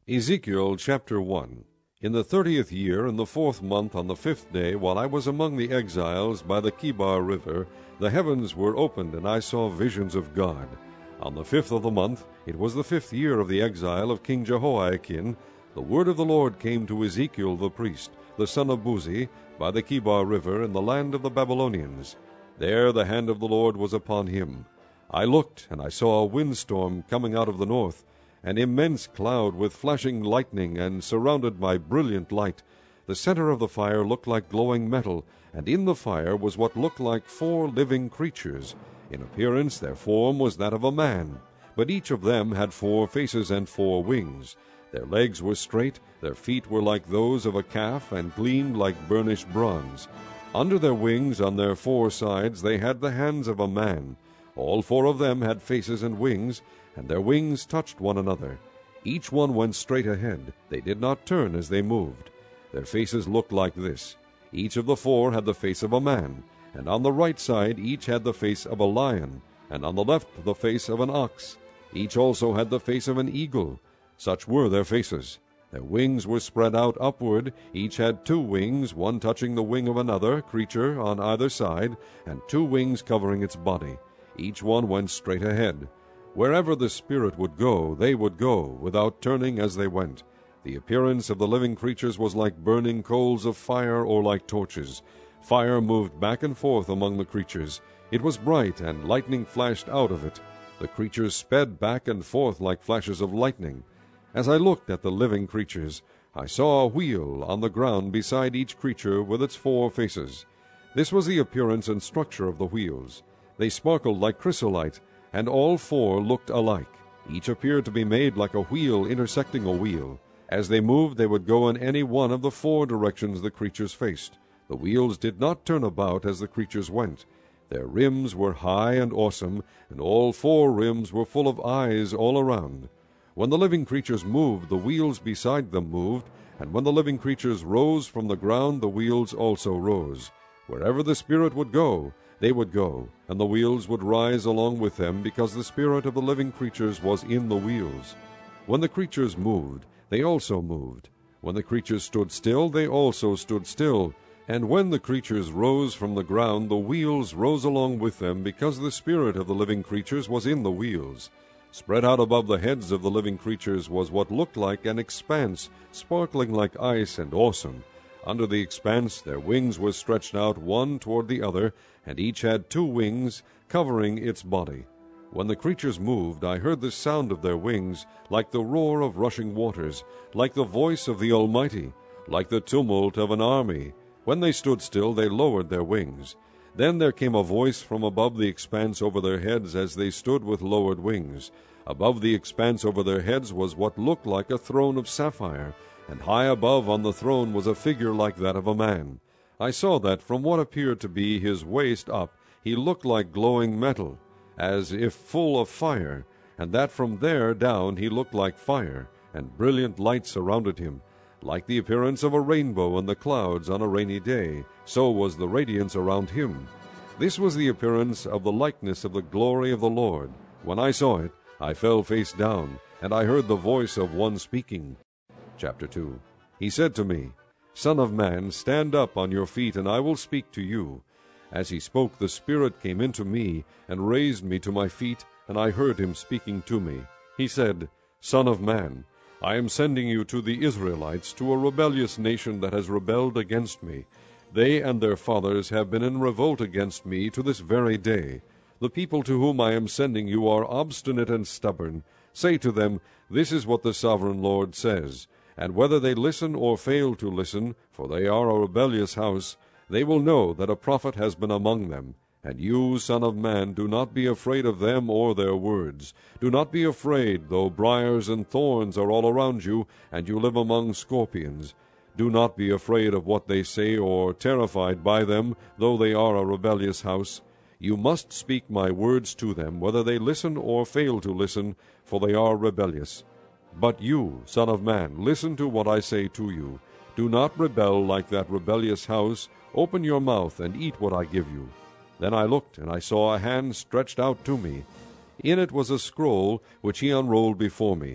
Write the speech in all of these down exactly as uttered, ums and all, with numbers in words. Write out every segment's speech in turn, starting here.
Ezekiel chapter one. In the thirtieth year, in the fourth month, on the fifth day, while I was among the exiles by the Chebar river, the heavens were opened, and I saw visions of God. On the fifth of the month, it was the fifth year of the exile of King Jehoiakim, the word of the Lord came to Ezekiel the priest, the son of Buzi, by the Chebar river, in the land of the Babylonians. There the hand of the Lord was upon him. I looked, and I saw a windstorm coming out of the north, an immense cloud with flashing lightning, and surrounded by brilliant light. The center of the fire looked like glowing metal, and in the fire was what looked like four living creatures. In appearance their form was that of a man, but each of them had four faces and four wings. Their legs were straight, their feet were like those of a calf, and gleamed like burnished bronze. Under their wings, on their four sides, they had the hands of a man. All four of them had faces and wings, and their wings touched one another. Each one went straight ahead. They did not turn as they moved. Their faces looked like this. Each of the four had the face of a man, and on the right side each had the face of a lion, and on the left the face of an ox. Each also had the face of an eagle. Such were their faces. Their wings were spread out upward. Each had two wings, one touching the wing of another creature on either side, and two wings covering its body. Each one went straight ahead. Wherever the Spirit would go, they would go, without turning as they went. The appearance of the living creatures was like burning coals of fire or like torches. Fire moved back and forth among the creatures. It was bright, and lightning flashed out of it. The creatures sped back and forth like flashes of lightning. As I looked at the living creatures, I saw a wheel on the ground beside each creature with its four faces. This was the appearance and structure of the wheels. They sparkled like chrysolite, and all four looked alike. Each appeared to be made like a wheel intersecting a wheel. As they moved, they would go in any one of the four directions the creatures faced. The wheels did not turn about as the creatures went. Their rims were high and awesome, and all four rims were full of eyes all around. When the living creatures moved, the wheels beside them moved, and when the living creatures rose from the ground, the wheels also rose. Wherever the Spirit would go, they would go, and the wheels would rise along with them, because the spirit of the living creatures was in the wheels. When the creatures moved, they also moved. When the creatures stood still, they also stood still. And when the creatures rose from the ground, the wheels rose along with them, because the spirit of the living creatures was in the wheels. Spread out above the heads of the living creatures was what looked like an expanse, sparkling like ice and awesome. Under the expanse their wings were stretched out one toward the other, and each had two wings covering its body. When the creatures moved, I heard the sound of their wings, like the roar of rushing waters, like the voice of the Almighty, like the tumult of an army. When they stood still, they lowered their wings. Then there came a voice from above the expanse over their heads as they stood with lowered wings. Above the expanse over their heads was what looked like a throne of sapphire, and high above on the throne was a figure like that of a man. I saw that from what appeared to be his waist up, he looked like glowing metal, as if full of fire, and that from there down he looked like fire, and brilliant light surrounded him. Like the appearance of a rainbow in the clouds on a rainy day, so was the radiance around him. This was the appearance of the likeness of the glory of the Lord. When I saw it, I fell face down, and I heard the voice of one speaking. Chapter two. He said to me, Son of man, stand up on your feet, and I will speak to you. As he spoke, the Spirit came into me, and raised me to my feet, and I heard him speaking to me. He said, Son of man, I am sending you to the Israelites, to a rebellious nation that has rebelled against me. They and their fathers have been in revolt against me to this very day. The people to whom I am sending you are obstinate and stubborn. Say to them, This is what the sovereign Lord says. And whether they listen or fail to listen, for they are a rebellious house, they will know that a prophet has been among them. And you, Son of man, do not be afraid of them or their words. Do not be afraid, though briars and thorns are all around you, and you live among scorpions. Do not be afraid of what they say, or terrified by them, though they are a rebellious house. You must speak my words to them, whether they listen or fail to listen, for they are rebellious. But you, Son of man, listen to what I say to you. Do not rebel like that rebellious house. Open your mouth and eat what I give you. Then I looked, and I saw a hand stretched out to me. In it was a scroll, which he unrolled before me.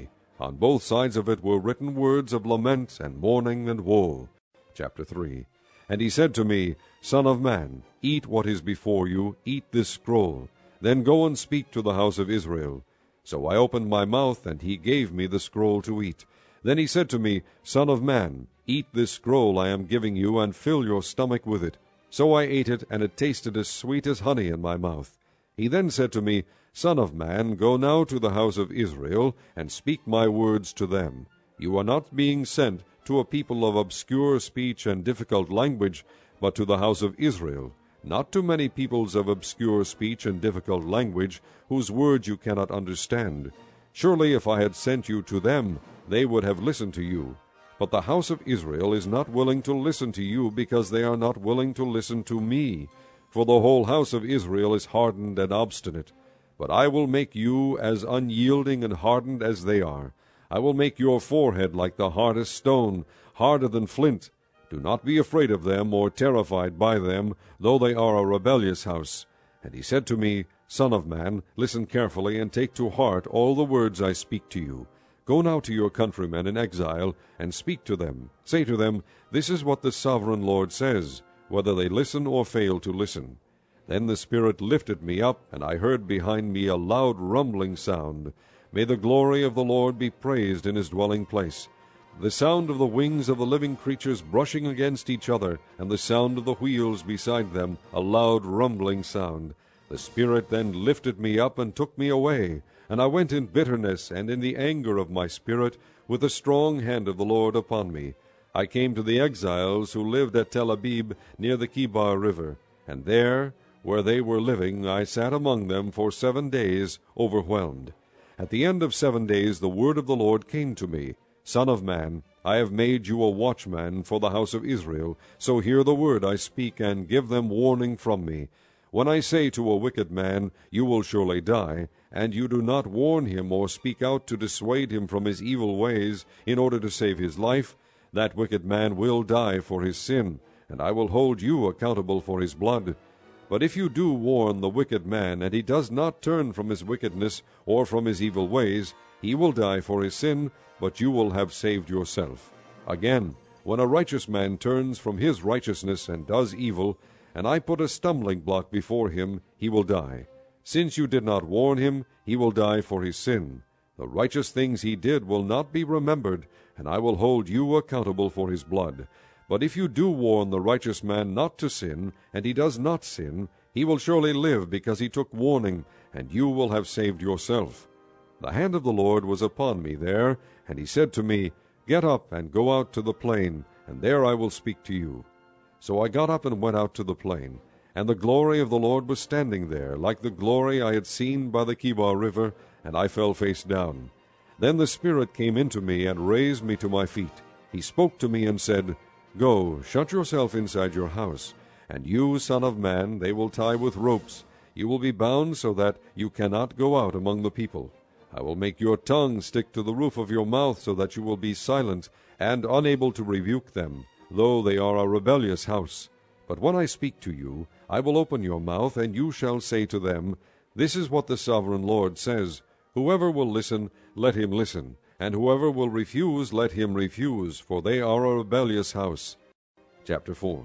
On both sides of it were written words of lament and mourning and woe. Chapter three. And he said to me, Son of man, eat what is before you, eat this scroll. Then go and speak to the house of Israel. So I opened my mouth, and he gave me the scroll to eat. Then he said to me, Son of man, eat this scroll I am giving you, and fill your stomach with it. So I ate it, and it tasted as sweet as honey in my mouth. He then said to me, Son of man, go now to the house of Israel, and speak my words to them. You are not being sent to a people of obscure speech and difficult language, but to the house of Israel, not to many peoples of obscure speech and difficult language, whose words you cannot understand. Surely if I had sent you to them, they would have listened to you. But the house of Israel is not willing to listen to you, because they are not willing to listen to me. For the whole house of Israel is hardened and obstinate. But I will make you as unyielding and hardened as they are. I will make your forehead like the hardest stone, harder than flint. Do not be afraid of them, or terrified by them, though they are a rebellious house. And he said to me, Son of man, listen carefully, and take to heart all the words I speak to you. Go now to your countrymen in exile, and speak to them. Say to them, This is what the sovereign Lord says, whether they listen or fail to listen. Then the Spirit lifted me up, and I heard behind me a loud rumbling sound. May the glory of the Lord be praised in his dwelling place. The sound of the wings of the living creatures brushing against each other, and the sound of the wheels beside them, a loud rumbling sound. The Spirit then lifted me up and took me away, and I went in bitterness and in the anger of my spirit, with the strong hand of the Lord upon me. I came to the exiles who lived at Tel Abib, near the Chebar River, and there, where they were living, I sat among them for seven days, overwhelmed. At the end of seven days the word of the Lord came to me, Son of man, I have made you a watchman for the house of Israel, so hear the word I speak, and give them warning from me. When I say to a wicked man, You will surely die, and you do not warn him or speak out to dissuade him from his evil ways, in order to save his life, that wicked man will die for his sin, and I will hold you accountable for his blood. But if you do warn the wicked man, and he does not turn from his wickedness or from his evil ways, he will die for his sin, but you will have saved yourself. Again, when a righteous man turns from his righteousness and does evil, and I put a stumbling block before him, he will die. Since you did not warn him, he will die for his sin. The righteous things he did will not be remembered, and I will hold you accountable for his blood. But if you do warn the righteous man not to sin, and he does not sin, he will surely live, because he took warning, and you will have saved yourself. The hand of the Lord was upon me there, and he said to me, Get up and go out to the plain, and there I will speak to you. So I got up and went out to the plain, and the glory of the Lord was standing there, like the glory I had seen by the Chebar River, and I fell face down. Then the Spirit came into me and raised me to my feet. He spoke to me and said, Go, shut yourself inside your house, and you, son of man, they will tie with ropes. You will be bound so that you cannot go out among the people. I will make your tongue stick to the roof of your mouth, so that you will be silent and unable to rebuke them, though they are a rebellious house. But when I speak to you, I will open your mouth, and you shall say to them, This is what the sovereign Lord says, Whoever will listen, let him listen, and whoever will refuse, let him refuse, for they are a rebellious house. Chapter four.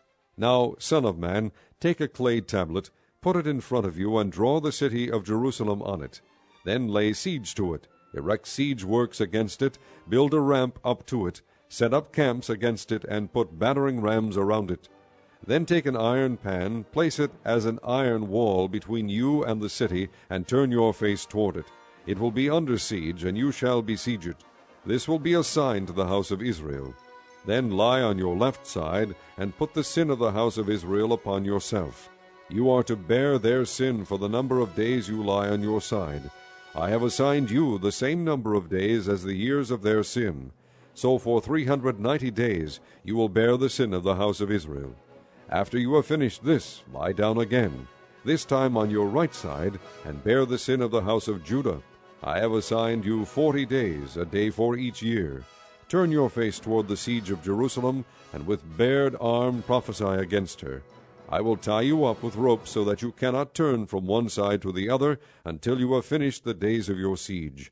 Now, son of man, take a clay tablet, put it in front of you, and draw the city of Jerusalem on it. Then lay siege to it, erect siege works against it, build a ramp up to it, set up camps against it, and put battering rams around it. Then take an iron pan, place it as an iron wall between you and the city, and turn your face toward it. It will be under siege, and you shall besiege it. This will be a sign to the house of Israel. Then lie on your left side, and put the sin of the house of Israel upon yourself. You are to bear their sin for the number of days you lie on your side. I have assigned you the same number of days as the years of their sin. So for three hundred ninety days you will bear the sin of the house of Israel. After you have finished this, lie down again, this time on your right side, and bear the sin of the house of Judah. I have assigned you forty days, a day for each year. Turn your face toward the siege of Jerusalem, and with bared arm prophesy against her. I will tie you up with ropes so that you cannot turn from one side to the other until you have finished the days of your siege.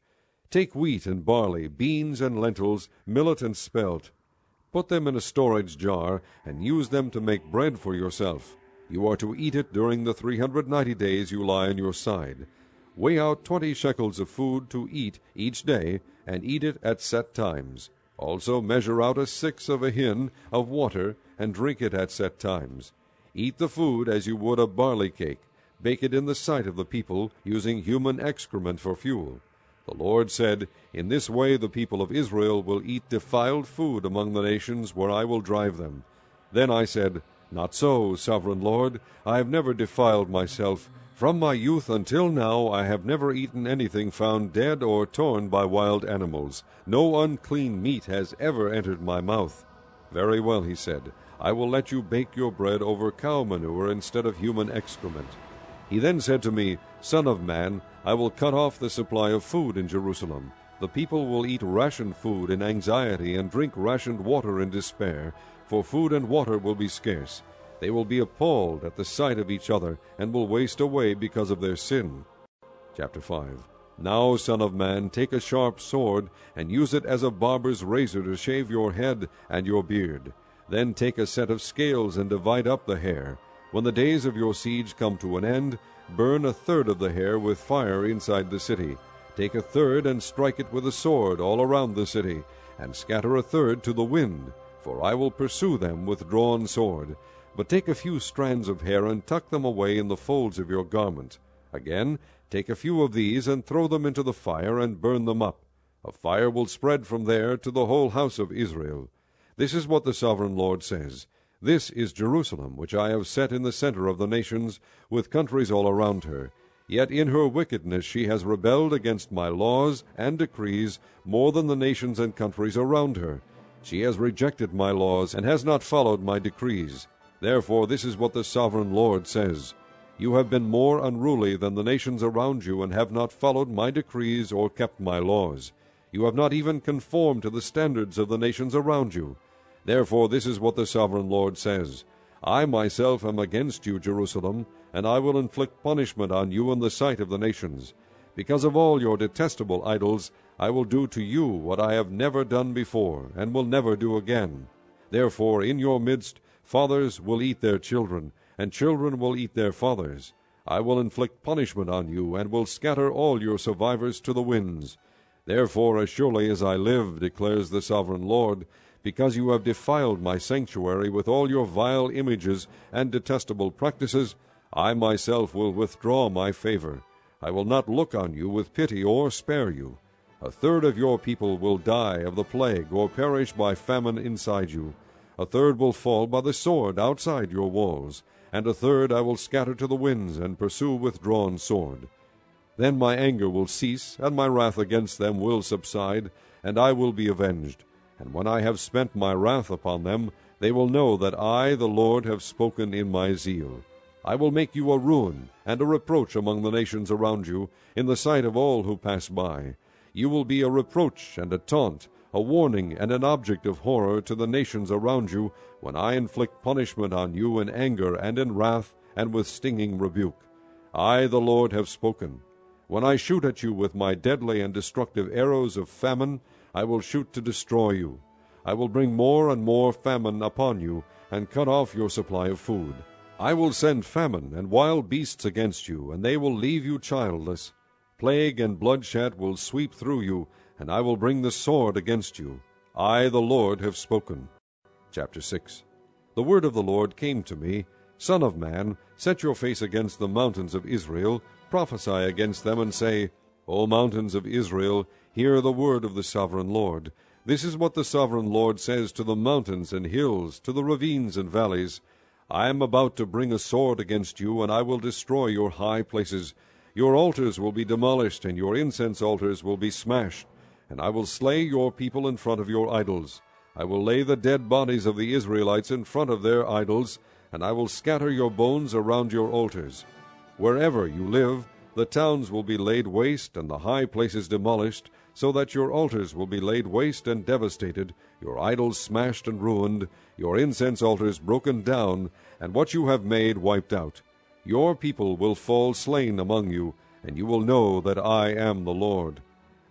Take wheat and barley, beans and lentils, millet and spelt. Put them in a storage jar, and use them to make bread for yourself. You are to eat it during the three hundred ninety days you lie on your side. Weigh out twenty shekels of food to eat each day, and eat it at set times. Also measure out a sixth of a hin of water, and drink it at set times. Eat the food as you would a barley cake. Bake it in the sight of the people, using human excrement for fuel. The Lord said, In this way the people of Israel will eat defiled food among the nations where I will drive them. Then I said, Not so, sovereign Lord, I have never defiled myself. From my youth until now I have never eaten anything found dead or torn by wild animals. No unclean meat has ever entered my mouth. Very well, he said, I will let you bake your bread over cow manure instead of human excrement. He then said to me, Son of man, I will cut off the supply of food in Jerusalem. The people will eat rationed food in anxiety and drink rationed water in despair, for food and water will be scarce. They will be appalled at the sight of each other, and will waste away because of their sin. Chapter five. Now, son of man, take a sharp sword, and use it as a barber's razor to shave your head and your beard. Then take a set of scales and divide up the hair. When the days of your siege come to an end, burn a third of the hair with fire inside the city. Take a third and strike it with a sword all around the city, and scatter a third to the wind, for I will pursue them with drawn sword. But take a few strands of hair and tuck them away in the folds of your garment. Again, take a few of these and throw them into the fire and burn them up. A fire will spread from there to the whole house of Israel. This is what the sovereign Lord says. This is Jerusalem, which I have set in the center of the nations, with countries all around her. Yet in her wickedness she has rebelled against my laws and decrees more than the nations and countries around her. She has rejected my laws and has not followed my decrees. Therefore this is what the sovereign Lord says. You have been more unruly than the nations around you, and have not followed my decrees or kept my laws. You have not even conformed to the standards of the nations around you. Therefore this is what the sovereign Lord says. I myself am against you, Jerusalem, and I will inflict punishment on you in the sight of the nations. Because of all your detestable idols, I will do to you what I have never done before, and will never do again. Therefore in your midst fathers will eat their children, and children will eat their fathers. I will inflict punishment on you, and will scatter all your survivors to the winds. Therefore, as surely as I live, declares the sovereign Lord, because you have defiled my sanctuary with all your vile images and detestable practices, I myself will withdraw my favor. I will not look on you with pity or spare you. A third of your people will die of the plague or perish by famine inside you. A third will fall by the sword outside your walls, and a third I will scatter to the winds and pursue with drawn sword. Then my anger will cease, and my wrath against them will subside, and I will be avenged. And when I have spent my wrath upon them, they will know that I, the Lord, have spoken in my zeal. I will make you a ruin and a reproach among the nations around you, in the sight of all who pass by. You will be a reproach and a taunt, a warning and an object of horror to the nations around you, when I inflict punishment on you in anger and in wrath and with stinging rebuke. I, the Lord, have spoken. When I shoot at you with my deadly and destructive arrows of famine, I will shoot to destroy you. I will bring more and more famine upon you, and cut off your supply of food. I will send famine and wild beasts against you, and they will leave you childless. Plague and bloodshed will sweep through you, and I will bring the sword against you. I, the Lord, have spoken. Chapter six. The word of the Lord came to me, Son of man, set your face against the mountains of Israel, prophesy against them, and say, O mountains of Israel, hear the word of the sovereign Lord. This is what the sovereign Lord says to the mountains and hills, to the ravines and valleys. I am about to bring a sword against you, and I will destroy your high places. Your altars will be demolished, and your incense altars will be smashed. And I will slay your people in front of your idols. I will lay the dead bodies of the Israelites in front of their idols, and I will scatter your bones around your altars. Wherever you live, the towns will be laid waste, and the high places demolished, so that your altars will be laid waste and devastated, your idols smashed and ruined, your incense altars broken down, and what you have made wiped out. Your people will fall slain among you, and you will know that I am the Lord.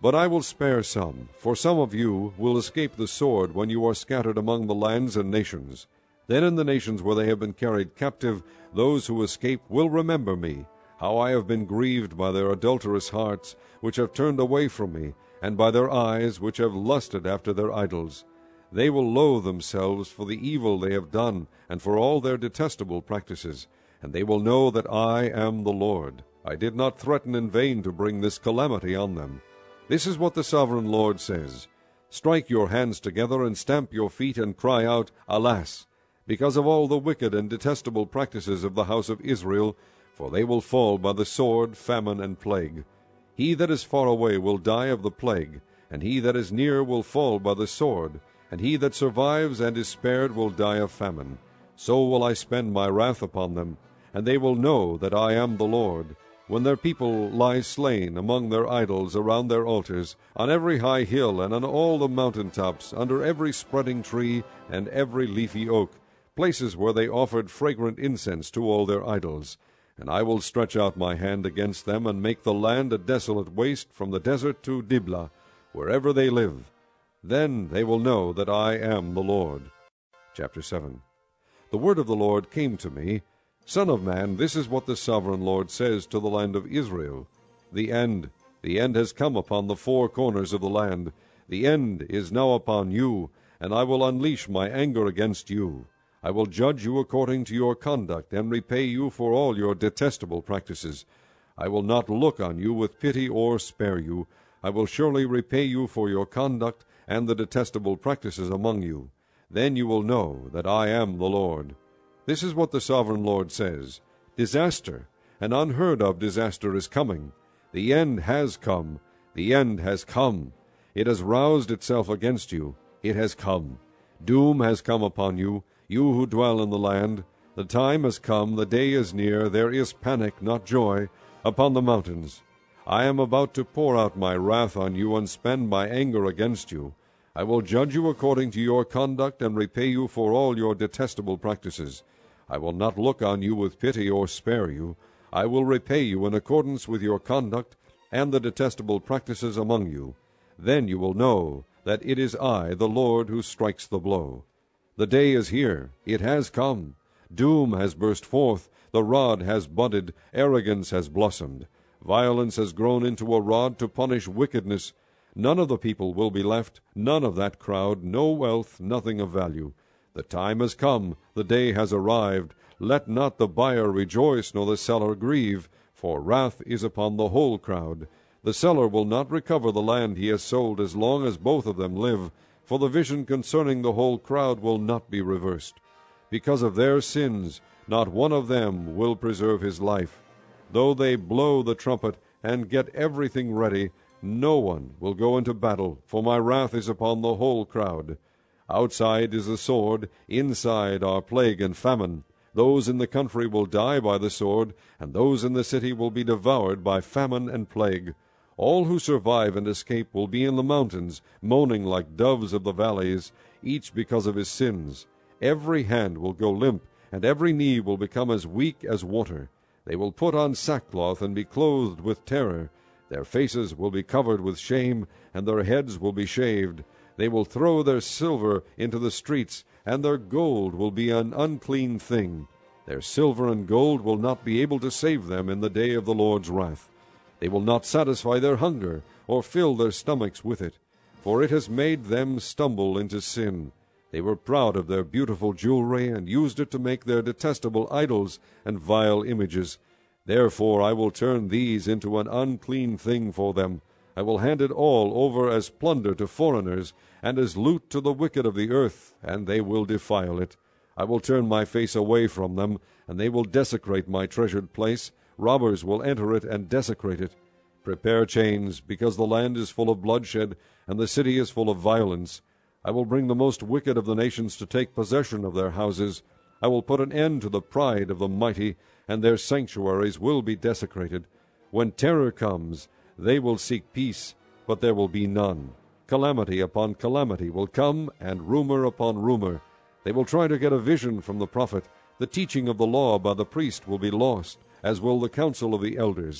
But I will spare some, for some of you will escape the sword when you are scattered among the lands and nations. Then in the nations where they have been carried captive, those who escape will remember me, how I have been grieved by their adulterous hearts, which have turned away from me, and by their eyes, which have lusted after their idols. They will loathe themselves for the evil they have done, and for all their detestable practices, and they will know that I am the Lord. I did not threaten in vain to bring this calamity on them. This is what the sovereign Lord says: Strike your hands together, and stamp your feet, and cry out, Alas! Because of all the wicked and detestable practices of the house of Israel, for they will fall by the sword, famine, and plague. He that is far away will die of the plague, and he that is near will fall by the sword, and he that survives and is spared will die of famine. So will I spend my wrath upon them, and they will know that I am the Lord, when their people lie slain among their idols around their altars, on every high hill and on all the mountain tops, under every spreading tree and every leafy oak, places where they offered fragrant incense to all their idols. And I will stretch out my hand against them, and make the land a desolate waste from the desert to Diblah, wherever they live. Then they will know that I am the Lord. Chapter seven. The word of the Lord came to me, Son of man, this is what the sovereign Lord says to the land of Israel. The end, the end has come upon the four corners of the land. The end is now upon you, and I will unleash my anger against you. I will judge you according to your conduct, and repay you for all your detestable practices. I will not look on you with pity or spare you. I will surely repay you for your conduct and the detestable practices among you. Then you will know that I am the Lord. This is what the sovereign Lord says: Disaster, an unheard-of disaster is coming. The end has come. The end has come. It has roused itself against you. It has come. Doom has come upon you, you who dwell in the land. The time has come, the day is near, there is panic, not joy, upon the mountains. I am about to pour out my wrath on you and spend my anger against you. I will judge you according to your conduct and repay you for all your detestable practices. I will not look on you with pity or spare you. I will repay you in accordance with your conduct and the detestable practices among you. Then you will know that it is I, the Lord, who strikes the blow. The day is here. It has come. Doom has burst forth. The rod has budded. Arrogance has blossomed. Violence has grown into a rod to punish wickedness. None of the people will be left, none of that crowd, no wealth, nothing of value. The time has come, the day has arrived. Let not the buyer rejoice, nor the seller grieve, for wrath is upon the whole crowd. The seller will not recover the land he has sold as long as both of them live, for the vision concerning the whole crowd will not be reversed. Because of their sins, not one of them will preserve his life. Though they blow the trumpet and get everything ready, no one will go into battle, for my wrath is upon the whole crowd. Outside is the sword, inside are plague and famine. Those in the country will die by the sword, and those in the city will be devoured by famine and plague. All who survive and escape will be in the mountains, moaning like doves of the valleys, each because of his sins. Every hand will go limp, and every knee will become as weak as water. They will put on sackcloth and be clothed with terror. Their faces will be covered with shame, and their heads will be shaved. They will throw their silver into the streets, and their gold will be an unclean thing. Their silver and gold will not be able to save them in the day of the Lord's wrath. They will not satisfy their hunger, or fill their stomachs with it, for it has made them stumble into sin. They were proud of their beautiful jewelry, and used it to make their detestable idols and vile images. Therefore I will turn these into an unclean thing for them. I will hand it all over as plunder to foreigners, and as loot to the wicked of the earth, and they will defile it. I will turn my face away from them, and they will desecrate my treasured place. Robbers will enter it and desecrate it. Prepare chains, because the land is full of bloodshed, and the city is full of violence. I will bring the most wicked of the nations to take possession of their houses. I will put an end to the pride of the mighty, and their sanctuaries will be desecrated. When terror comes, they will seek peace, but there will be none. Calamity upon calamity will come, and rumor upon rumor. They will try to get a vision from the prophet. The teaching of the law by the priest will be lost, as will the counsel of the elders.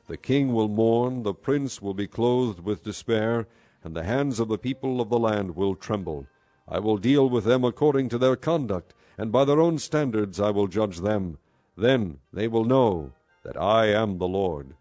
The king will mourn, the prince will be clothed with despair, and the hands of the people of the land will tremble. I will deal with them according to their conduct, and by their own standards I will judge them. Then they will know that I am the Lord.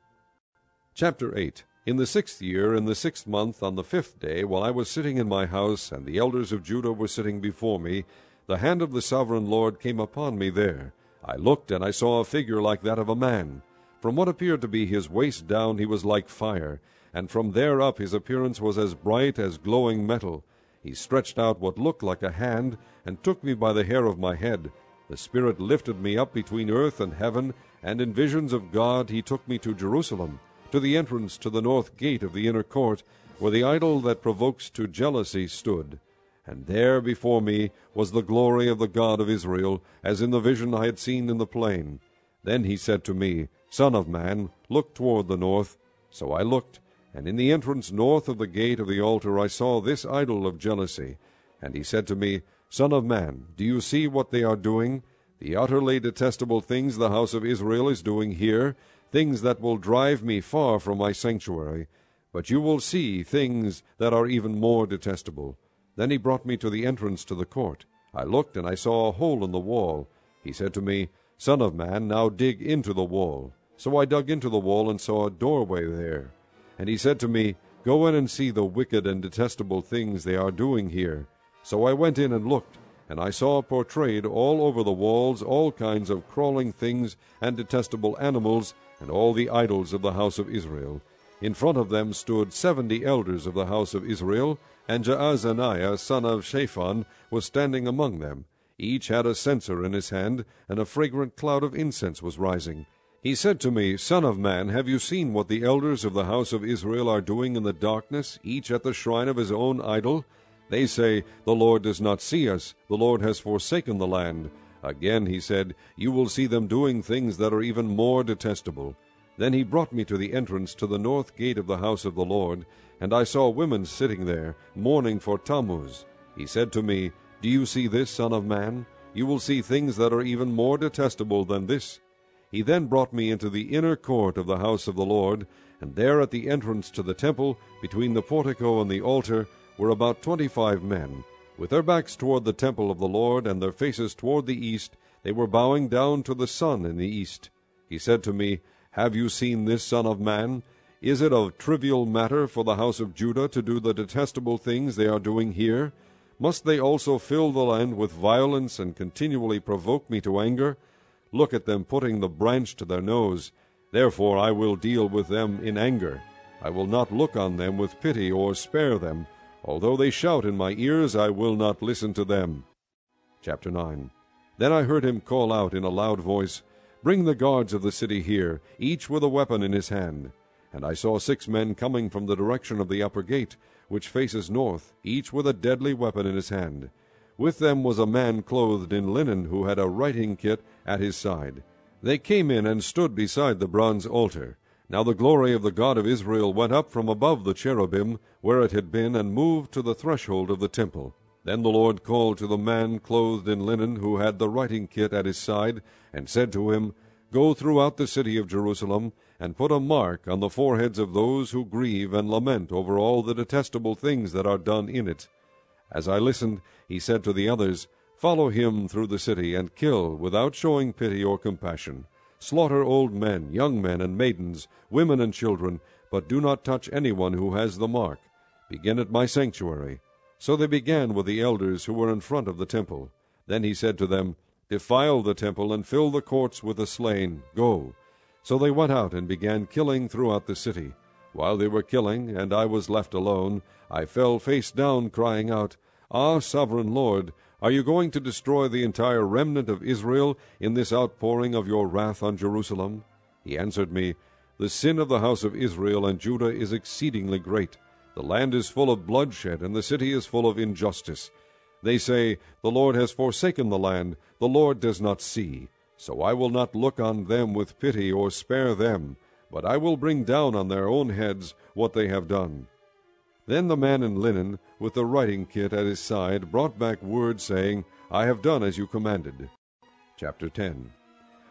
Chapter eight. In the sixth year, in the sixth month, on the fifth day, while I was sitting in my house, and the elders of Judah were sitting before me, the hand of the sovereign Lord came upon me there. I looked, and I saw a figure like that of a man. From what appeared to be his waist down he was like fire, and from there up his appearance was as bright as glowing metal. He stretched out what looked like a hand, and took me by the hair of my head. The Spirit lifted me up between earth and heaven, and in visions of God he took me to Jerusalem, to the entrance to the north gate of the inner court, where the idol that provokes to jealousy stood. And there before me was the glory of the God of Israel, as in the vision I had seen in the plain. Then he said to me, Son of man, look toward the north. So I looked, and in the entrance north of the gate of the altar I saw this idol of jealousy. And he said to me, Son of man, do you see what they are doing? The utterly detestable things the house of Israel is doing here, things that will drive me far from my sanctuary. But you will see things that are even more detestable. Then he brought me to the entrance to the court. I looked, and I saw a hole in the wall. He said to me, Son of man, now dig into the wall. So I dug into the wall and saw a doorway there. And he said to me, Go in and see the wicked and detestable things they are doing here. So I went in and looked, and I saw portrayed all over the walls all kinds of crawling things and detestable animals, and all the idols of the house of Israel. In front of them stood seventy elders of the house of Israel, and Jaazaniah son of Shaphan was standing among them. Each had a censer in his hand, and a fragrant cloud of incense was rising. He said to me, Son of man, have you seen what the elders of the house of Israel are doing in the darkness, each at the shrine of his own idol? They say, The Lord does not see us, the Lord has forsaken the land. Again he said, You will see them doing things that are even more detestable. Then he brought me to the entrance to the north gate of the house of the Lord, and I saw women sitting there, mourning for Tammuz. He said to me, Do you see this, Son of man? You will see things that are even more detestable than this. He then brought me into the inner court of the house of the Lord, and there at the entrance to the temple, between the portico and the altar, were about twenty-five men. With their backs toward the temple of the Lord, and their faces toward the east, they were bowing down to the sun in the east. He said to me, Have you seen this, Son of man? Is it a trivial matter for the house of Judah to do the detestable things they are doing here? Must they also fill the land with violence and continually provoke me to anger? Look at them putting the branch to their nose. Therefore I will deal with them in anger. I will not look on them with pity or spare them. Although they shout in my ears, I will not listen to them. Chapter nine. Then I heard him call out in a loud voice, Bring the guards of the city here, each with a weapon in his hand. And I saw six men coming from the direction of the upper gate, which faces north, each with a deadly weapon in his hand. With them was a man clothed in linen, who had a writing kit at his side. They came in and stood beside the bronze altar. Now the glory of the God of Israel went up from above the cherubim, where it had been, and moved to the threshold of the temple. Then the Lord called to the man clothed in linen, who had the writing kit at his side, and said to him, Go throughout the city of Jerusalem, and put a mark on the foreheads of those who grieve and lament over all the detestable things that are done in it. As I listened, he said to the others, Follow him through the city, and kill, without showing pity or compassion. Slaughter old men, young men, and maidens, women and children, but do not touch anyone who has the mark. Begin at my sanctuary. So they began with the elders who were in front of the temple. Then he said to them, Defile the temple, and fill the courts with the slain. Go. So they went out and began killing throughout the city. While they were killing, and I was left alone, I fell face down, crying out, Ah, sovereign Lord, are you going to destroy the entire remnant of Israel in this outpouring of your wrath on Jerusalem? He answered me, The sin of the house of Israel and Judah is exceedingly great. The land is full of bloodshed, and the city is full of injustice. They say, The Lord has forsaken the land, the Lord does not see. So I will not look on them with pity or spare them, but I will bring down on their own heads what they have done. Then the man in linen, with the writing kit at his side, brought back word, saying, I have done as you commanded. Chapter ten.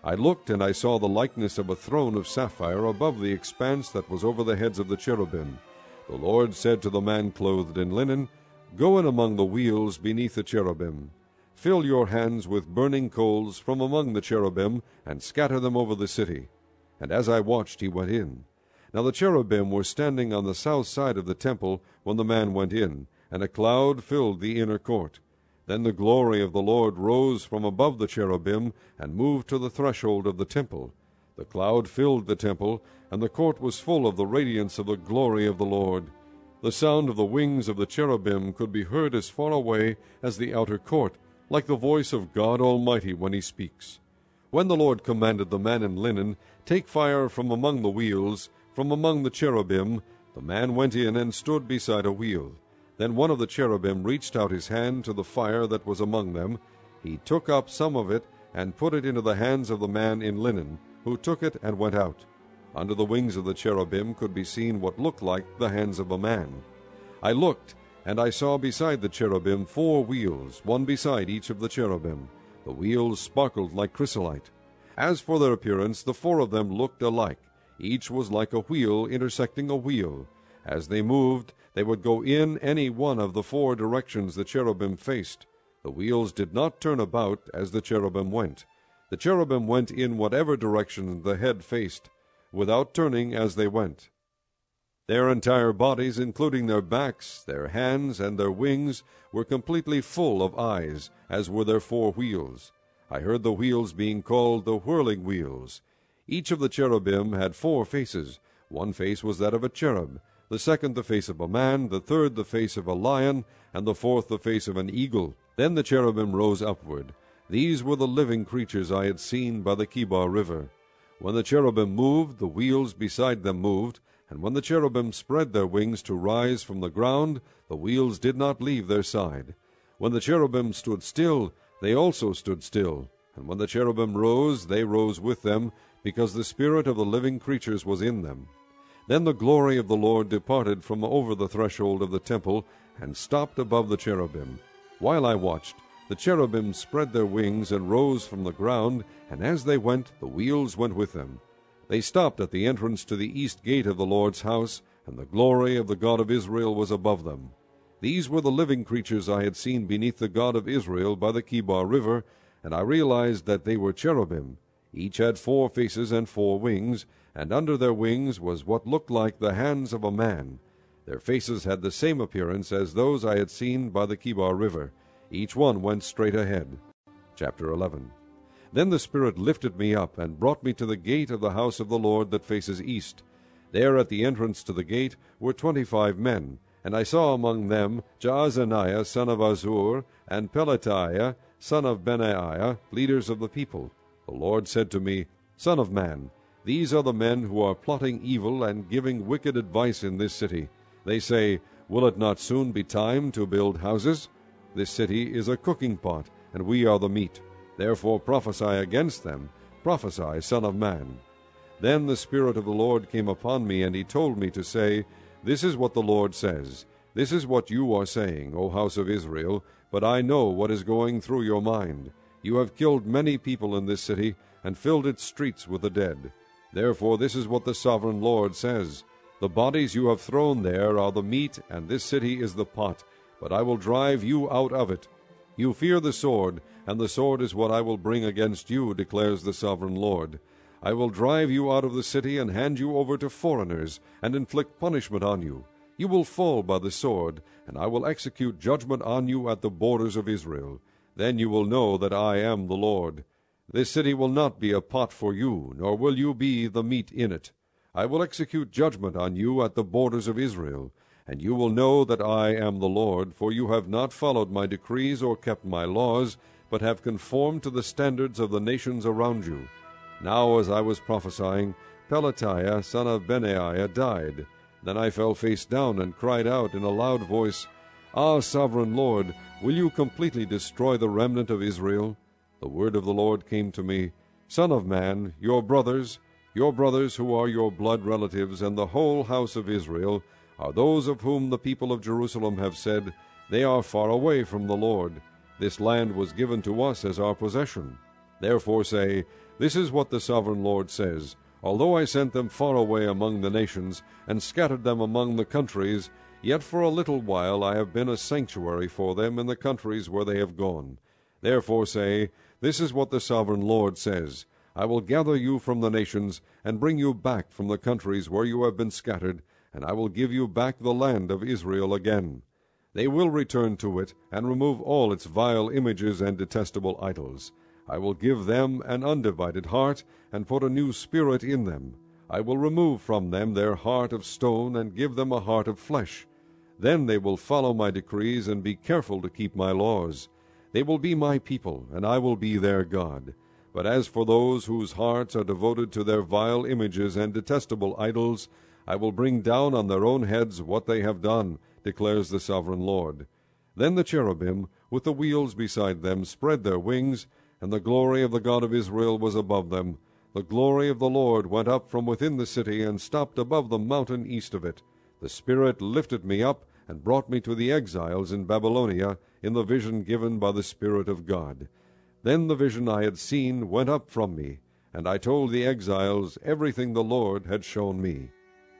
I looked, and I saw the likeness of a throne of sapphire above the expanse that was over the heads of the cherubim. The Lord said to the man clothed in linen, Go in among the wheels beneath the cherubim. Fill your hands with burning coals from among the cherubim, and scatter them over the city. And as I watched, he went in. Now the cherubim were standing on the south side of the temple when the man went in, and a cloud filled the inner court. Then the glory of the Lord rose from above the cherubim, and moved to the threshold of the temple. The cloud filled the temple, and the court was full of the radiance of the glory of the Lord. The sound of the wings of the cherubim could be heard as far away as the outer court, like the voice of God Almighty when he speaks. When the Lord commanded the man in linen, Take fire from among the wheels, from among the cherubim, the man went in and stood beside a wheel. Then one of the cherubim reached out his hand to the fire that was among them. He took up some of it, and put it into the hands of the man in linen, who took it and went out. Under the wings of the cherubim could be seen what looked like the hands of a man. I looked, and I saw beside the cherubim four wheels, one beside each of the cherubim. The wheels sparkled like chrysolite. As for their appearance, the four of them looked alike. Each was like a wheel intersecting a wheel. As they moved, they would go in any one of the four directions the cherubim faced. The wheels did not turn about as the cherubim went. The cherubim went in whatever direction the head faced, without turning as they went. Their entire bodies, including their backs, their hands, and their wings, were completely full of eyes, as were their four wheels. I heard the wheels being called the whirling wheels. Each of the cherubim had four faces. One face was that of a cherub, the second the face of a man, the third the face of a lion, and the fourth the face of an eagle. Then the cherubim rose upward. These were the living creatures I had seen by the Chebar River. When the cherubim moved, the wheels beside them moved, and when the cherubim spread their wings to rise from the ground, the wheels did not leave their side. When the cherubim stood still, they also stood still, and when the cherubim rose, they rose with them, because the spirit of the living creatures was in them. Then the glory of the Lord departed from over the threshold of the temple, and stopped above the cherubim. While I watched, the cherubim spread their wings and rose from the ground, and as they went, the wheels went with them. They stopped at the entrance to the east gate of the Lord's house, and the glory of the God of Israel was above them. These were the living creatures I had seen beneath the God of Israel by the Chebar River, and I realized that they were cherubim. Each had four faces and four wings, and under their wings was what looked like the hands of a man. Their faces had the same appearance as those I had seen by the Chebar River. Each one went straight ahead. Chapter eleven. Then the Spirit lifted me up, and brought me to the gate of the house of the Lord that faces east. There at the entrance to the gate were twenty-five men, and I saw among them Jaazaniah son of Azur, and Pelatiah son of Benaiah, leaders of the people. The Lord said to me, Son of man, these are the men who are plotting evil and giving wicked advice in this city. They say, Will it not soon be time to build houses? This city is a cooking pot, and we are the meat. Therefore prophesy against them. Prophesy, Son of man. Then the Spirit of the Lord came upon me, and he told me to say, This is what the Lord says. This is what you are saying, O house of Israel, but I know what is going through your mind. You have killed many people in this city, and filled its streets with the dead. Therefore this is what the sovereign Lord says. The bodies you have thrown there are the meat, and this city is the pot, but I will drive you out of it. You fear the sword, and the sword is what I will bring against you, declares the sovereign Lord. I will drive you out of the city, and hand you over to foreigners, and inflict punishment on you. You will fall by the sword, and I will execute judgment on you at the borders of Israel. Then you will know that I am the Lord. This city will not be a pot for you, nor will you be the meat in it. I will execute judgment on you at the borders of Israel, and you will know that I am the Lord, for you have not followed my decrees or kept my laws, but have conformed to the standards of the nations around you. Now as I was prophesying, Pelatiah son of Benaiah died. Then I fell face down and cried out in a loud voice, Ah, sovereign Lord, will you completely destroy the remnant of Israel? The word of the Lord came to me, Son of man, your brothers, your brothers who are your blood relatives, and the whole house of Israel, are those of whom the people of Jerusalem have said, They are far away from the Lord. This land was given to us as our possession. Therefore say, This is what the sovereign Lord says, Although I sent them far away among the nations, and scattered them among the countries, yet for a little while I have been a sanctuary for them in the countries where they have gone. Therefore say, This is what the sovereign Lord says, I will gather you from the nations, and bring you back from the countries where you have been scattered, and I will give you back the land of Israel again. They will return to it, and remove all its vile images and detestable idols. I will give them an undivided heart, and put a new spirit in them. I will remove from them their heart of stone, and give them a heart of flesh. Then they will follow my decrees, and be careful to keep my laws. They will be my people, and I will be their God. But as for those whose hearts are devoted to their vile images and detestable idols, I will bring down on their own heads what they have done, declares the sovereign Lord. Then the cherubim, with the wheels beside them, spread their wings, and the glory of the God of Israel was above them. The glory of the Lord went up from within the city, and stopped above the mountain east of it. The Spirit lifted me up, and brought me to the exiles in Babylonia, in the vision given by the Spirit of God. Then the vision I had seen went up from me, and I told the exiles everything the Lord had shown me.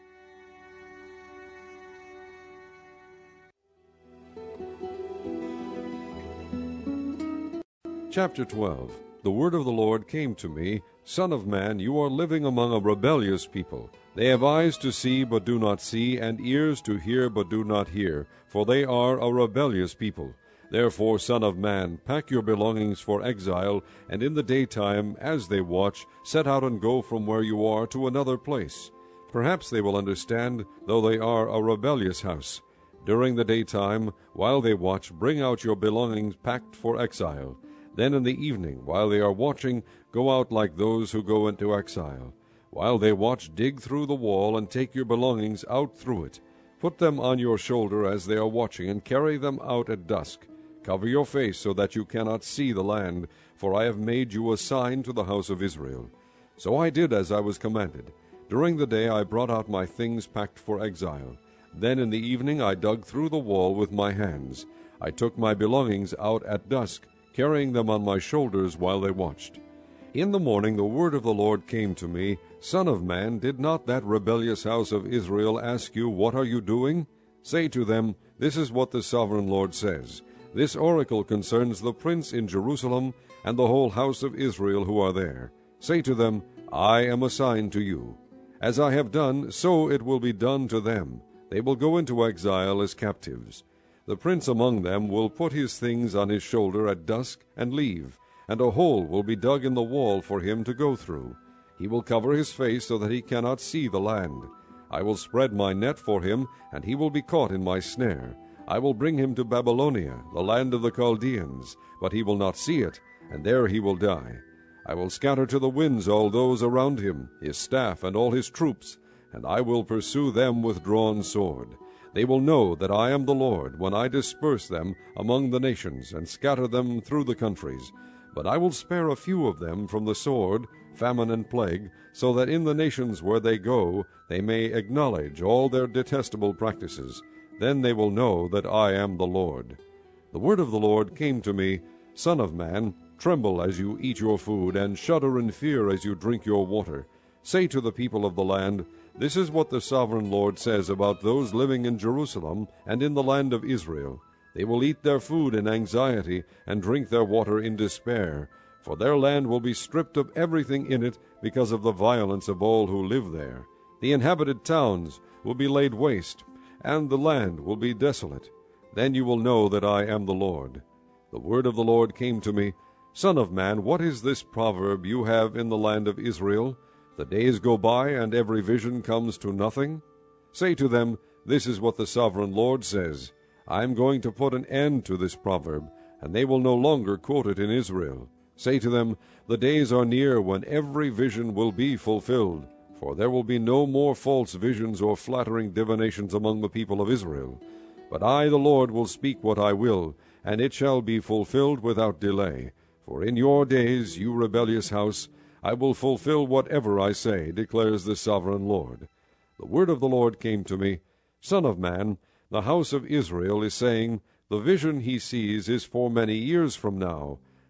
Chapter twelve. The word of the Lord came to me, Son of man, you are living among a rebellious people. They have eyes to see, but do not see, and ears to hear, but do not hear, for they are a rebellious people. Therefore, Son of man, pack your belongings for exile, and in the daytime, as they watch, set out and go from where you are to another place. Perhaps they will understand, though they are a rebellious house. During the daytime, while they watch, bring out your belongings packed for exile. Then in the evening, while they are watching, go out like those who go into exile. While they watch, dig through the wall, and take your belongings out through it. Put them on your shoulder as they are watching, and carry them out at dusk. Cover your face so that you cannot see the land, for I have made you a sign to the house of Israel. So I did as I was commanded. During the day I brought out my things packed for exile. Then in the evening I dug through the wall with my hands. I took my belongings out at dusk, carrying them on my shoulders while they watched. In the morning the word of the Lord came to me, Son of man, did not that rebellious house of Israel ask you, What are you doing? Say to them, This is what the sovereign Lord says. This oracle concerns the prince in Jerusalem and the whole house of Israel who are there. Say to them, I am a sign to you. As I have done, so it will be done to them. They will go into exile as captives. The prince among them will put his things on his shoulder at dusk and leave, and a hole will be dug in the wall for him to go through. He will cover his face so that he cannot see the land. I will spread my net for him, and he will be caught in my snare. I will bring him to Babylonia, the land of the Chaldeans, but he will not see it, and there he will die. I will scatter to the winds all those around him, his staff and all his troops, and I will pursue them with drawn sword. They will know that I am the Lord when I disperse them among the nations and scatter them through the countries. But I will spare a few of them from the sword, famine, and plague, so that in the nations where they go they may acknowledge all their detestable practices. Then they will know that I am the Lord. The word of the Lord came to me, Son of man, tremble as you eat your food, and shudder in fear as you drink your water. Say to the people of the land, This is what the sovereign Lord says about those living in Jerusalem and in the land of Israel. They will eat their food in anxiety and drink their water in despair, for their land will be stripped of everything in it because of the violence of all who live there. The inhabited towns will be laid waste, and the land will be desolate. Then you will know that I am the Lord. The word of the Lord came to me, Son of man, what is this proverb you have in the land of Israel? The days go by, and every vision comes to nothing. Say to them, This is what the sovereign Lord says. I am going to put an end to this proverb, and they will no longer quote it in Israel. Say to them, The days are near when every vision will be fulfilled, for there will be no more false visions or flattering divinations among the people of Israel. But I, the Lord, will speak what I will, and it shall be fulfilled without delay. For in your days, you rebellious house, I will fulfill whatever I say, declares the sovereign Lord. The word of the Lord came to me, Son of man, the house of Israel is saying, The vision he sees is for many years from now.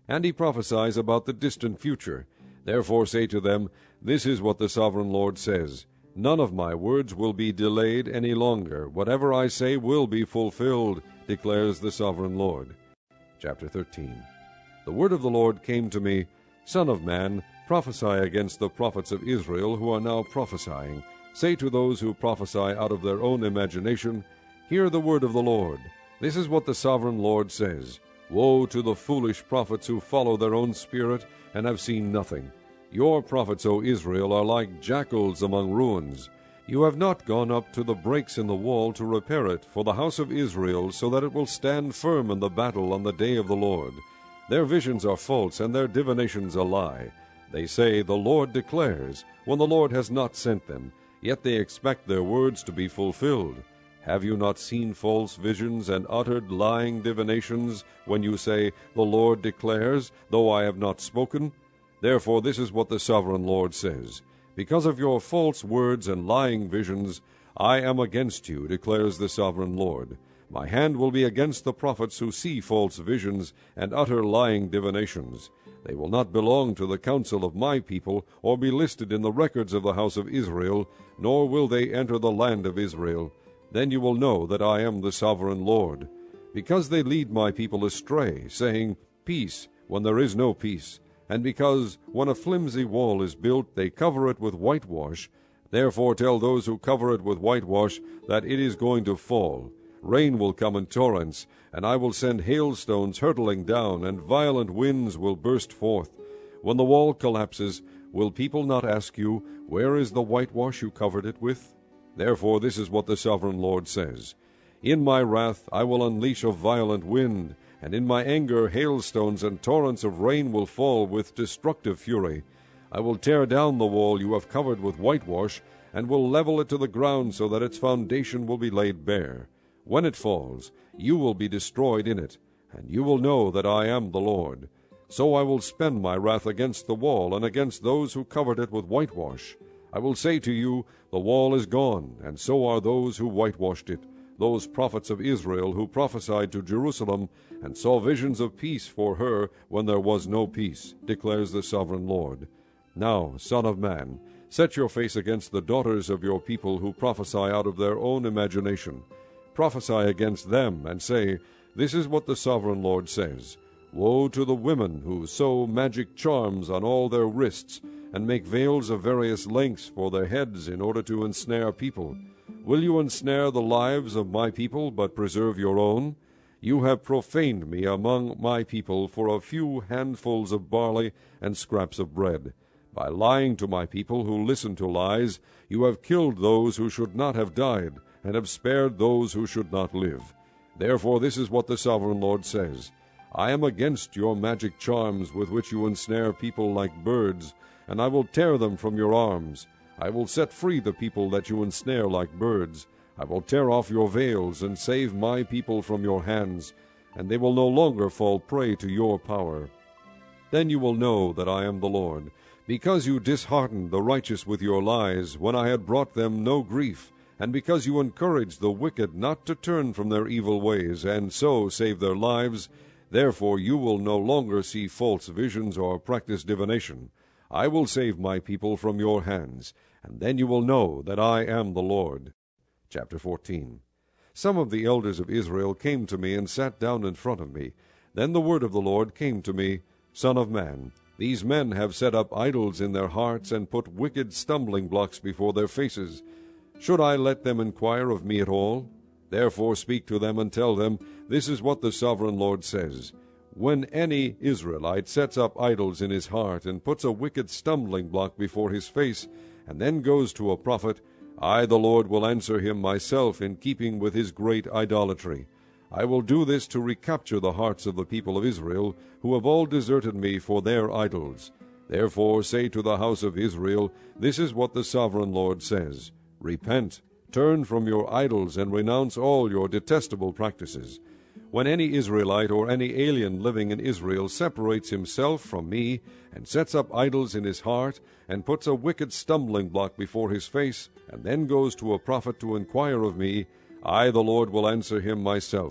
And he prophesies about the distant future. Therefore say to them, This is what the sovereign Lord says, None of my words will be delayed any longer. Whatever I say will be fulfilled, declares the sovereign Lord. Chapter thirteen. The word of the Lord came to me, Son of man, prophesy against the prophets of Israel who are now prophesying. Say to those who prophesy out of their own imagination, Hear the word of the Lord. This is what the sovereign Lord says. Woe to the foolish prophets who follow their own spirit and have seen nothing. Your prophets, O Israel, are like jackals among ruins. You have not gone up to the breaks in the wall to repair it for the house of Israel, so that it will stand firm in the battle on the day of the Lord. Their visions are false, and their divinations a lie. They say, The Lord declares, when the Lord has not sent them, yet they expect their words to be fulfilled. Have you not seen false visions and uttered lying divinations, when you say, The Lord declares, though I have not spoken? Therefore this is what the sovereign Lord says, Because of your false words and lying visions, I am against you, declares the sovereign Lord. My hand will be against the prophets who see false visions and utter lying divinations. They will not belong to the council of my people, or be listed in the records of the house of Israel, nor will they enter the land of Israel. Then you will know that I am the sovereign Lord. Because they lead my people astray, saying, Peace, when there is no peace, and because when a flimsy wall is built, they cover it with whitewash, therefore tell those who cover it with whitewash that it is going to fall. Rain will come in torrents, and I will send hailstones hurtling down, and violent winds will burst forth. When the wall collapses, will people not ask you, Where is the whitewash you covered it with? Therefore this is what the sovereign Lord says, In my wrath I will unleash a violent wind, and in my anger hailstones and torrents of rain will fall with destructive fury. I will tear down the wall you have covered with whitewash, and will level it to the ground so that its foundation will be laid bare. When it falls, you will be destroyed in it, and you will know that I am the Lord. So I will spend my wrath against the wall and against those who covered it with whitewash. I will say to you, The wall is gone, and so are those who whitewashed it, those prophets of Israel who prophesied to Jerusalem and saw visions of peace for her when there was no peace, declares the sovereign Lord. Now, Son of man, set your face against the daughters of your people who prophesy out of their own imagination. Prophesy against them, and say, This is what the sovereign Lord says. Woe to the women who sew magic charms on all their wrists, and make veils of various lengths for their heads in order to ensnare people. Will you ensnare the lives of my people, but preserve your own? You have profaned me among my people for a few handfuls of barley and scraps of bread. By lying to my people who listen to lies, you have killed those who should not have died, and have spared those who should not live. Therefore this is what the sovereign Lord says, I am against your magic charms with which you ensnare people like birds, and I will tear them from your arms. I will set free the people that you ensnare like birds. I will tear off your veils and save my people from your hands, and they will no longer fall prey to your power. Then you will know that I am the Lord, because you disheartened the righteous with your lies, when I had brought them no grief, and because you encouraged the wicked not to turn from their evil ways, and so save their lives. Therefore you will no longer see false visions or practice divination. I will save my people from your hands, and then you will know that I am the Lord. Chapter fourteen. Some of the elders of Israel came to me and sat down in front of me. Then the word of the Lord came to me, Son of man, these men have set up idols in their hearts and put wicked stumbling blocks before their faces. Should I let them inquire of me at all? Therefore speak to them and tell them, This is what the sovereign Lord says. When any Israelite sets up idols in his heart and puts a wicked stumbling block before his face, and then goes to a prophet, I, the Lord, will answer him myself in keeping with his great idolatry. I will do this to recapture the hearts of the people of Israel, who have all deserted me for their idols. Therefore say to the house of Israel, This is what the sovereign Lord says. Repent, turn from your idols, and renounce all your detestable practices. When any Israelite or any alien living in Israel separates himself from me, and sets up idols in his heart, and puts a wicked stumbling block before his face, and then goes to a prophet to inquire of me, I, the Lord, will answer him myself.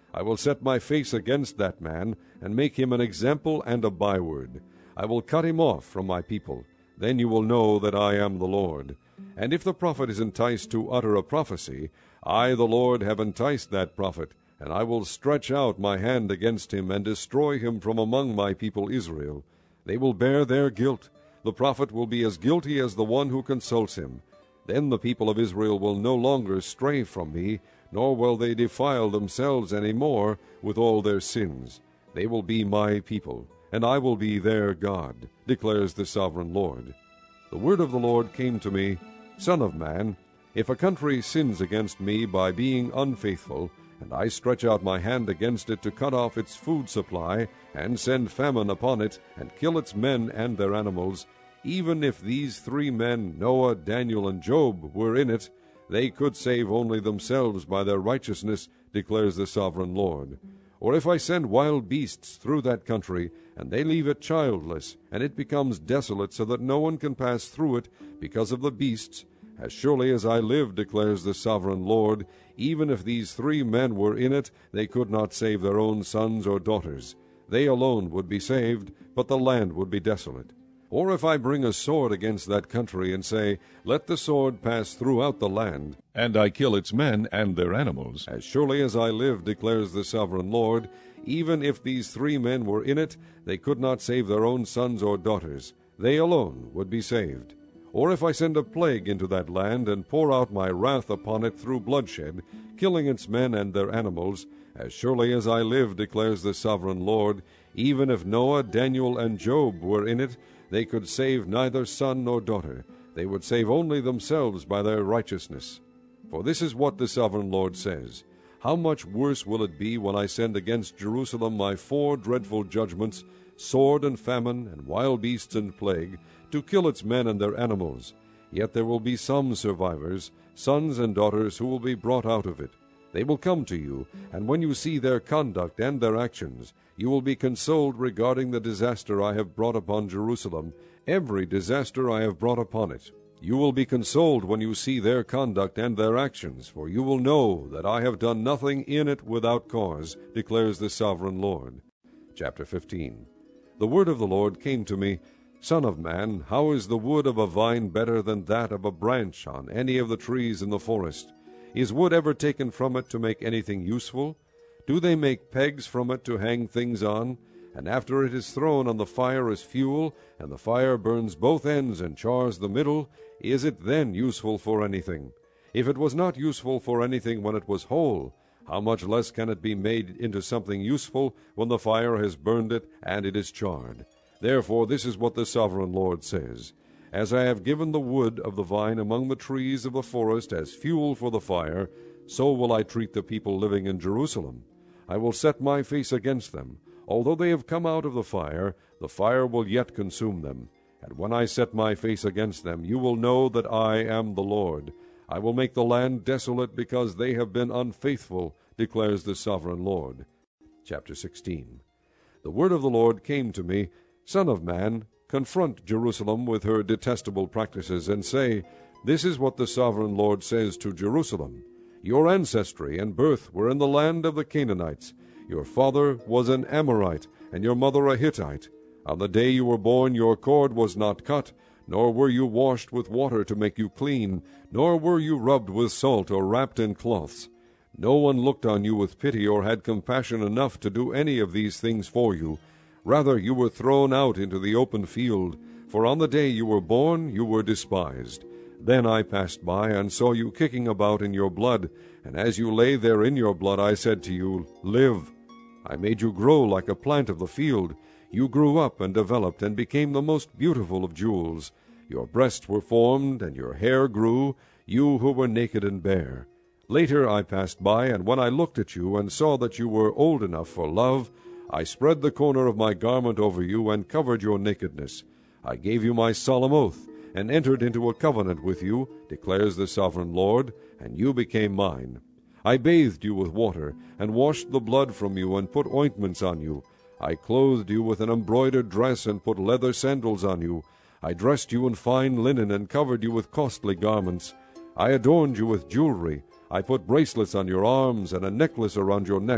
I will set my face against that man, and make him an example and a byword. I will cut him off from my people. Then you will know that I am the Lord. And if the prophet is enticed to utter a prophecy, I, the Lord, have enticed that prophet, and I will stretch out my hand against him, and destroy him from among my people Israel. They will bear their guilt. The prophet will be as guilty as the one who consults him. Then the people of Israel will no longer stray from me, nor will they defile themselves any more with all their sins. They will be my people, and I will be their God, declares the sovereign Lord. The word of the Lord came to me, Son of man, if a country sins against me by being unfaithful, and I stretch out my hand against it to cut off its food supply, and send famine upon it, and kill its men and their animals, even if these three men, Noah, Daniel, and Job, were in it, they could save only themselves by their righteousness, declares the sovereign Lord. Or if I send wild beasts through that country, and they leave it childless, and it becomes desolate so that no one can pass through it because of the beasts, as surely as I live, declares the sovereign Lord, even if these three men were in it, they could not save their own sons or daughters. They alone would be saved, but the land would be desolate. Or if I bring a sword against that country, and say, Let the sword pass throughout the land, and I kill its men and their animals, as surely as I live, declares the sovereign Lord, even if these three men were in it, they could not save their own sons or daughters. They alone would be saved. Or if I send a plague into that land, and pour out my wrath upon it through bloodshed, killing its men and their animals, as surely as I live, declares the sovereign Lord, even if Noah, Daniel, and Job were in it, they could save neither son nor daughter. They would save only themselves by their righteousness. For this is what the sovereign Lord says, How much worse will it be when I send against Jerusalem my four dreadful judgments, sword and famine, and wild beasts and plague, to kill its men and their animals. Yet there will be some survivors, sons and daughters, who will be brought out of it. They will come to you, and when you see their conduct and their actions, you will be consoled regarding the disaster I have brought upon Jerusalem, every disaster I have brought upon it. You will be consoled when you see their conduct and their actions, for you will know that I have done nothing in it without cause, declares the sovereign Lord. Chapter fifteen. The word of the Lord came to me, Son of man, how is the wood of a vine better than that of a branch on any of the trees in the forest? Is wood ever taken from it to make anything useful? Do they make pegs from it to hang things on? And after it is thrown on the fire as fuel, and the fire burns both ends and chars the middle, is it then useful for anything? If it was not useful for anything when it was whole, how much less can it be made into something useful when the fire has burned it and it is charred? Therefore this is what the sovereign Lord says, As I have given the wood of the vine among the trees of the forest as fuel for the fire, so will I treat the people living in Jerusalem. I will set my face against them. Although they have come out of the fire, the fire will yet consume them. And when I set my face against them, you will know that I am the Lord. I will make the land desolate because they have been unfaithful, declares the sovereign Lord. Chapter sixteen. The word of the Lord came to me, Son of man, confront Jerusalem with her detestable practices, and say, This is what the sovereign Lord says to Jerusalem. Your ancestry and birth were in the land of the Canaanites. Your father was an Amorite, and your mother a Hittite. On the day you were born your cord was not cut, nor were you washed with water to make you clean, nor were you rubbed with salt or wrapped in cloths. No one looked on you with pity or had compassion enough to do any of these things for you. Rather, you were thrown out into the open field, for on the day you were born you were despised. Then I passed by and saw you kicking about in your blood, and as you lay there in your blood I said to you, Live. I made you grow like a plant of the field. You grew up and developed and became the most beautiful of jewels. Your breasts were formed, and your hair grew, you who were naked and bare. Later I passed by, and when I looked at you and saw that you were old enough for love, I spread the corner of my garment over you and covered your nakedness. I gave you my solemn oath, and entered into a covenant with you, declares the sovereign Lord, and you became mine. I bathed you with water, and washed the blood from you, and put ointments on you. I clothed you with an embroidered dress, and put leather sandals on you. I dressed you in fine linen, and covered you with costly garments. I adorned you with jewelry. I put bracelets on your arms, and a necklace around your neck.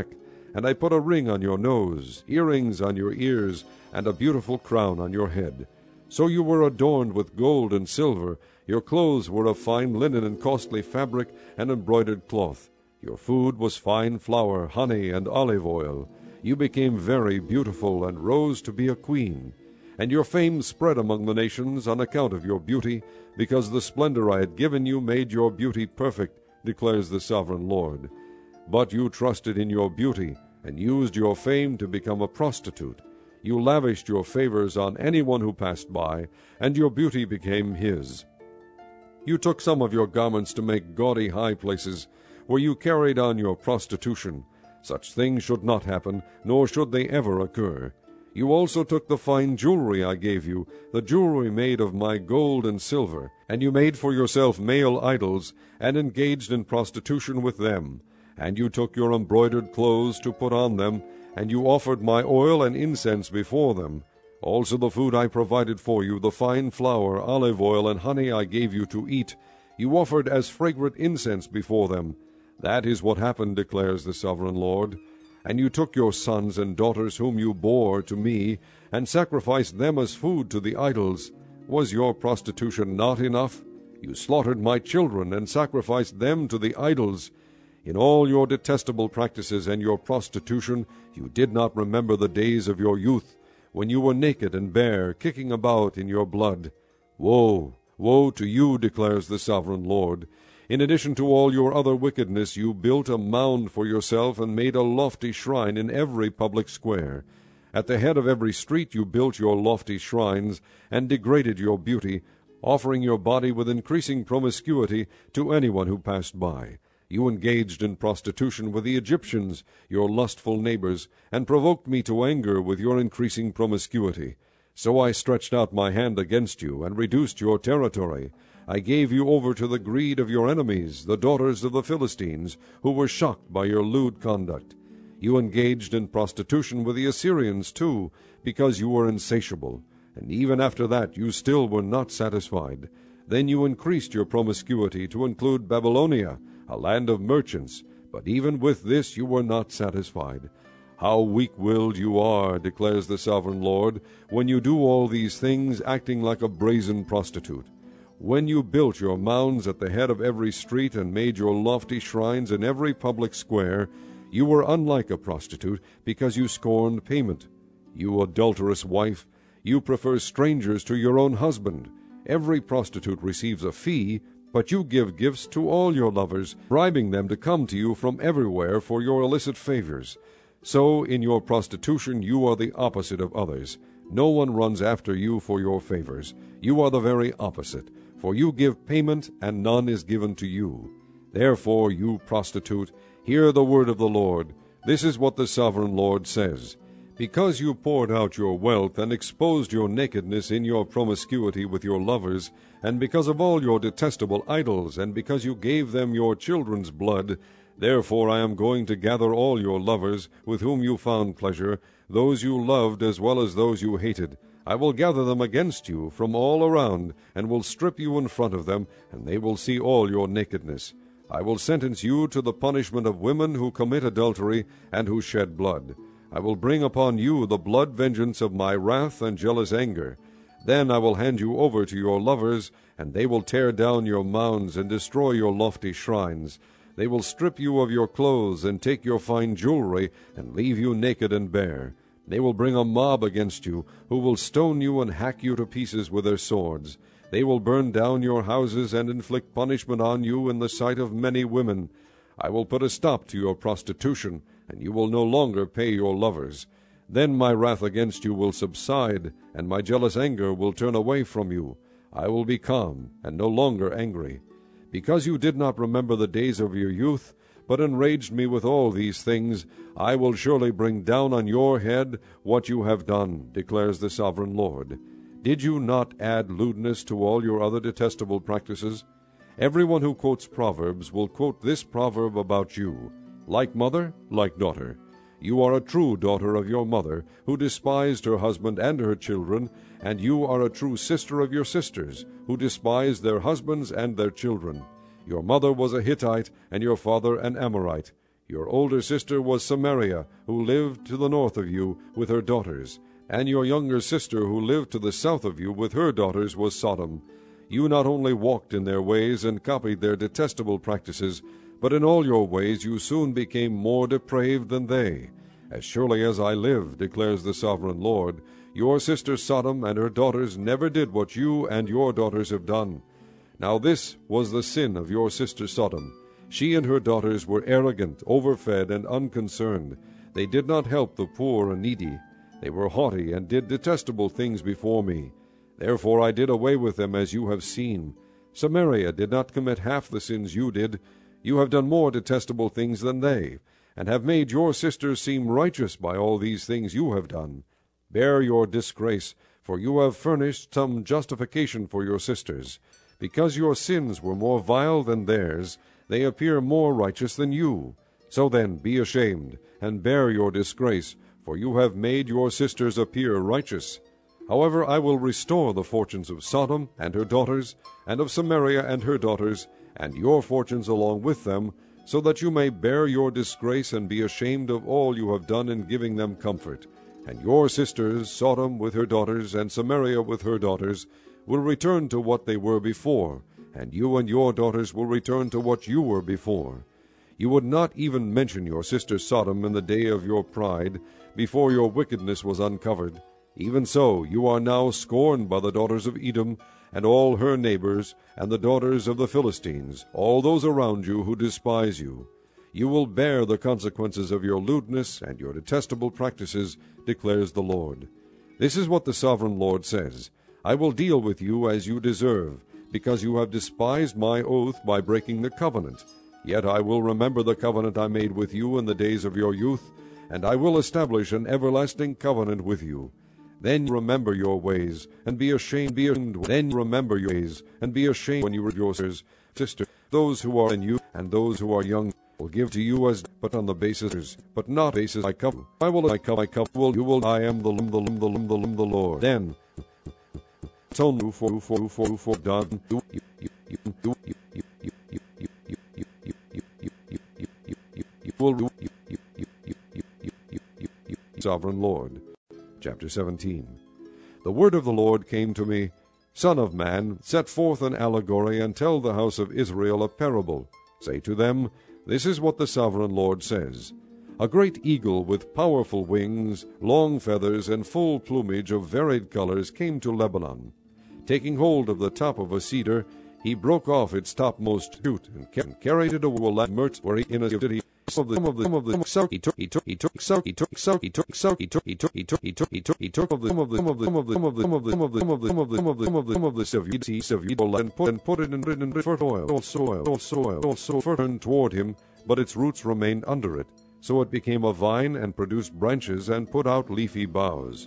and I put a ring on your nose, earrings on your ears, and a beautiful crown on your head. So you were adorned with gold and silver. Your clothes were of fine linen and costly fabric and embroidered cloth. Your food was fine flour, honey, and olive oil. You became very beautiful and rose to be a queen. And your fame spread among the nations on account of your beauty, because the splendor I had given you made your beauty perfect, declares the sovereign Lord. But you trusted in your beauty, and used your fame to become a prostitute. You lavished your favors on anyone who passed by, and your beauty became his. You took some of your garments to make gaudy high places, where you carried on your prostitution. Such things should not happen, nor should they ever occur. You also took the fine jewelry I gave you, the jewelry made of my gold and silver, and you made for yourself male idols, and engaged in prostitution with them. And you took your embroidered clothes to put on them, and you offered my oil and incense before them. Also the food I provided for you, the fine flour, olive oil, and honey I gave you to eat, you offered as fragrant incense before them. That is what happened, declares the sovereign Lord. And you took your sons and daughters whom you bore to me, and sacrificed them as food to the idols. Was your prostitution not enough? You slaughtered my children, and sacrificed them to the idols. In all your detestable practices and your prostitution, you did not remember the days of your youth, when you were naked and bare, kicking about in your blood. Woe, woe to you, declares the sovereign Lord. In addition to all your other wickedness, you built a mound for yourself and made a lofty shrine in every public square. At the head of every street you built your lofty shrines, and degraded your beauty, offering your body with increasing promiscuity to anyone who passed by. You engaged in prostitution with the Egyptians, your lustful neighbors, and provoked me to anger with your increasing promiscuity. So I stretched out my hand against you, and reduced your territory. I gave you over to the greed of your enemies, the daughters of the Philistines, who were shocked by your lewd conduct. You engaged in prostitution with the Assyrians, too, because you were insatiable. And even after that you still were not satisfied. Then you increased your promiscuity to include Babylonia, a land of merchants, but even with this you were not satisfied. How weak-willed you are, declares the sovereign Lord, when you do all these things, acting like a brazen prostitute. When you built your mounds at the head of every street and made your lofty shrines in every public square, you were unlike a prostitute, because you scorned payment. You adulterous wife, you prefer strangers to your own husband. Every prostitute receives a fee, but you give gifts to all your lovers, bribing them to come to you from everywhere for your illicit favors. So in your prostitution you are the opposite of others. No one runs after you for your favors. You are the very opposite, for you give payment, and none is given to you. Therefore, you prostitute, hear the word of the Lord. This is what the sovereign Lord says. Because you poured out your wealth and exposed your nakedness in your promiscuity with your lovers, and because of all your detestable idols, and because you gave them your children's blood, therefore I am going to gather all your lovers, with whom you found pleasure, those you loved as well as those you hated. I will gather them against you from all around, and will strip you in front of them, and they will see all your nakedness. I will sentence you to the punishment of women who commit adultery and who shed blood. I will bring upon you the blood vengeance of my wrath and jealous anger. Then I will hand you over to your lovers, and they will tear down your mounds and destroy your lofty shrines. They will strip you of your clothes and take your fine jewelry, and leave you naked and bare. They will bring a mob against you, who will stone you and hack you to pieces with their swords. They will burn down your houses and inflict punishment on you in the sight of many women. I will put a stop to your prostitution, and you will no longer pay your lovers. Then my wrath against you will subside, and my jealous anger will turn away from you. I will be calm, and no longer angry. Because you did not remember the days of your youth, but enraged me with all these things, I will surely bring down on your head what you have done, declares the sovereign Lord. Did you not add lewdness to all your other detestable practices? Everyone who quotes Proverbs will quote this proverb about you: like mother, like daughter. You are a true daughter of your mother, who despised her husband and her children, and you are a true sister of your sisters, who despised their husbands and their children. Your mother was a Hittite, and your father an Amorite. Your older sister was Samaria, who lived to the north of you with her daughters, and your younger sister, who lived to the south of you with her daughters, was Sodom. You not only walked in their ways and copied their detestable practices, but in all your ways you soon became more depraved than they. As surely as I live, declares the sovereign Lord, your sister Sodom and her daughters never did what you and your daughters have done. Now this was the sin of your sister Sodom. She and her daughters were arrogant, overfed, and unconcerned. They did not help the poor and needy. They were haughty and did detestable things before me. Therefore I did away with them, as you have seen. Samaria did not commit half the sins you did. You have done more detestable things than they, and have made your sisters seem righteous by all these things you have done. Bear your disgrace, for you have furnished some justification for your sisters. Because your sins were more vile than theirs, they appear more righteous than you. So then be ashamed, and bear your disgrace, for you have made your sisters appear righteous. However, I will restore the fortunes of Sodom and her daughters, and of Samaria and her daughters, and your fortunes along with them, so that you may bear your disgrace and be ashamed of all you have done in giving them comfort. And your sisters, Sodom with her daughters, and Samaria with her daughters, will return to what they were before, and you and your daughters will return to what you were before. You would not even mention your sister Sodom in the day of your pride, before your wickedness was uncovered. Even so, you are now scorned by the daughters of Edom, and all her neighbors, and the daughters of the Philistines, all those around you who despise you. You will bear the consequences of your lewdness and your detestable practices, declares the Lord. This is what the sovereign Lord says. I will deal with you as you deserve, because you have despised my oath by breaking the covenant. Yet I will remember the covenant I made with you in the days of your youth, and I will establish an everlasting covenant with you. Then remember your ways, and be ashamed. Be ashamed. Then remember your ways, and be ashamed when you are your sister's sister. Those who are in you, and those who are young, will give to you as, but on the basis, but not basis I come. I will, I come, I come. Will you will? I am the limb, the limb, the limb, the limb, the Lord. Then, so for for for for for done. You you you you you you you you you you you you you you you you will you you you you you you you you sovereign Lord. Chapter seventeen. The word of the Lord came to me, Son of man, set forth an allegory, and tell the house of Israel a parable. Say to them, This is what the sovereign Lord says. A great eagle with powerful wings, long feathers, and full plumage of varied colors came to Lebanon. Taking hold of the top of a cedar, he broke off its topmost shoot, and carried it away to Mert, where he in a city. Of the of the of the so he took he took he took so he took so he took so he took he took he took he took he took he took of the of the of the of the of the of the of the of the of the of the of the of the Savior Savior and put and put it in in fertile soil soil soil fertile toward him, but its roots remained under it. So it became a vine and produced branches and put out leafy boughs.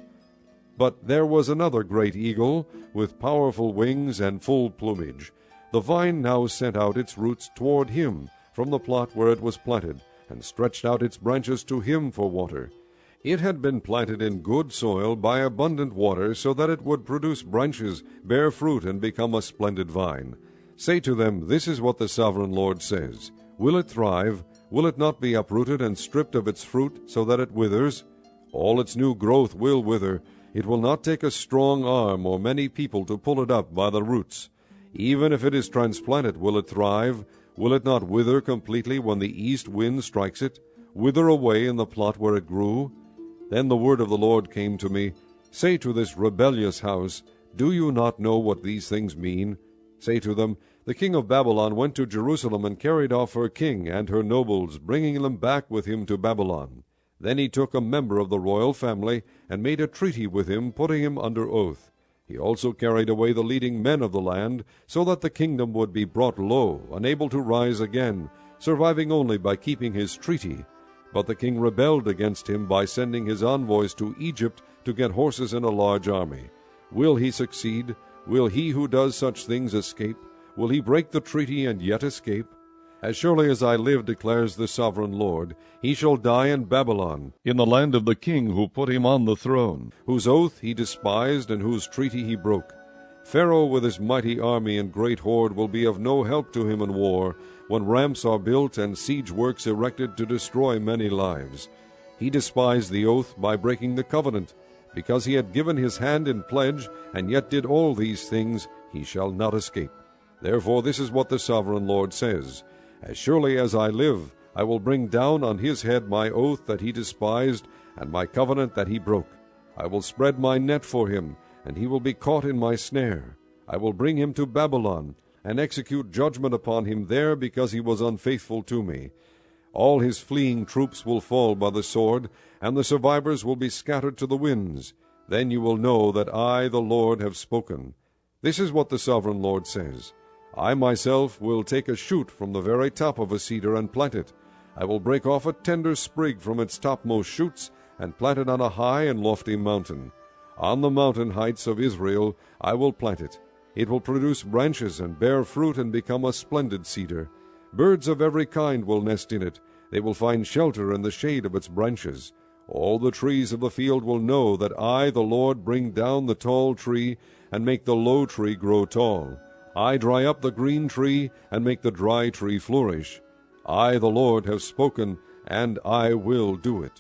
But there was another great eagle with powerful wings and full plumage. The vine now sent out its roots toward him from the plot where it was planted, and stretched out its branches to him for water. It had been planted in good soil by abundant water, so that it would produce branches, bear fruit, and become a splendid vine. Say to them, This is what the sovereign Lord says. Will it thrive? Will it not be uprooted and stripped of its fruit, so that it withers? All its new growth will wither. It will not take a strong arm or many people to pull it up by the roots. Even if it is transplanted, will it thrive? Will it not wither completely when the east wind strikes it, wither away in the plot where it grew? Then the word of the Lord came to me, Say to this rebellious house, Do you not know what these things mean? Say to them, The king of Babylon went to Jerusalem and carried off her king and her nobles, bringing them back with him to Babylon. Then he took a member of the royal family and made a treaty with him, putting him under oath. He also carried away the leading men of the land, so that the kingdom would be brought low, unable to rise again, surviving only by keeping his treaty. But the king rebelled against him by sending his envoys to Egypt to get horses and a large army. Will he succeed? Will he who does such things escape? Will he break the treaty and yet escape? As surely as I live, declares the sovereign Lord, he shall die in Babylon, in the land of the king who put him on the throne, whose oath he despised and whose treaty he broke. Pharaoh with his mighty army and great horde will be of no help to him in war, when ramps are built and siege works erected to destroy many lives. He despised the oath by breaking the covenant. Because he had given his hand in pledge, and yet did all these things, he shall not escape. Therefore this is what the sovereign Lord says, As surely as I live, I will bring down on his head my oath that he despised, and my covenant that he broke. I will spread my net for him, and he will be caught in my snare. I will bring him to Babylon, and execute judgment upon him there, because he was unfaithful to me. All his fleeing troops will fall by the sword, and the survivors will be scattered to the winds. Then you will know that I, the Lord, have spoken. This is what the sovereign Lord says. I myself will take a shoot from the very top of a cedar and plant it. I will break off a tender sprig from its topmost shoots, and plant it on a high and lofty mountain. On the mountain heights of Israel I will plant it. It will produce branches and bear fruit and become a splendid cedar. Birds of every kind will nest in it. They will find shelter in the shade of its branches. All the trees of the field will know that I, the Lord, bring down the tall tree and make the low tree grow tall. I dry up the green tree and make the dry tree flourish. I, the Lord, have spoken, and I will do it.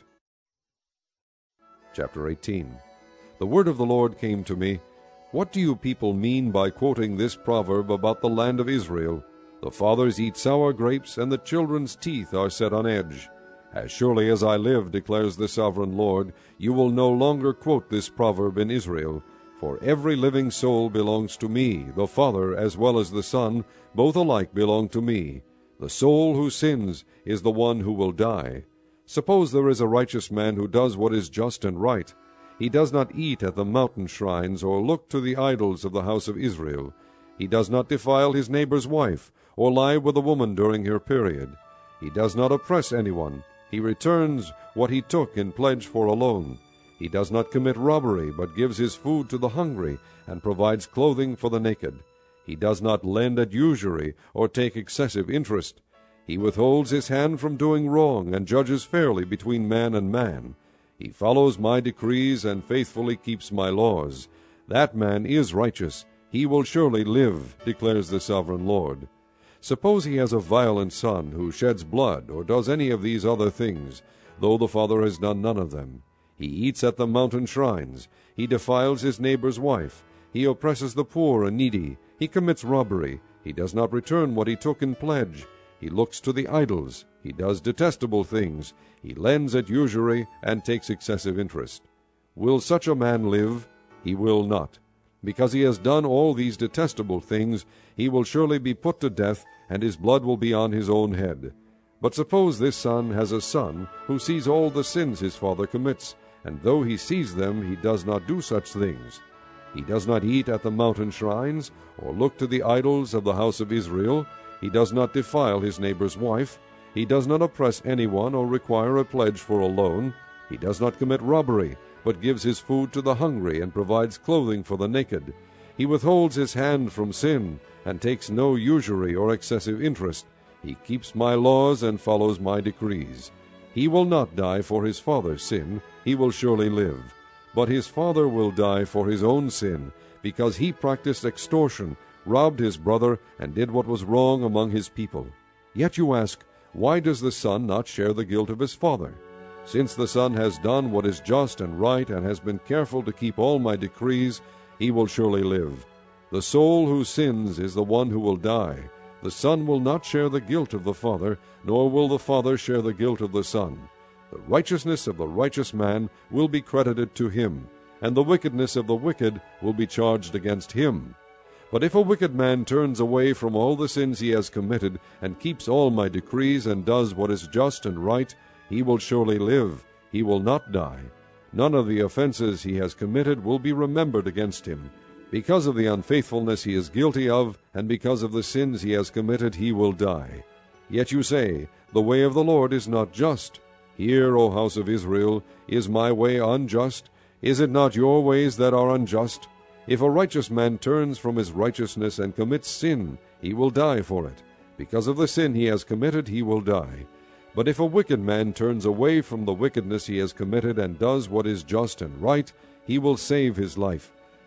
Chapter eighteen. The word of the Lord came to me, What do you people mean by quoting this proverb about the land of Israel? The fathers eat sour grapes, and the children's teeth are set on edge. As surely as I live, declares the sovereign Lord, you will no longer quote this proverb in Israel. For every living soul belongs to me, the Father as well as the Son, both alike belong to me. The soul who sins is the one who will die. Suppose there is a righteous man who does what is just and right. He does not eat at the mountain shrines, or look to the idols of the house of Israel. He does not defile his neighbor's wife, or lie with a woman during her period. He does not oppress anyone. He returns what he took in pledge for a loan. He does not commit robbery, but gives his food to the hungry, and provides clothing for the naked. He does not lend at usury, or take excessive interest. He withholds his hand from doing wrong, and judges fairly between man and man. He follows my decrees, and faithfully keeps my laws. That man is righteous. He will surely live, declares the sovereign Lord. Suppose he has a violent son, who sheds blood, or does any of these other things, though the father has done none of them. He eats at the mountain shrines. He defiles his neighbor's wife. He oppresses the poor and needy. He commits robbery. He does not return what he took in pledge. He looks to the idols. He does detestable things. He lends at usury and takes excessive interest. Will such a man live? He will not. Because he has done all these detestable things, he will surely be put to death, and his blood will be on his own head. But suppose this son has a son who sees all the sins his father commits, and though he sees them, he does not do such things. He does not eat at the mountain shrines, or look to the idols of the house of Israel. He does not defile his neighbor's wife. He does not oppress anyone or require a pledge for a loan. He does not commit robbery, but gives his food to the hungry and provides clothing for the naked. He withholds his hand from sin and takes no usury or excessive interest. He keeps my laws and follows my decrees. He will not die for his father's sin. He will surely live. But his father will die for his own sin, because he practiced extortion, robbed his brother, and did what was wrong among his people. Yet you ask, why does the son not share the guilt of his father? Since the son has done what is just and right, and has been careful to keep all my decrees, he will surely live. The soul who sins is the one who will die. The son will not share the guilt of the father, nor will the father share the guilt of the son. The righteousness of the righteous man will be credited to him, and the wickedness of the wicked will be charged against him. But if a wicked man turns away from all the sins he has committed, and keeps all my decrees, and does what is just and right, he will surely live. He will not die. None of the offenses he has committed will be remembered against him. Because of the unfaithfulness he is guilty of, and because of the sins he has committed, he will die. Yet you say, the way of the Lord is not just. Hear, O house of Israel, is my way unjust? Is it not your ways that are unjust? If a righteous man turns from his righteousness and commits sin, he will die for it. Because of the sin he has committed, he will die. But if a wicked man turns away from the wickedness he has committed and does what is just and right, he will save his life.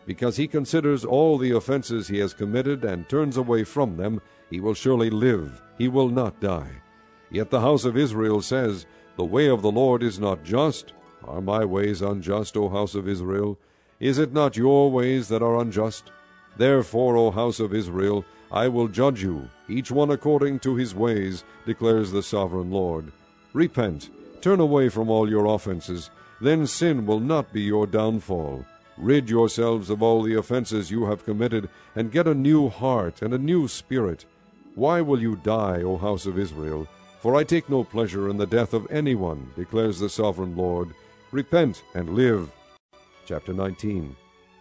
Because he considers all the offenses he has committed and turns away from them, he will surely live, he will not die. Yet the house of Israel says, The way of the Lord is not just. Are my ways unjust, O house of Israel? Is it not your ways that are unjust? Therefore, O house of Israel, I will judge you, each one according to his ways, declares the sovereign Lord. Repent, turn away from all your offenses, then sin will not be your downfall. Rid yourselves of all the offenses you have committed, and get a new heart and a new spirit. Why will you die, O house of Israel? For I take no pleasure in the death of anyone, declares the sovereign Lord. Repent and live. Chapter nineteen.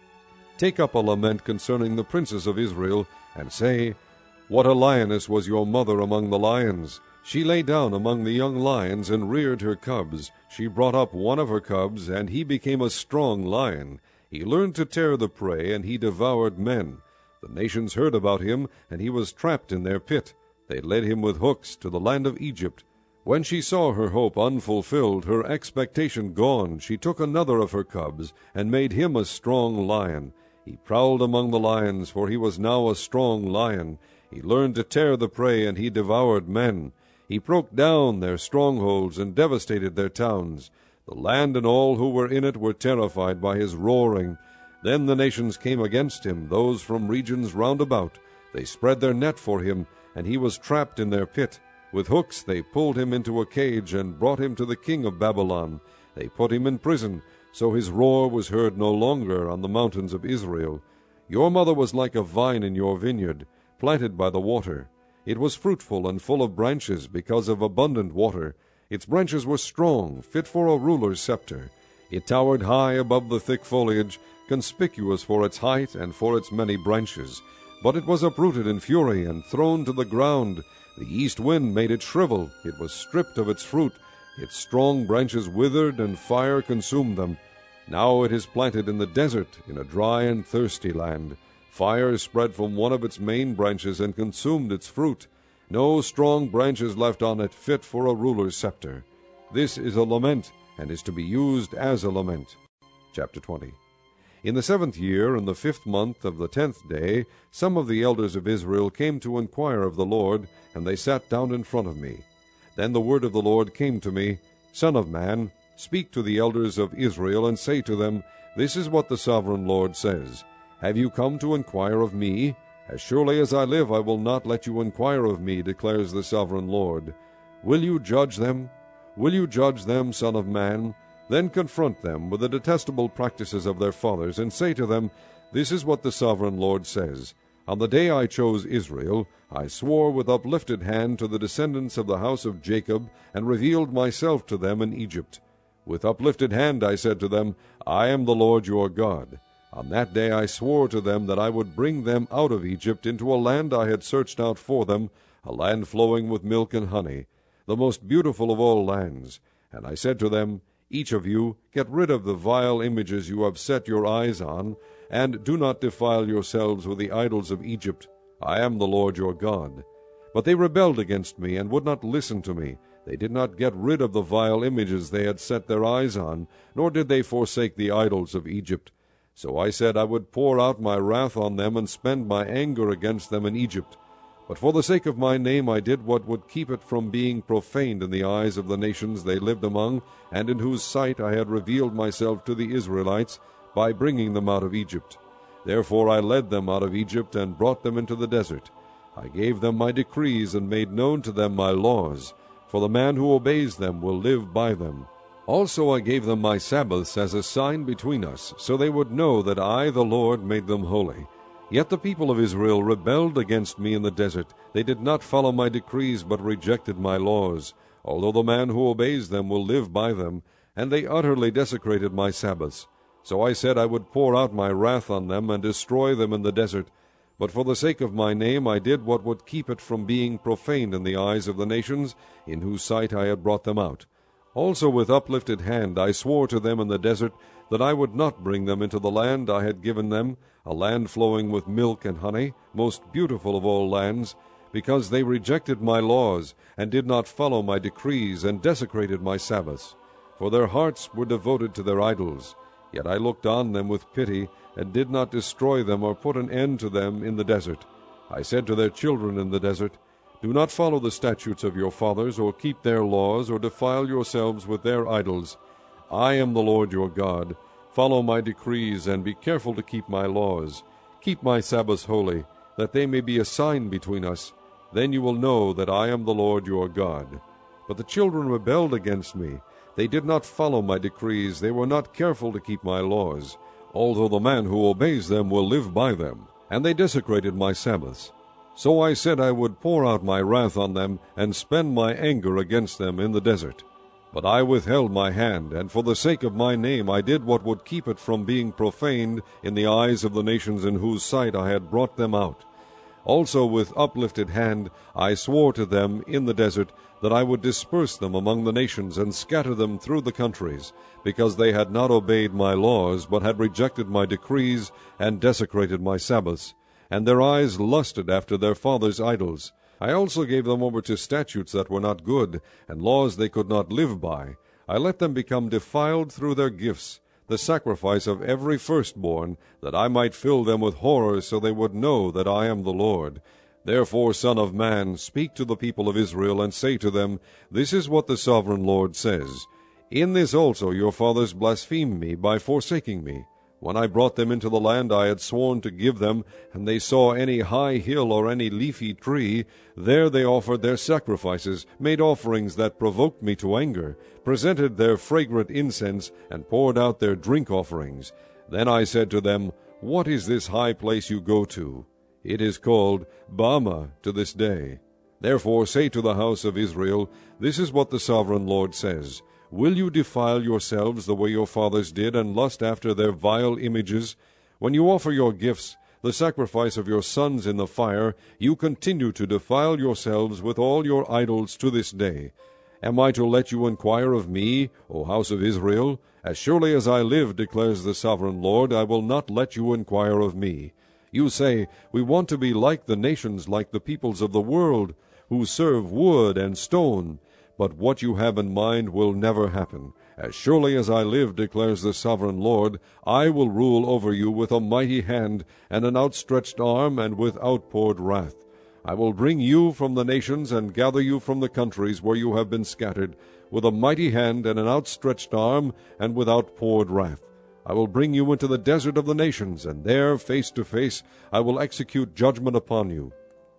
Take up a lament concerning the princes of Israel, and say, What a lioness was your mother among the lions! She lay down among the young lions, and reared her cubs. She brought up one of her cubs, and he became a strong lion. He learned to tear the prey, and he devoured men. The nations heard about him, and he was trapped in their pit. They led him with hooks to the land of Egypt. When she saw her hope unfulfilled, her expectation gone, she took another of her cubs, and made him a strong lion. He prowled among the lions, for he was now a strong lion. He learned to tear the prey, and he devoured men. He broke down their strongholds, and devastated their towns. The land and all who were in it were terrified by his roaring. Then the nations came against him, those from regions round about. They spread their net for him, and he was trapped in their pit. With hooks they pulled him into a cage, and brought him to the king of Babylon. They put him in prison, so his roar was heard no longer on the mountains of Israel. Your mother was like a vine in your vineyard, planted by the water. It was fruitful and full of branches because of abundant water. Its branches were strong, fit for a ruler's scepter. It towered high above the thick foliage, conspicuous for its height and for its many branches. But it was uprooted in fury and thrown to the ground. The east wind made it shrivel. It was stripped of its fruit. Its strong branches withered, and fire consumed them. Now it is planted in the desert, in a dry and thirsty land. Fire spread from one of its main branches and consumed its fruit. No strong branches left on it fit for a ruler's scepter. This is a lament, and is to be used as a lament. Chapter twenty. In the seventh year, in the fifth month of the tenth day, some of the elders of Israel came to inquire of the Lord, and they sat down in front of me. Then the word of the Lord came to me, Son of man, speak to the elders of Israel, and say to them, This is what the sovereign Lord says. Have you come to inquire of me? As surely as I live, I will not let you inquire of me, declares the sovereign Lord. Will you judge them? Will you judge them, Son of man? Then confront them with the detestable practices of their fathers, and say to them, This is what the sovereign Lord says. On the day I chose Israel, I swore with uplifted hand to the descendants of the house of Jacob, and revealed myself to them in Egypt. With uplifted hand I said to them, I am the Lord your God. On that day I swore to them that I would bring them out of Egypt into a land I had searched out for them, a land flowing with milk and honey, the most beautiful of all lands. And I said to them, Each of you, get rid of the vile images you have set your eyes on, and do not defile yourselves with the idols of Egypt. I am the Lord your God. But they rebelled against me, and would not listen to me. They did not get rid of the vile images they had set their eyes on, nor did they forsake the idols of Egypt. So I said I would pour out my wrath on them, and spend my anger against them in Egypt. But for the sake of my name I did what would keep it from being profaned in the eyes of the nations they lived among, and in whose sight I had revealed myself to the Israelites, by bringing them out of Egypt. Therefore I led them out of Egypt, and brought them into the desert. I gave them my decrees, and made known to them my laws, for the man who obeys them will live by them. Also I gave them my Sabbaths as a sign between us, so they would know that I, the Lord, made them holy. Yet the people of Israel rebelled against me in the desert. They did not follow my decrees, but rejected my laws, although the man who obeys them will live by them, and they utterly desecrated my Sabbaths. So I said I would pour out my wrath on them, and destroy them in the desert. But for the sake of my name I did what would keep it from being profaned in the eyes of the nations, in whose sight I had brought them out. Also with uplifted hand I swore to them in the desert that I would not bring them into the land I had given them, a land flowing with milk and honey, most beautiful of all lands, because they rejected my laws, and did not follow my decrees, and desecrated my Sabbaths. For their hearts were devoted to their idols. Yet I looked on them with pity, and did not destroy them or put an end to them in the desert. I said to their children in the desert, Do not follow the statutes of your fathers, or keep their laws, or defile yourselves with their idols. I am the Lord your God. Follow my decrees, and be careful to keep my laws. Keep my Sabbaths holy, that they may be a sign between us. Then you will know that I am the Lord your God. But the children rebelled against me. They did not follow my decrees. They were not careful to keep my laws, although the man who obeys them will live by them. And they desecrated my Sabbaths. So I said I would pour out my wrath on them, and spend my anger against them in the desert. But I withheld my hand, and for the sake of my name I did what would keep it from being profaned in the eyes of the nations in whose sight I had brought them out. Also with uplifted hand I swore to them in the desert that I would disperse them among the nations, and scatter them through the countries, because they had not obeyed my laws, but had rejected my decrees, and desecrated my Sabbaths, and their eyes lusted after their fathers' idols. I also gave them over to statutes that were not good, and laws they could not live by. I let them become defiled through their gifts, the sacrifice of every firstborn, that I might fill them with horror, so they would know that I am the Lord. Therefore, Son of man, speak to the people of Israel, and say to them, This is what the sovereign Lord says. In this also your fathers blasphemed me by forsaking me. When I brought them into the land I had sworn to give them, and they saw any high hill or any leafy tree, there they offered their sacrifices, made offerings that provoked me to anger, presented their fragrant incense, and poured out their drink offerings. Then I said to them, What is this high place you go to? It is called Bama to this day. Therefore say to the house of Israel, This is what the sovereign Lord says. Will you defile yourselves the way your fathers did, and lust after their vile images? When you offer your gifts, the sacrifice of your sons in the fire, you continue to defile yourselves with all your idols to this day. Am I to let you inquire of me, O house of Israel? As surely as I live, declares the sovereign Lord, I will not let you inquire of me. You say, We want to be like the nations, like the peoples of the world, who serve wood and stone. But what you have in mind will never happen. As surely as I live, declares the sovereign Lord, I will rule over you with a mighty hand, and an outstretched arm, and with outpoured wrath. I will bring you from the nations, and gather you from the countries where you have been scattered, with a mighty hand, and an outstretched arm, and with outpoured wrath. I will bring you into the desert of the nations, and there, face to face, I will execute judgment upon you.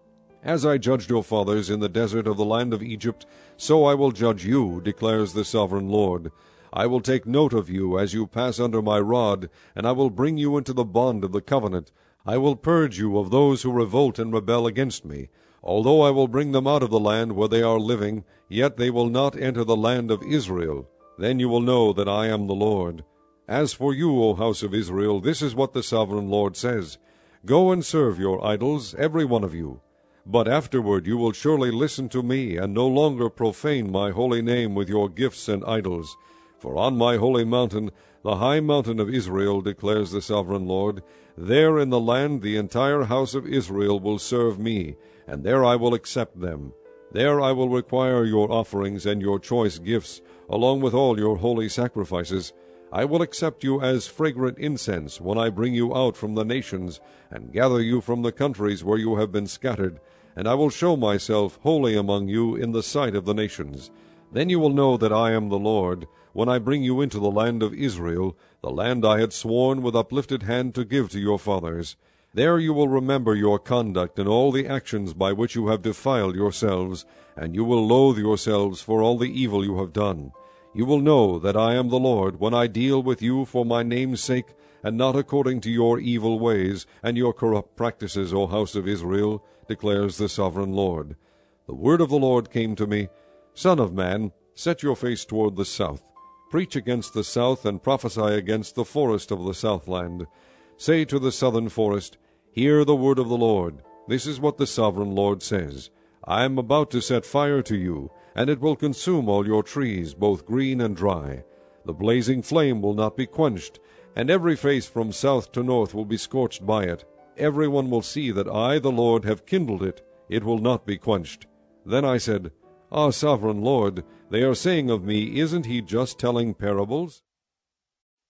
As I judged your fathers in the desert of the land of Egypt, so I will judge you, declares the sovereign Lord. I will take note of you as you pass under my rod, and I will bring you into the bond of the covenant. I will purge you of those who revolt and rebel against me. Although I will bring them out of the land where they are living, yet they will not enter the land of Israel. Then you will know that I am the Lord. As for you, O house of Israel, this is what the sovereign Lord says. Go and serve your idols, every one of you. But afterward you will surely listen to me, and no longer profane my holy name with your gifts and idols. For on my holy mountain, the high mountain of Israel, declares the sovereign Lord, there in the land the entire house of Israel will serve me, and there I will accept them. There I will require your offerings and your choice gifts, along with all your holy sacrifices. I will accept you as fragrant incense when I bring you out from the nations, and gather you from the countries where you have been scattered, and I will show myself holy among you in the sight of the nations. Then you will know that I am the Lord, when I bring you into the land of Israel, the land I had sworn with uplifted hand to give to your fathers. There you will remember your conduct and all the actions by which you have defiled yourselves, and you will loathe yourselves for all the evil you have done. You will know that I am the Lord when I deal with you for my name's sake, and not according to your evil ways and your corrupt practices, O house of Israel, declares the sovereign Lord. The word of the Lord came to me, Son of man, set your face toward the south. Preach against the south, and prophesy against the forest of the southland. Say to the southern forest, Hear the word of the Lord. This is what the sovereign Lord says. I am about to set fire to you, and it will consume all your trees, both green and dry. The blazing flame will not be quenched, and every face from south to north will be scorched by it. Every one will see that I, the Lord, have kindled it. It will not be quenched. Then I said, Ah, sovereign Lord, they are saying of me, Isn't he just telling parables?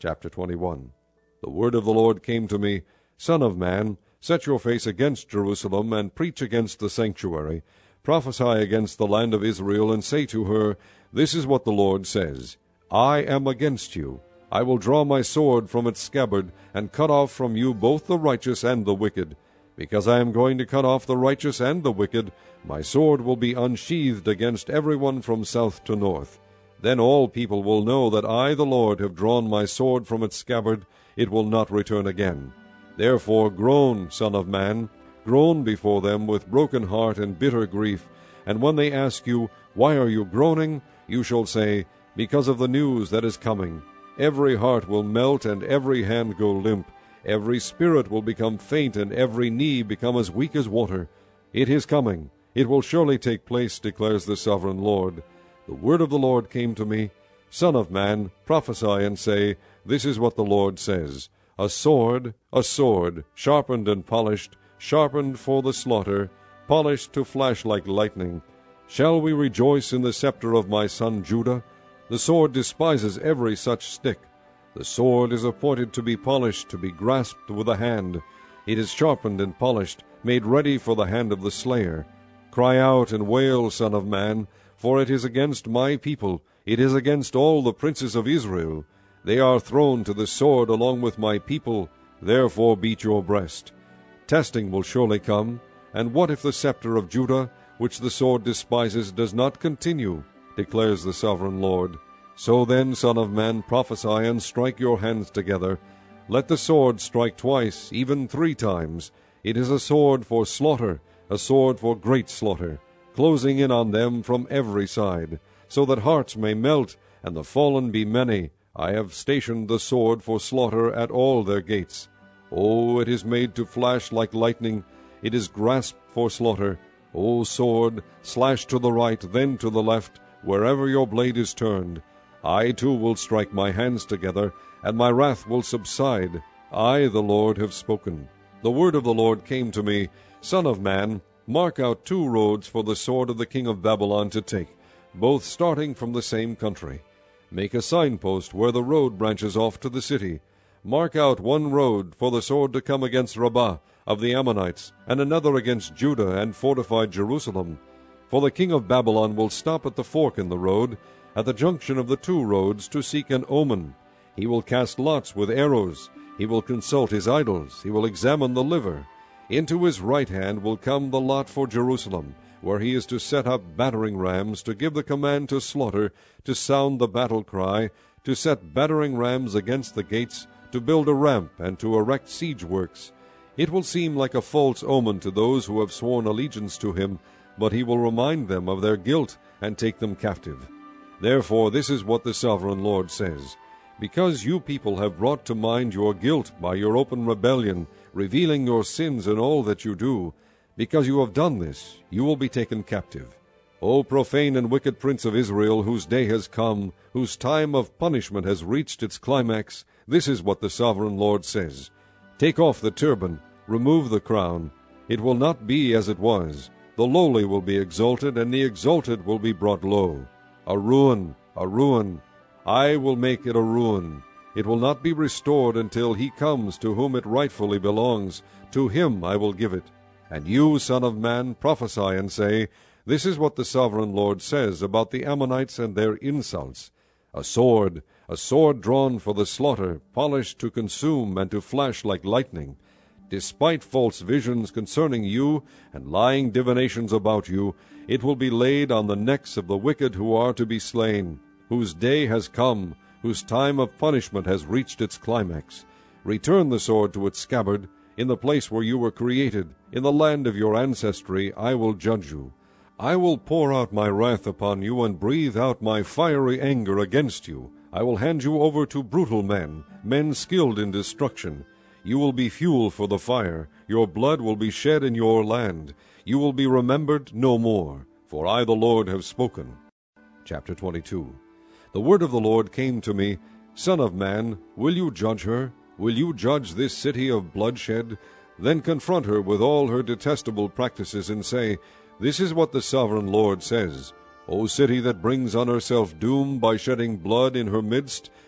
Chapter twenty-one. The word of the Lord came to me, Son of man, set your face against Jerusalem, and preach against the sanctuary. Prophesy against the land of Israel, and say to her, This is what the Lord says, I am against you. I will draw my sword from its scabbard, and cut off from you both the righteous and the wicked. Because I am going to cut off the righteous and the wicked, my sword will be unsheathed against every one from south to north. Then all people will know that I, the Lord, have drawn my sword from its scabbard. It will not return again. Therefore groan, Son of man, groan before them with broken heart and bitter grief. And when they ask you, Why are you groaning? You shall say, Because of the news that is coming. Every heart will melt, and every hand go limp. Every spirit will become faint, and every knee become as weak as water. It is coming. It will surely take place, declares the sovereign Lord. The word of the Lord came to me, Son of man, prophesy and say, This is what the Lord says, A sword, a sword, sharpened and polished, sharpened for the slaughter, polished to flash like lightning. Shall we rejoice in the scepter of my son Judah? The sword despises every such stick. The sword is appointed to be polished, to be grasped with a hand. It is sharpened and polished, made ready for the hand of the slayer. Cry out and wail, Son of man, for it is against my people, it is against all the princes of Israel. They are thrown to the sword along with my people, therefore beat your breast. Testing will surely come, and what if the scepter of Judah, which the sword despises, does not continue, declares the sovereign Lord. So then, Son of man, prophesy and strike your hands together. Let the sword strike twice, even three times. It is a sword for slaughter, a sword for great slaughter, closing in on them from every side, so that hearts may melt, and the fallen be many. I have stationed the sword for slaughter at all their gates. O, it is made to flash like lightning, it is grasped for slaughter. O sword, slash to the right, then to the left, wherever your blade is turned. I too will strike my hands together, and my wrath will subside. I, the Lord, have spoken. The word of the Lord came to me, Son of man, mark out two roads for the sword of the king of Babylon to take, both starting from the same country. Make a signpost where the road branches off to the city. Mark out one road for the sword to come against Rabbah of the Ammonites, and another against Judah and fortified Jerusalem. For the king of Babylon will stop at the fork in the road, at the junction of the two roads, to seek an omen. He will cast lots with arrows. He will consult his idols. He will examine the liver. Into his right hand will come the lot for Jerusalem, where he is to set up battering rams, to give the command to slaughter, to sound the battle cry, to set battering rams against the gates, to build a ramp, and to erect siege works. It will seem like a false omen to those who have sworn allegiance to him, but he will remind them of their guilt and take them captive. Therefore this is what the sovereign Lord says, Because you people have brought to mind your guilt by your open rebellion, revealing your sins in all that you do, because you have done this, you will be taken captive. O profane and wicked prince of Israel, whose day has come, whose time of punishment has reached its climax, this is what the sovereign Lord says. Take off the turban, remove the crown. It will not be as it was. The lowly will be exalted, and the exalted will be brought low. A ruin, a ruin. I will make it a ruin. It will not be restored until he comes to whom it rightfully belongs. To him I will give it. And you, Son of man, prophesy and say, This is what the sovereign Lord says about the Ammonites and their insults. A sword, a sword drawn for the slaughter, polished to consume and to flash like lightning. Despite false visions concerning you, and lying divinations about you, it will be laid on the necks of the wicked who are to be slain, whose day has come, whose time of punishment has reached its climax. Return the sword to its scabbard. In the place where you were created, in the land of your ancestry, I will judge you. I will pour out my wrath upon you and breathe out my fiery anger against you. I will hand you over to brutal men, men skilled in destruction. You will be fuel for the fire. Your blood will be shed in your land. You will be remembered no more, for I the Lord have spoken. Chapter twenty-two. The word of the Lord came to me, Son of man, will you judge her? Will you judge this city of bloodshed? Then confront her with all her detestable practices, and say, This is what the sovereign Lord says. O city that brings on herself doom by shedding blood in her midst,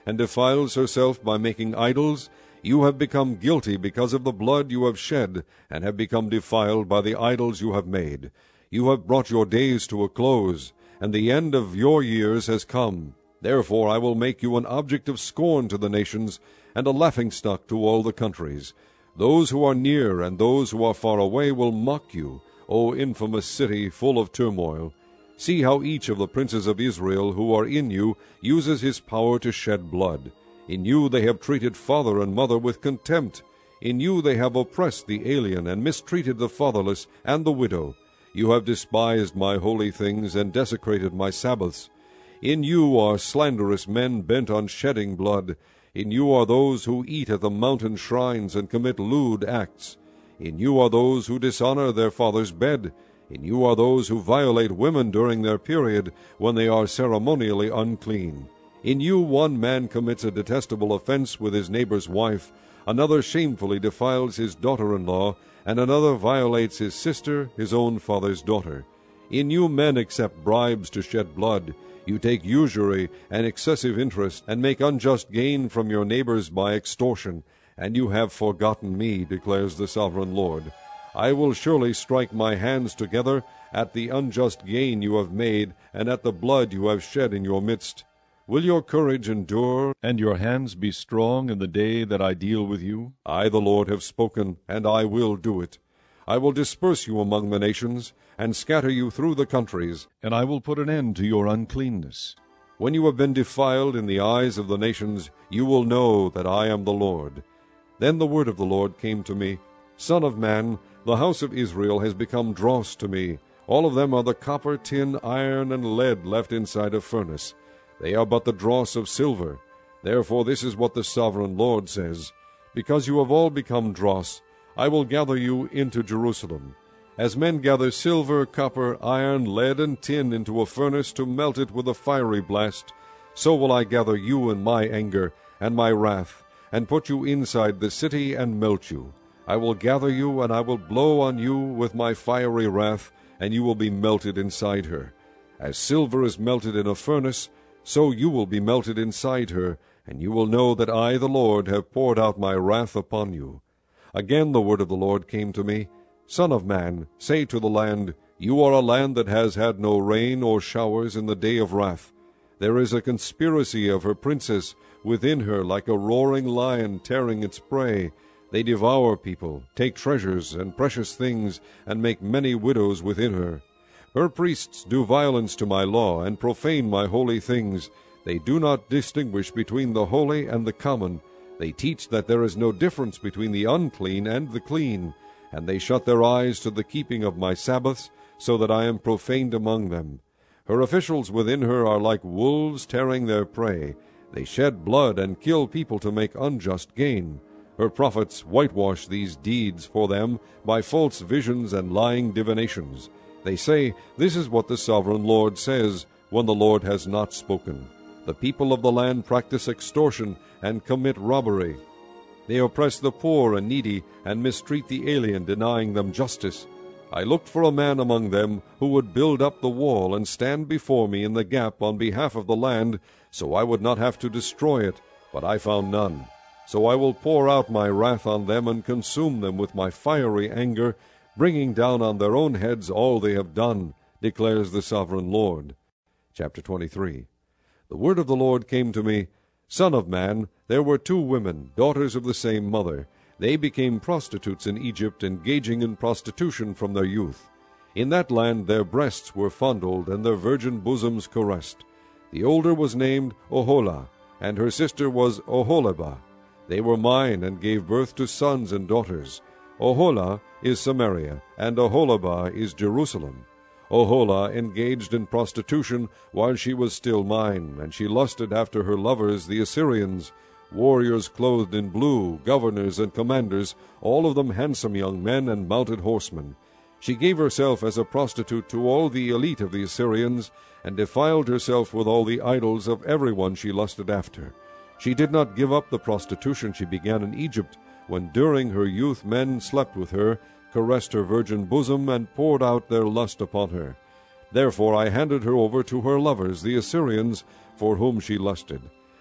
and defiles herself by making idols, you have become guilty because of the blood you have shed, and have become defiled by the idols you have made. You have brought your days to a close, and the end of your years has come. Therefore I will make you an object of scorn to the nations, and a laughingstock to all the countries. Those who are near and those who are far away will mock you, O infamous city full of turmoil. See how each of the princes of Israel who are in you uses his power to shed blood. In you they have treated father and mother with contempt. In you they have oppressed the alien and mistreated the fatherless and the widow. You have despised my holy things and desecrated my Sabbaths. In you are slanderous men bent on shedding blood. In you are those who eat at the mountain shrines and commit lewd acts. In you are those who dishonor their father's bed. In you are those who violate women during their period, when they are ceremonially unclean. In you one man commits a detestable offense with his neighbor's wife, another shamefully defiles his daughter-in-law, and another violates his sister, his own father's daughter. In you men accept bribes to shed blood. You take usury and excessive interest, and make unjust gain from your neighbors by extortion. And you have forgotten me, declares the sovereign Lord. I will surely strike my hands together at the unjust gain you have made, and at the blood you have shed in your midst. Will your courage endure, and your hands be strong in the day that I deal with you? I, the Lord, have spoken, and I will do it. I will disperse you among the nations, and scatter you through the countries, and I will put an end to your uncleanness. When you have been defiled in the eyes of the nations, you will know that I am the Lord. Then the word of the Lord came to me, Son of man, the house of Israel has become dross to me. All of them are the copper, tin, iron, and lead left inside a furnace. They are but the dross of silver. Therefore this is what the sovereign Lord says, Because you have all become dross, I will gather you into Jerusalem. As men gather silver, copper, iron, lead, and tin into a furnace to melt it with a fiery blast, so will I gather you in my anger and my wrath, and put you inside the city and melt you. I will gather you, and I will blow on you with my fiery wrath, and you will be melted inside her. As silver is melted in a furnace, so you will be melted inside her, and you will know that I, the Lord, have poured out my wrath upon you. Again the word of the Lord came to me, Son of man, say to the land, You are a land that has had no rain or showers in the day of wrath. There is a conspiracy of her princes within her, like a roaring lion tearing its prey. They devour people, take treasures and precious things, and make many widows within her. Her priests do violence to my law, and profane my holy things. They do not distinguish between the holy and the common. They teach that there is no difference between the unclean and the clean, and they shut their eyes to the keeping of my Sabbaths, so that I am profaned among them. Her officials within her are like wolves tearing their prey. They shed blood and kill people to make unjust gain. Her prophets whitewash these deeds for them by false visions and lying divinations. They say, This is what the sovereign Lord says, when the Lord has not spoken. The people of the land practice extortion and commit robbery. They oppress the poor and needy, and mistreat the alien, denying them justice. I looked for a man among them who would build up the wall and stand before me in the gap on behalf of the land, so I would not have to destroy it, but I found none. So I will pour out my wrath on them and consume them with my fiery anger, bringing down on their own heads all they have done, declares the sovereign Lord. Chapter twenty-three. The word of the Lord came to me, Son of man, there were two women, daughters of the same mother. They became prostitutes in Egypt, engaging in prostitution from their youth. In that land their breasts were fondled, and their virgin bosoms caressed. The older was named Oholah, and her sister was Oholibah. They were mine, and gave birth to sons and daughters. Oholah is Samaria, and Oholibah is Jerusalem. Oholah engaged in prostitution while she was still mine, and she lusted after her lovers the Assyrians, warriors clothed in blue, governors and commanders, all of them handsome young men and mounted horsemen. She gave herself as a prostitute to all the elite of the Assyrians, and defiled herself with all the idols of every one she lusted after. She did not give up the prostitution she began in Egypt, when during her youth men slept with her, caressed her virgin bosom, and poured out their lust upon her. Therefore I handed her over to her lovers, the Assyrians, for whom she lusted.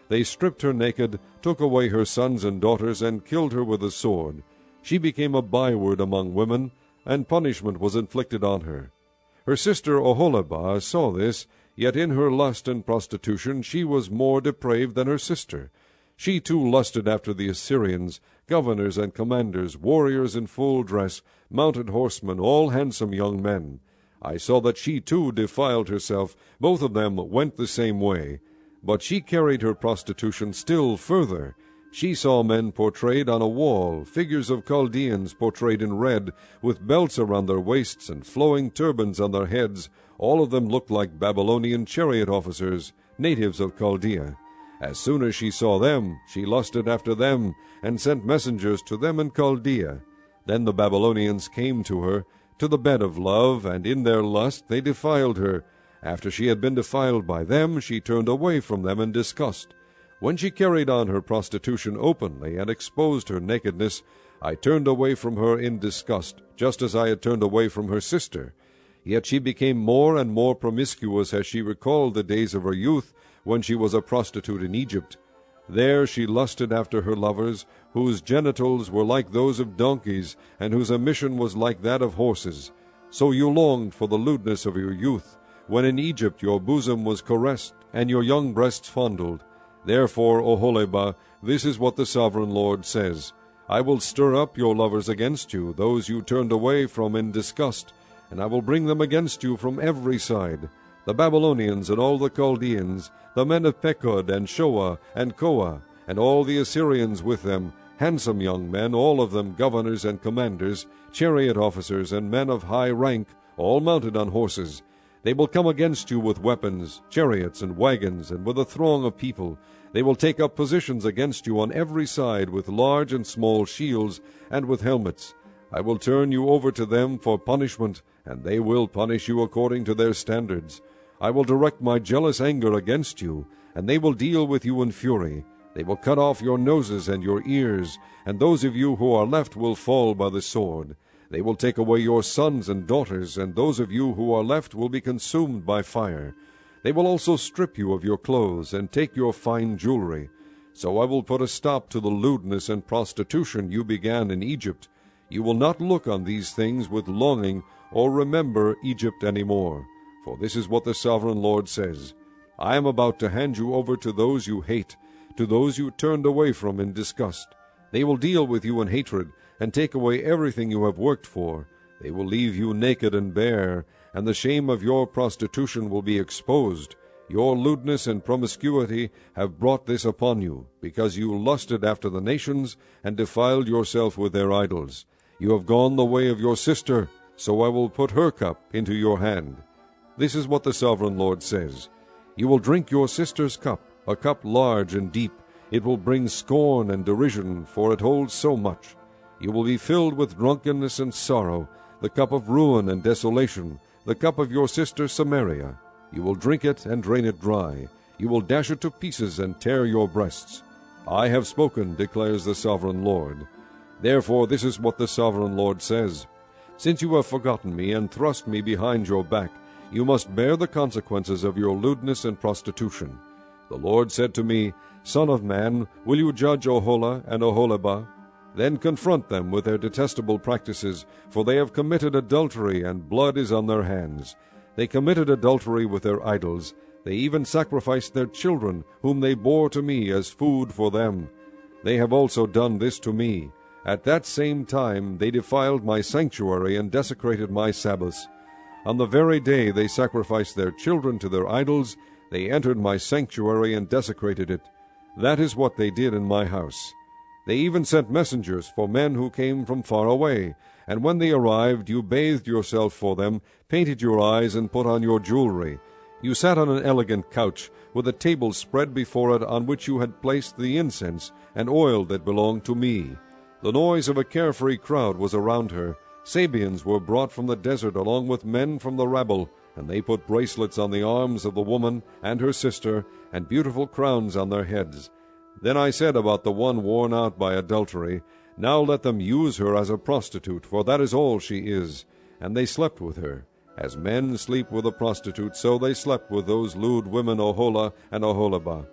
They stripped her naked, took away her sons and daughters, and killed her with a sword. She became a byword among women, and punishment was inflicted on her. Her sister Oholibah saw this, yet in her lust and prostitution she was more depraved than her sister. She too lusted after the Assyrians, governors and commanders, warriors in full dress, mounted horsemen, all handsome young men. I saw that she too defiled herself. Both of them went the same way. But she carried her prostitution still further. She saw men portrayed on a wall, figures of Chaldeans portrayed in red, with belts around their waists and flowing turbans on their heads. All of them looked like Babylonian chariot officers, natives of Chaldea. As soon as she saw them, she lusted after them, and sent messengers to them in Chaldea. Then the Babylonians came to her, to the bed of love, and in their lust they defiled her. After she had been defiled by them, she turned away from them in disgust. When she carried on her prostitution openly and exposed her nakedness, I turned away from her in disgust, just as I had turned away from her sister. Yet she became more and more promiscuous as she recalled the days of her youth, when she was a prostitute in Egypt. There she lusted after her lovers, whose genitals were like those of donkeys, and whose emission was like that of horses. So you longed for the lewdness of your youth, when in Egypt your bosom was caressed, and your young breasts fondled. Therefore, Oholibah, this is what the Sovereign Lord says. I will stir up your lovers against you, those you turned away from in disgust, and I will bring them against you from every side, the Babylonians and all the Chaldeans, the men of Pekod and Shoa and Koa, and all the Assyrians with them, handsome young men, all of them governors and commanders, chariot officers and men of high rank, all mounted on horses. They will come against you with weapons, chariots and wagons, and with a throng of people. They will take up positions against you on every side with large and small shields and with helmets. I will turn you over to them for punishment, and they will punish you according to their standards. I will direct my jealous anger against you, and they will deal with you in fury. They will cut off your noses and your ears, and those of you who are left will fall by the sword. They will take away your sons and daughters, and those of you who are left will be consumed by fire. They will also strip you of your clothes, and take your fine jewelry. So I will put a stop to the lewdness and prostitution you began in Egypt. You will not look on these things with longing, or remember Egypt any more. For this is what the Sovereign Lord says. I am about to hand you over to those you hate, to those you turned away from in disgust. They will deal with you in hatred, and take away everything you have worked for. They will leave you naked and bare, and the shame of your prostitution will be exposed. Your lewdness and promiscuity have brought this upon you, because you lusted after the nations, and defiled yourself with their idols. You have gone the way of your sister, so I will put her cup into your hand. This is what the Sovereign Lord says. You will drink your sister's cup, a cup large and deep. It will bring scorn and derision, for it holds so much. You will be filled with drunkenness and sorrow, the cup of ruin and desolation, the cup of your sister Samaria. You will drink it and drain it dry. You will dash it to pieces and tear your breasts. I have spoken, declares the Sovereign Lord. Therefore this is what the Sovereign Lord says. Since you have forgotten me and thrust me behind your back, you must bear the consequences of your lewdness and prostitution. The Lord said to me, Son of man, will you judge Oholah and Oholibah? Then confront them with their detestable practices, for they have committed adultery, and blood is on their hands. They committed adultery with their idols. They even sacrificed their children, whom they bore to me as food for them. They have also done this to me. At that same time they defiled my sanctuary and desecrated my Sabbaths. On the very day they sacrificed their children to their idols, they entered my sanctuary and desecrated it. That is what they did in my house. They even sent messengers for men who came from far away, and when they arrived you bathed yourself for them, painted your eyes, and put on your jewelry. You sat on an elegant couch, with a table spread before it on which you had placed the incense and oil that belonged to me. The noise of a carefree crowd was around her. Sabians were brought from the desert along with men from the rabble, and they put bracelets on the arms of the woman and her sister, and beautiful crowns on their heads. Then I said about the one worn out by adultery, Now let them use her as a prostitute, for that is all she is. And they slept with her. As men sleep with a prostitute, so they slept with those lewd women Oholah and Oholibah.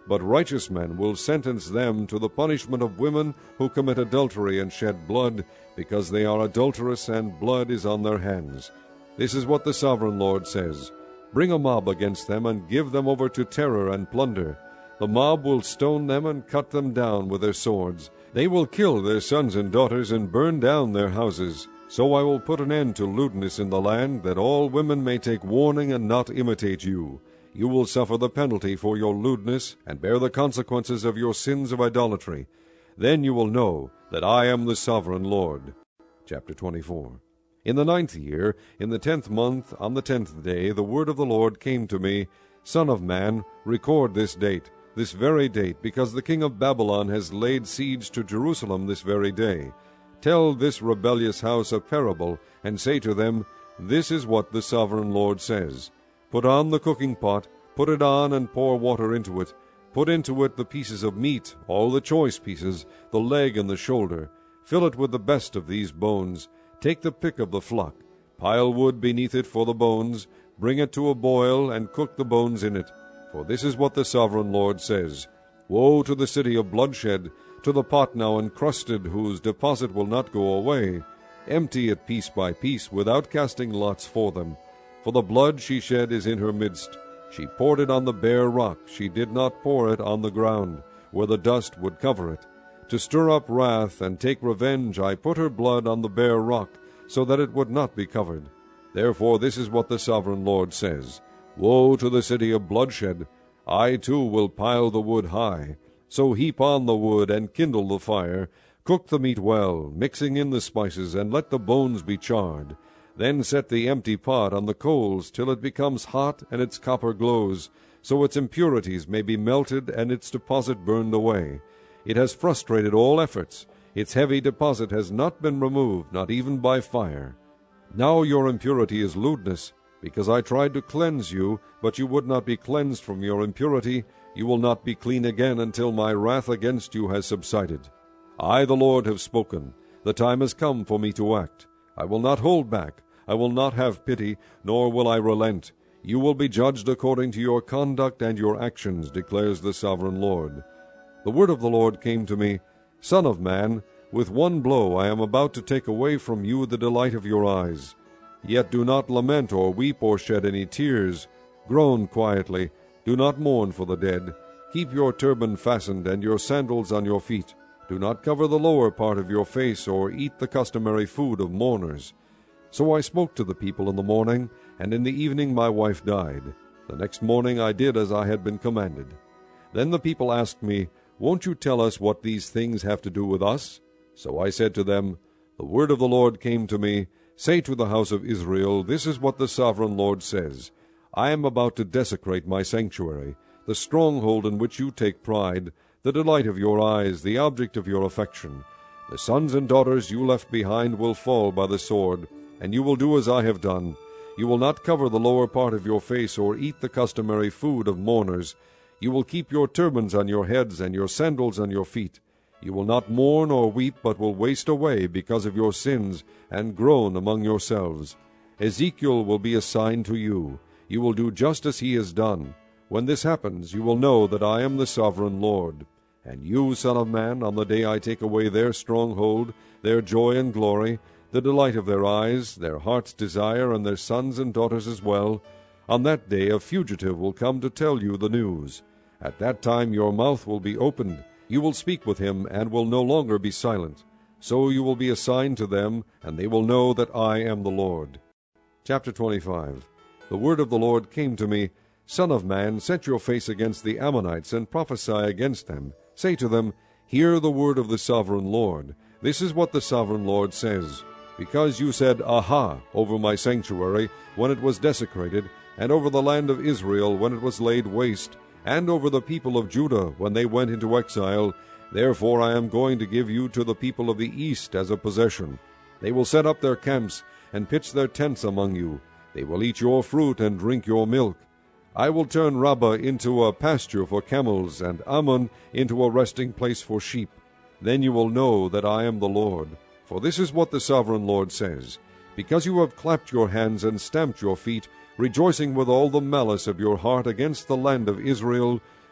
but righteous men will sentence them to the punishment of women who commit adultery and shed blood, because they are adulterous and blood is on their hands. This is what the sovereign Lord says. Bring a mob against them and give them over to terror and plunder. The mob will stone them and cut them down with their swords. They will kill their sons and daughters and burn down their houses. So I will put an end to lewdness in the land, that all women may take warning and not imitate you. You will suffer the penalty for your lewdness, and bear the consequences of your sins of idolatry. Then you will know that I am the sovereign Lord. Chapter twenty-four. In the ninth year, in the tenth month, on the tenth day, the word of the Lord came to me, Son of man, record this date, this very date, because the king of Babylon has laid siege to Jerusalem this very day. Tell this rebellious house a parable, and say to them, This is what the sovereign Lord says. Put on the cooking pot, put it on, and pour water into it. Put into it the pieces of meat, all the choice pieces, the leg and the shoulder. Fill it with the best of these bones. Take the pick of the flock. Pile wood beneath it for the bones. Bring it to a boil, and cook the bones in it. For this is what the sovereign Lord says. Woe to the city of bloodshed, to the pot now encrusted, whose deposit will not go away. Empty it piece by piece, without casting lots for them. For the blood she shed is in her midst. She poured it on the bare rock. She did not pour it on the ground, where the dust would cover it. To stir up wrath and take revenge, I put her blood on the bare rock, so that it would not be covered. Therefore this is what the sovereign Lord says. Woe to the city of bloodshed! I too will pile the wood high. So heap on the wood, and kindle the fire. Cook the meat well, mixing in the spices, and let the bones be charred. Then set the empty pot on the coals, till it becomes hot, and its copper glows, so its impurities may be melted, and its deposit burned away. It has frustrated all efforts. Its heavy deposit has not been removed, not even by fire. Now your impurity is lewdness, because I tried to cleanse you, but you would not be cleansed from your impurity. You will not be clean again until my wrath against you has subsided. I, the Lord, have spoken. The time has come for me to act. I will not hold back. I will not have pity, nor will I relent. You will be judged according to your conduct and your actions, declares the sovereign Lord. The word of the Lord came to me, Son of man, with one blow I am about to take away from you the delight of your eyes. Yet do not lament or weep or shed any tears. Groan quietly. Do not mourn for the dead. Keep your turban fastened and your sandals on your feet. Do not cover the lower part of your face or eat the customary food of mourners. So I spoke to the people in the morning, and in the evening my wife died. The next morning I did as I had been commanded. Then the people asked me, Won't you tell us what these things have to do with us? So I said to them, The word of the Lord came to me, Say to the house of Israel, This is what the sovereign Lord says. I am about to desecrate my sanctuary, the stronghold in which you take pride, the delight of your eyes, the object of your affection. The sons and daughters you left behind will fall by the sword, and you will do as I have done. You will not cover the lower part of your face or eat the customary food of mourners. You will keep your turbans on your heads and your sandals on your feet. You will not mourn or weep, but will waste away because of your sins, and groan among yourselves. Ezekiel will be a sign to you. You will do just as he has done. When this happens, you will know that I am the sovereign Lord. And you, Son of man, on the day I take away their stronghold, their joy and glory, the delight of their eyes, their heart's desire, and their sons and daughters as well, on that day a fugitive will come to tell you the news. At that time your mouth will be opened. You will speak with him, and will no longer be silent. So you will be a sign to them, and they will know that I am the Lord. Chapter twenty-five. The word of the Lord came to me, Son of man, set your face against the Ammonites, and prophesy against them. Say to them, Hear the word of the sovereign Lord. This is what the sovereign Lord says. Because you said, Aha, over my sanctuary, when it was desecrated, and over the land of Israel, when it was laid waste, and over the people of Judah, when they went into exile, therefore I am going to give you to the people of the east as a possession. They will set up their camps, and pitch their tents among you. They will eat your fruit and drink your milk. I will turn Rabbah into a pasture for camels, and Ammon into a resting place for sheep. Then you will know that I am the Lord. For this is what the sovereign Lord says, Because you have clapped your hands and stamped your feet, rejoicing with all the malice of your heart against the land of Israel,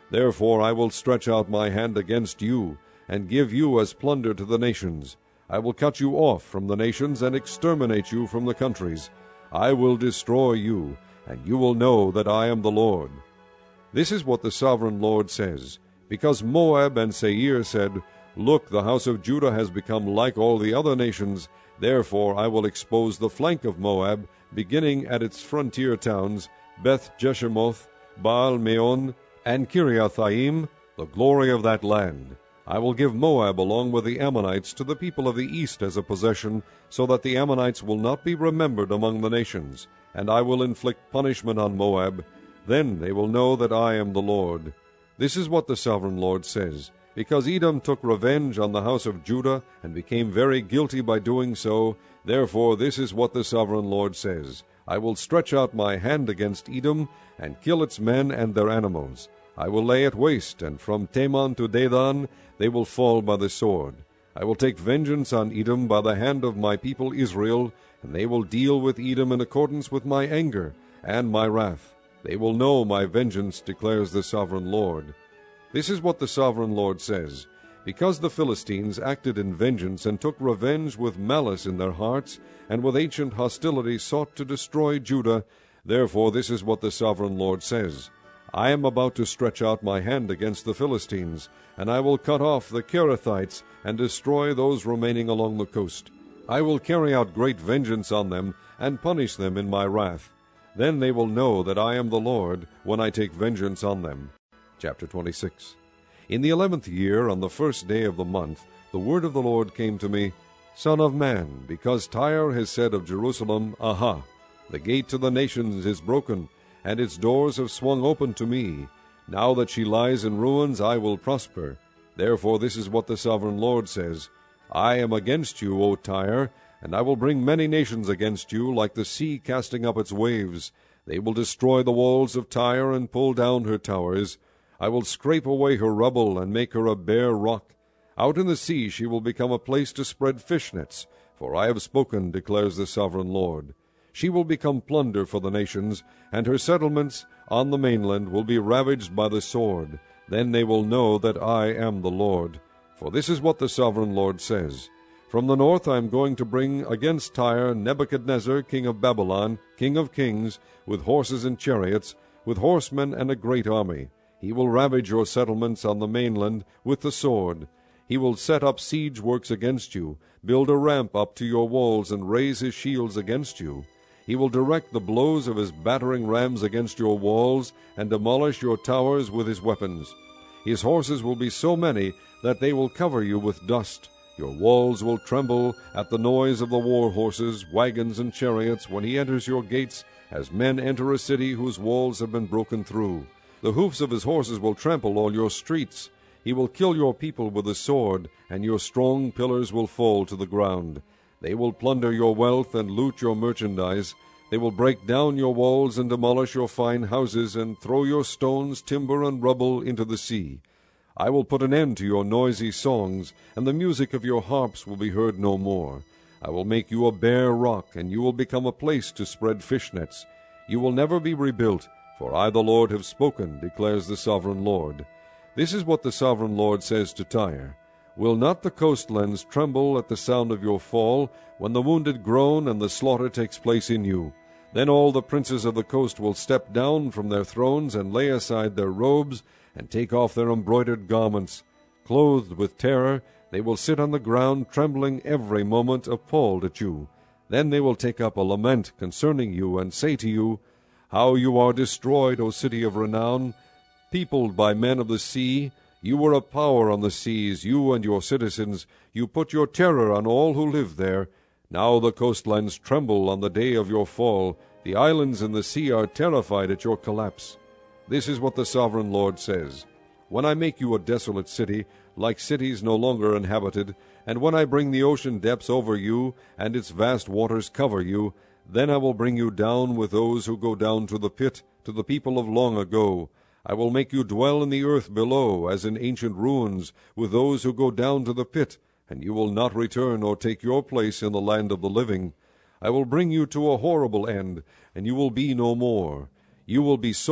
Therefore I will stretch out my hand against you, and give you as plunder to the nations. I will cut you off from the nations, and exterminate you from the countries. I will destroy you, and you will know that I am the Lord. This is what the sovereign Lord says. Because Moab and Seir said, Look, the house of Judah has become like all the other nations, therefore I will expose the flank of Moab, beginning at its frontier towns, Beth-Jeshemoth, Baal-Meon, and Kiriathaim, the glory of that land. I will give Moab along with the Ammonites to the people of the east as a possession, so that the Ammonites will not be remembered among the nations, and I will inflict punishment on Moab. Then they will know that I am the Lord. This is what the sovereign Lord says. Because Edom took revenge on the house of Judah, and became very guilty by doing so, therefore this is what the sovereign Lord says. I will stretch out my hand against Edom, and kill its men and their animals. I will lay it waste, and from Teman to Dedan they will fall by the sword. I will take vengeance on Edom by the hand of my people Israel, and they will deal with Edom in accordance with my anger and my wrath. They will know my vengeance, declares the sovereign Lord. This is what the sovereign Lord says. Because the Philistines acted in vengeance and took revenge with malice in their hearts, and with ancient hostility sought to destroy Judah, therefore this is what the sovereign Lord says. I am about to stretch out my hand against the Philistines, and I will cut off the Kerethites and destroy those remaining along the coast. I will carry out great vengeance on them and punish them in my wrath. Then they will know that I am the Lord when I take vengeance on them. Chapter twenty-six. In the eleventh year, on the first day of the month, the word of the Lord came to me, Son of man, because Tyre has said of Jerusalem, Aha! The gate to the nations is broken, and its doors have swung open to me. Now that she lies in ruins, I will prosper. Therefore this is what the sovereign Lord says. I am against you, O Tyre, and I will bring many nations against you, like the sea casting up its waves. They will destroy the walls of Tyre and pull down her towers. I will scrape away her rubble and make her a bare rock. Out in the sea she will become a place to spread fish nets, for I have spoken, declares the sovereign Lord. She will become plunder for the nations, and her settlements on the mainland will be ravaged by the sword. Then they will know that I am the Lord. For this is what the sovereign Lord says. From the north I am going to bring against Tyre Nebuchadnezzar, king of Babylon, king of kings, with horses and chariots, with horsemen and a great army. He will ravage your settlements on the mainland with the sword. He will set up siege works against you, build a ramp up to your walls, and raise his shields against you. He will direct the blows of his battering rams against your walls, and demolish your towers with his weapons. His horses will be so many that they will cover you with dust. Your walls will tremble at the noise of the war horses, wagons, and chariots when he enters your gates, as men enter a city whose walls have been broken through. The hoofs of his horses will trample all your streets. He will kill your people with the sword, and your strong pillars will fall to the ground. They will plunder your wealth and loot your merchandise. They will break down your walls and demolish your fine houses, and throw your stones, timber, and rubble into the sea. I will put an end to your noisy songs, and the music of your harps will be heard no more. I will make you a bare rock, and you will become a place to spread fish nets. You will never be rebuilt, for I the Lord have spoken, declares the sovereign Lord. This is what the sovereign Lord says to Tyre. Will not the coastlands tremble at the sound of your fall, when the wounded groan and the slaughter takes place in you? Then all the princes of the coast will step down from their thrones and lay aside their robes, and take off their embroidered garments. Clothed with terror, they will sit on the ground, trembling every moment, appalled at you. Then they will take up a lament concerning you, and say to you, How you are destroyed, O city of renown! Peopled by men of the sea, you were a power on the seas, you and your citizens. You put your terror on all who live there. Now the coastlands tremble on the day of your fall. The islands in the sea are terrified at your collapse. This is what the sovereign Lord says. When I make you a desolate city, like cities no longer inhabited, and when I bring the ocean depths over you, and its vast waters cover you, then I will bring you down with those who go down to the pit, to the people of long ago. I will make you dwell in the earth below, as in ancient ruins, with those who go down to the pit, and you will not return or take your place in the land of the living. I will bring you to a horrible end, and you will be no more. You will be sought,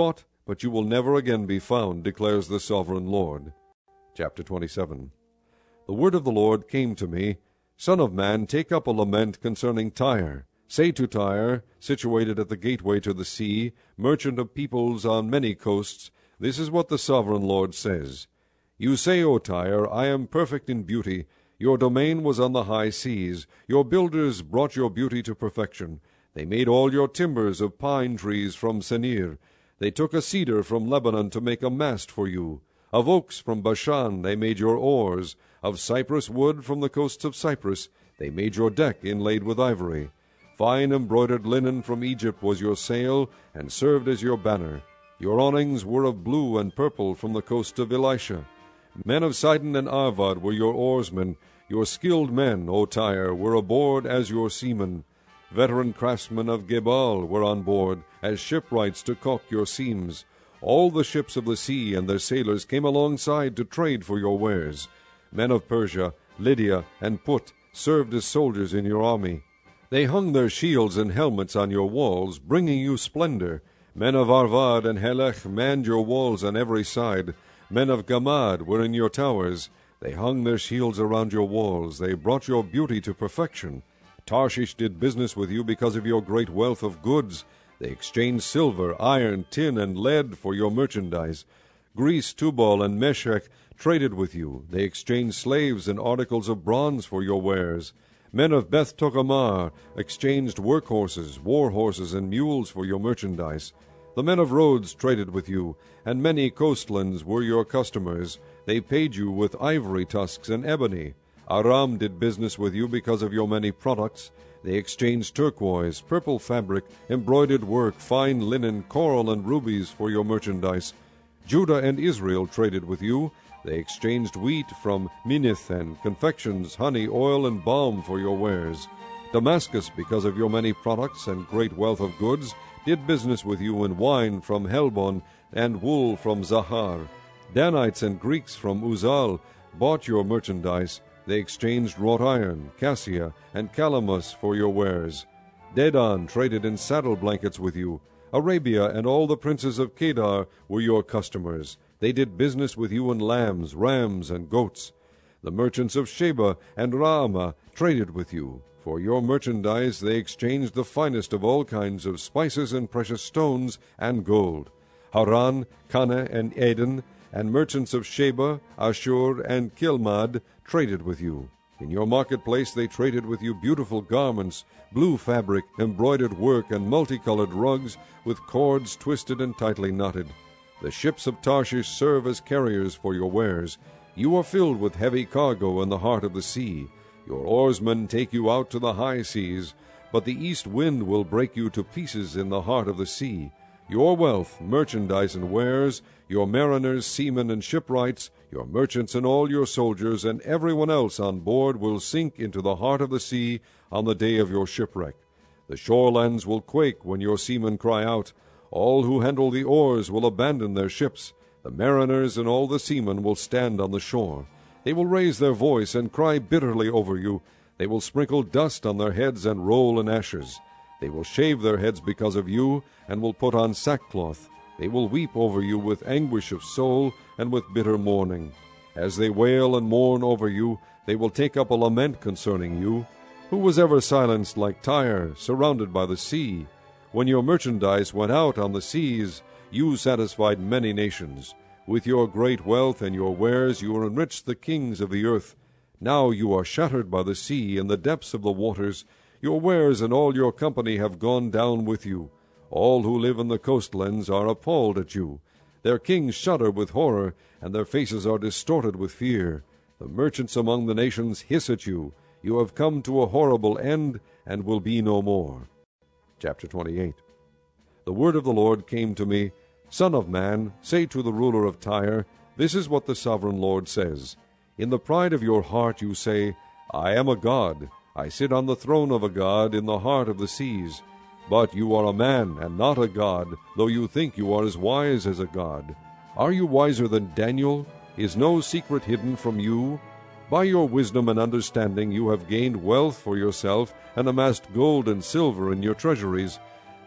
but you will never again be found, declares the sovereign Lord. Chapter twenty-seven. The word of the Lord came to me, Son of man, take up a lament concerning Tyre. Say to Tyre, situated at the gateway to the sea, merchant of peoples on many coasts, this is what the sovereign Lord says. You say, O Tyre, I am perfect in beauty. Your domain was on the high seas. Your builders brought your beauty to perfection. They made all your timbers of pine trees from Senir. They took a cedar from Lebanon to make a mast for you. Of oaks from Bashan they made your oars. Of cypress wood from the coasts of Cyprus they made your deck inlaid with ivory. Fine embroidered linen from Egypt was your sail, and served as your banner. Your awnings were of blue and purple from the coast of Elisha. Men of Sidon and Arvad were your oarsmen. Your skilled men, O Tyre, were aboard as your seamen. Veteran craftsmen of Gebal were on board, as shipwrights to caulk your seams. All the ships of the sea and their sailors came alongside to trade for your wares. Men of Persia, Lydia, and Put served as soldiers in your army. They hung their shields and helmets on your walls, bringing you splendor. Men of Arvad and Helech manned your walls on every side. Men of Gamad were in your towers. They hung their shields around your walls. They brought your beauty to perfection. Tarshish did business with you because of your great wealth of goods. They exchanged silver, iron, tin, and lead for your merchandise. Greece, Tubal, and Meshech traded with you. They exchanged slaves and articles of bronze for your wares. Men of Beth Togarmah exchanged work horses, war horses, and mules for your merchandise. The men of Rhodes traded with you, and many coastlands were your customers. They paid you with ivory tusks and ebony. Aram did business with you because of your many products. They exchanged turquoise, purple fabric, embroidered work, fine linen, coral, and rubies for your merchandise. Judah and Israel traded with you. They exchanged wheat from Minnith, and confections, honey, oil, and balm for your wares. Damascus, because of your many products and great wealth of goods, did business with you in wine from Helbon, and wool from Zahar. Danites and Greeks from Uzal bought your merchandise. They exchanged wrought iron, cassia, and calamus for your wares. Dedan traded in saddle blankets with you. Arabia and all the princes of Kedar were your customers. They did business with you in lambs, rams, and goats. The merchants of Sheba and Raamah traded with you. For your merchandise they exchanged the finest of all kinds of spices and precious stones and gold. Haran, Canah, and Eden, and merchants of Sheba, Ashur, and Kilmad traded with you. In your marketplace they traded with you beautiful garments, blue fabric, embroidered work, and multicolored rugs with cords twisted and tightly knotted. The ships of Tarshish serve as carriers for your wares. You are filled with heavy cargo in the heart of the sea. Your oarsmen take you out to the high seas, but the east wind will break you to pieces in the heart of the sea. Your wealth, merchandise, and wares, your mariners, seamen, and shipwrights, your merchants, and all your soldiers, and everyone else on board will sink into the heart of the sea on the day of your shipwreck. The shorelands will quake when your seamen cry out. All who handle the oars will abandon their ships. The mariners and all the seamen will stand on the shore. They will raise their voice and cry bitterly over you. They will sprinkle dust on their heads and roll in ashes. They will shave their heads because of you, and will put on sackcloth. They will weep over you with anguish of soul and with bitter mourning. As they wail and mourn over you, they will take up a lament concerning you. Who was ever silenced like Tyre, surrounded by the sea? When your merchandise went out on the seas, you satisfied many nations. With your great wealth and your wares you enriched the kings of the earth. Now you are shattered by the sea in the depths of the waters. Your wares and all your company have gone down with you. All who live in the coastlands are appalled at you. Their kings shudder with horror, and their faces are distorted with fear. The merchants among the nations hiss at you. You have come to a horrible end, and will be no more. Chapter twenty-eight. The word of the Lord came to me, Son of man, say to the ruler of Tyre, This is what the sovereign Lord says. In the pride of your heart you say, I am a god. I sit on the throne of a god in the heart of the seas. But you are a man, and not a god, though you think you are as wise as a god. Are you wiser than Daniel? Is no secret hidden from you? By your wisdom and understanding you have gained wealth for yourself, and amassed gold and silver in your treasuries.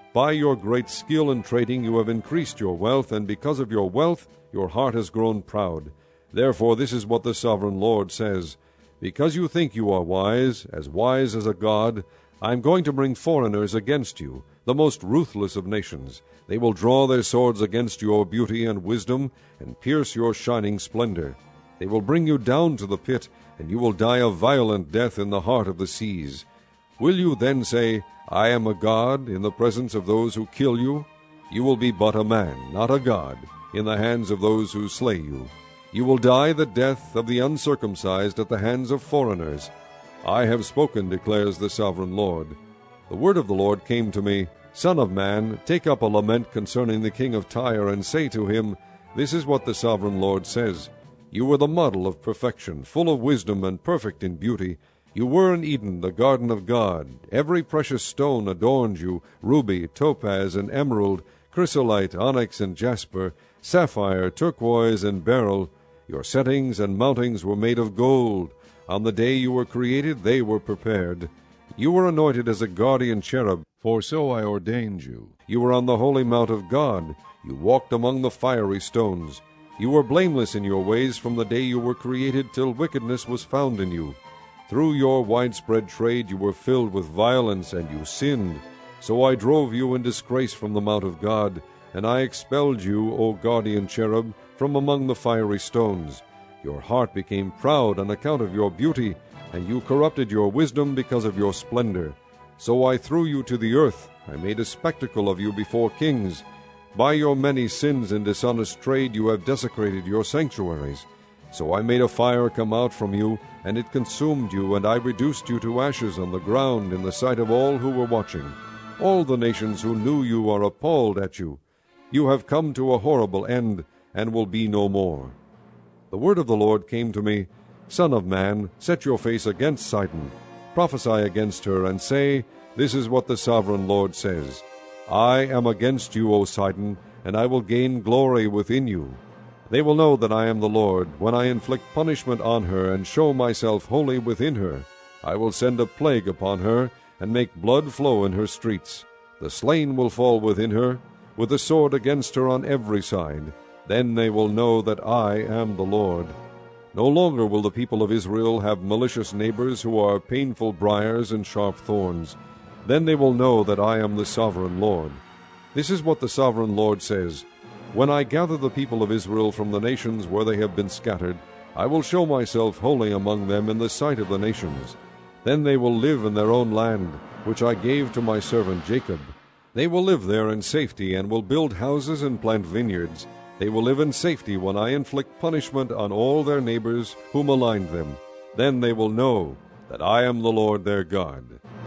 By your great skill in trading you have increased your wealth, and because of your wealth your heart has grown proud. Therefore this is what the sovereign Lord says, Because you think you are wise, as wise as a god, I am going to bring foreigners against you, the most ruthless of nations. They will draw their swords against your beauty and wisdom, and pierce your shining splendor. They will bring you down to the pit, and you will die a violent death in the heart of the seas. Will you then say, I am a god, in the presence of those who kill you? You will be but a man, not a god, in the hands of those who slay you. You will die the death of the uncircumcised at the hands of foreigners. I have spoken, declares the sovereign Lord. The word of the Lord came to me, Son of man, take up a lament concerning the king of Tyre, and say to him, This is what the sovereign Lord says. You were the model of perfection, full of wisdom and perfect in beauty. You were in Eden, the garden of God. Every precious stone adorned you, ruby, topaz, and emerald, chrysolite, onyx, and jasper, sapphire, turquoise, and beryl. Your settings and mountings were made of gold. On the day you were created they were prepared. You were anointed as a guardian cherub, for so I ordained you. You were on the holy mount of God. You walked among the fiery stones. You were blameless in your ways from the day you were created till wickedness was found in you. Through your widespread trade you were filled with violence, and you sinned. So I drove you in disgrace from the mount of God, and I expelled you, O guardian cherub, from among the fiery stones. Your heart became proud on account of your beauty, and you corrupted your wisdom because of your splendor. So I threw you to the earth. I made a spectacle of you before kings. By your many sins and dishonest trade you have desecrated your sanctuaries. So I made a fire come out from you, and it consumed you, and I reduced you to ashes on the ground in the sight of all who were watching. All the nations who knew you are appalled at you. You have come to a horrible end, and will be no more. The word of the Lord came to me, Son of man, set your face against Sidon. Prophesy against her, and say, This is what the sovereign Lord says. I am against you, O Sidon, and I will gain glory within you. They will know that I am the Lord, when I inflict punishment on her, and show myself holy within her. I will send a plague upon her, and make blood flow in her streets. The slain will fall within her, with the sword against her on every side. Then they will know that I am the Lord. No longer will the people of Israel have malicious neighbors who are painful briars and sharp thorns. Then they will know that I am the sovereign Lord. This is what the sovereign Lord says, When I gather the people of Israel from the nations where they have been scattered, I will show myself holy among them in the sight of the nations. Then they will live in their own land, which I gave to my servant Jacob. They will live there in safety, and will build houses and plant vineyards. They will live in safety when I inflict punishment on all their neighbors who maligned them. Then they will know that I am the Lord their God.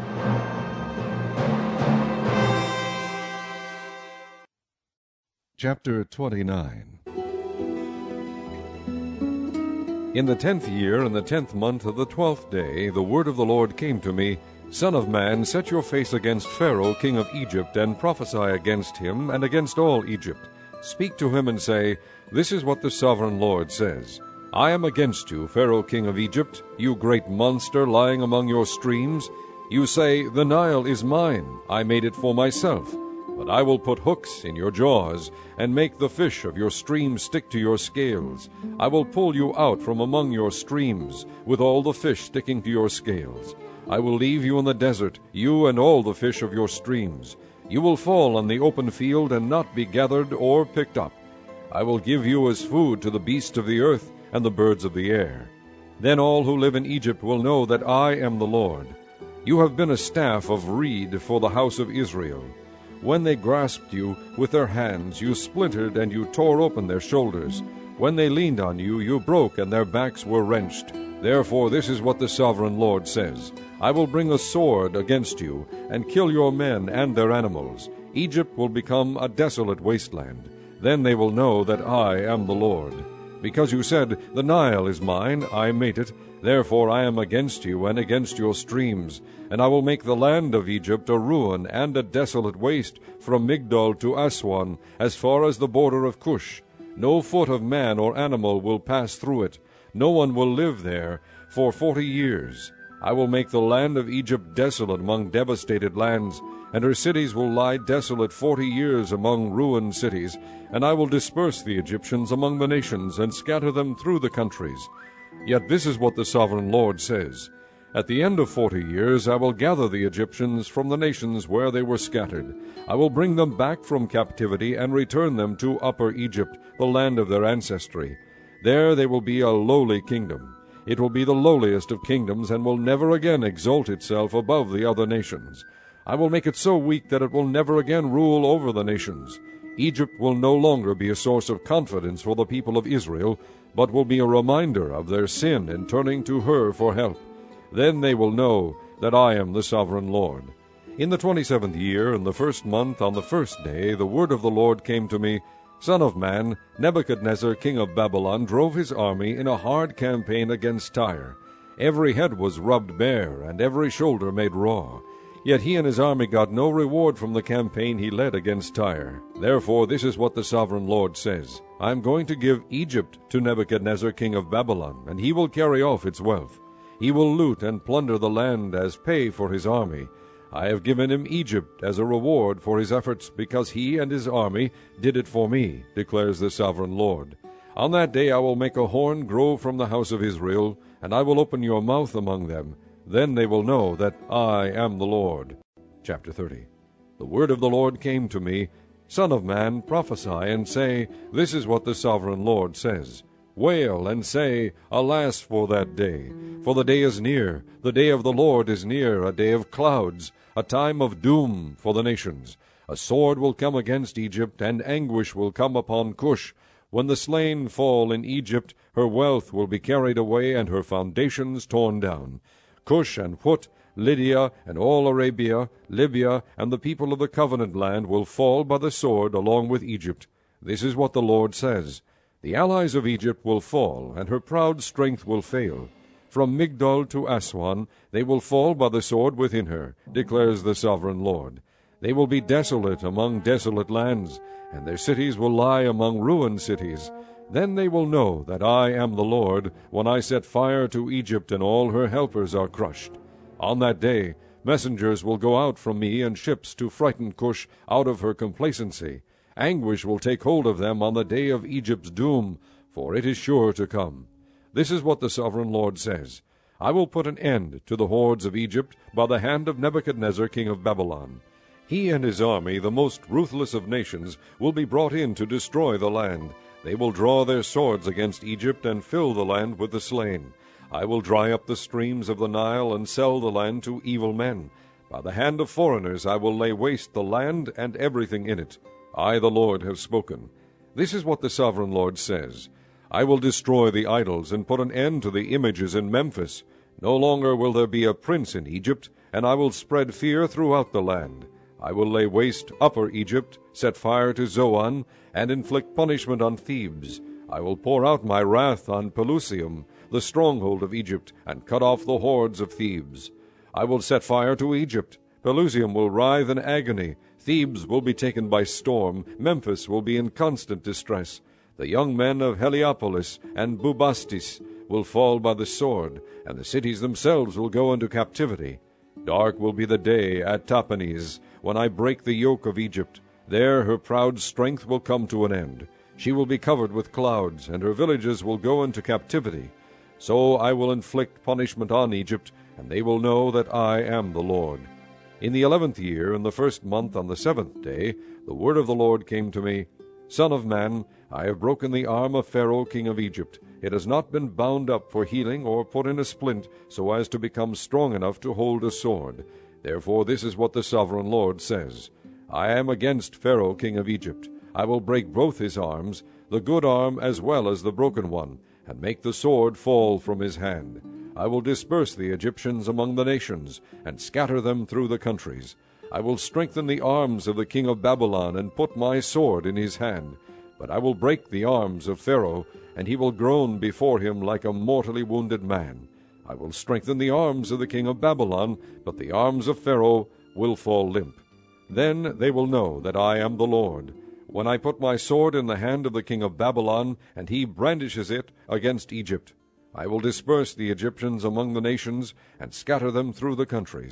Chapter twenty-nine. In the tenth year, in the tenth month of the twelfth day, the word of the Lord came to me, Son of man, set your face against Pharaoh king of Egypt, and prophesy against him, and against all Egypt. Speak to him and say, This is what the sovereign Lord says. I am against you, Pharaoh king of Egypt, you great monster lying among your streams. You say, The Nile is mine, I made it for myself. But I will put hooks in your jaws, and make the fish of your streams stick to your scales. I will pull you out from among your streams, with all the fish sticking to your scales. I will leave you in the desert, you and all the fish of your streams. You will fall on the open field, and not be gathered or picked up. I will give you as food to the beasts of the earth and the birds of the air. Then all who live in Egypt will know that I am the Lord. You have been a staff of reed for the house of Israel. When they grasped you with their hands, you splintered and you tore open their shoulders. When they leaned on you, you broke, and their backs were wrenched. Therefore this is what the sovereign Lord says. I will bring a sword against you, and kill your men and their animals. Egypt will become a desolate wasteland. Then they will know that I am the Lord. Because you said, The Nile is mine, I made it. Therefore I am against you and against your streams. And I will make the land of Egypt a ruin and a desolate waste, from Migdol to Aswan, as far as the border of Cush. No foot of man or animal will pass through it. No one will live there for forty years. I will make the land of Egypt desolate among devastated lands, and her cities will lie desolate forty years among ruined cities, and I will disperse the Egyptians among the nations, and scatter them through the countries. Yet this is what the sovereign Lord says, At the end of forty years I will gather the Egyptians from the nations where they were scattered. I will bring them back from captivity, and return them to Upper Egypt, the land of their ancestry. There they will be a lowly kingdom. It will be the lowliest of kingdoms, and will never again exalt itself above the other nations. I will make it so weak that it will never again rule over the nations. Egypt will no longer be a source of confidence for the people of Israel, but will be a reminder of their sin in turning to her for help. Then they will know that I am the sovereign Lord. In the twenty-seventh year, in the first month, on the first day, the word of the Lord came to me, Son of man, Nebuchadnezzar king of Babylon drove his army in a hard campaign against Tyre. Every head was rubbed bare, and every shoulder made raw. Yet he and his army got no reward from the campaign he led against Tyre. Therefore this is what the sovereign Lord says, I am going to give Egypt to Nebuchadnezzar king of Babylon, and he will carry off its wealth. He will loot and plunder the land as pay for his army. I have given him Egypt as a reward for his efforts, because he and his army did it for me, declares the sovereign Lord. On that day I will make a horn grow from the house of Israel, and I will open your mouth among them. Then they will know that I am the Lord. Chapter thirty. The word of the Lord came to me, Son of man, prophesy, and say, This is what the sovereign Lord says. Wail and say, Alas for that day! For the day is near, the day of the Lord is near, a day of clouds, a time of doom for the nations. A sword will come against Egypt, and anguish will come upon Cush. When the slain fall in Egypt, her wealth will be carried away, and her foundations torn down. Cush and Put, Lydia, and all Arabia, Libya, and the people of the covenant land will fall by the sword along with Egypt. This is what the Lord says. The allies of Egypt will fall, and her proud strength will fail. From Migdol to Aswan they will fall by the sword within her, declares the sovereign Lord. They will be desolate among desolate lands, and their cities will lie among ruined cities. Then they will know that I am the Lord, when I set fire to Egypt, and all her helpers are crushed. On that day messengers will go out from me, and ships to frighten Cush out of her complacency. Anguish will take hold of them on the day of Egypt's doom, for it is sure to come. This is what the sovereign Lord says. I will put an end to the hordes of Egypt by the hand of Nebuchadnezzar king of Babylon. He and his army, the most ruthless of nations, will be brought in to destroy the land. They will draw their swords against Egypt and fill the land with the slain. I will dry up the streams of the Nile and sell the land to evil men. By the hand of foreigners I will lay waste the land and everything in it. I, the Lord, have spoken. This is what the sovereign Lord says. I will destroy the idols and put an end to the images in Memphis. No longer will there be a prince in Egypt, and I will spread fear throughout the land. I will lay waste Upper Egypt, set fire to Zoan, and inflict punishment on Thebes. I will pour out my wrath on Pelusium, the stronghold of Egypt, and cut off the hordes of Thebes. I will set fire to Egypt. Pelusium will writhe in agony. Thebes will be taken by storm. Memphis will be in constant distress. The young men of Heliopolis and Bubastis will fall by the sword, and the cities themselves will go into captivity. Dark will be the day at Tahpanhes, when I break the yoke of Egypt. There her proud strength will come to an end. She will be covered with clouds, and her villages will go into captivity. So I will inflict punishment on Egypt, and they will know that I am the Lord. In the eleventh year, in the first month, on the seventh day, the word of the Lord came to me, Son of man, I have broken the arm of Pharaoh king of Egypt. It has not been bound up for healing, or put in a splint, so as to become strong enough to hold a sword. Therefore this is what the sovereign Lord says. I am against Pharaoh king of Egypt. I will break both his arms, the good arm as well as the broken one, and make the sword fall from his hand. I will disperse the Egyptians among the nations, and scatter them through the countries. I will strengthen the arms of the king of Babylon, and put my sword in his hand. But I will break the arms of Pharaoh, and he will groan before him like a mortally wounded man. I will strengthen the arms of the king of Babylon, but the arms of Pharaoh will fall limp. Then they will know that I am the Lord, when I put my sword in the hand of the king of Babylon, and he brandishes it against Egypt. I will disperse the Egyptians among the nations, and scatter them through the countries.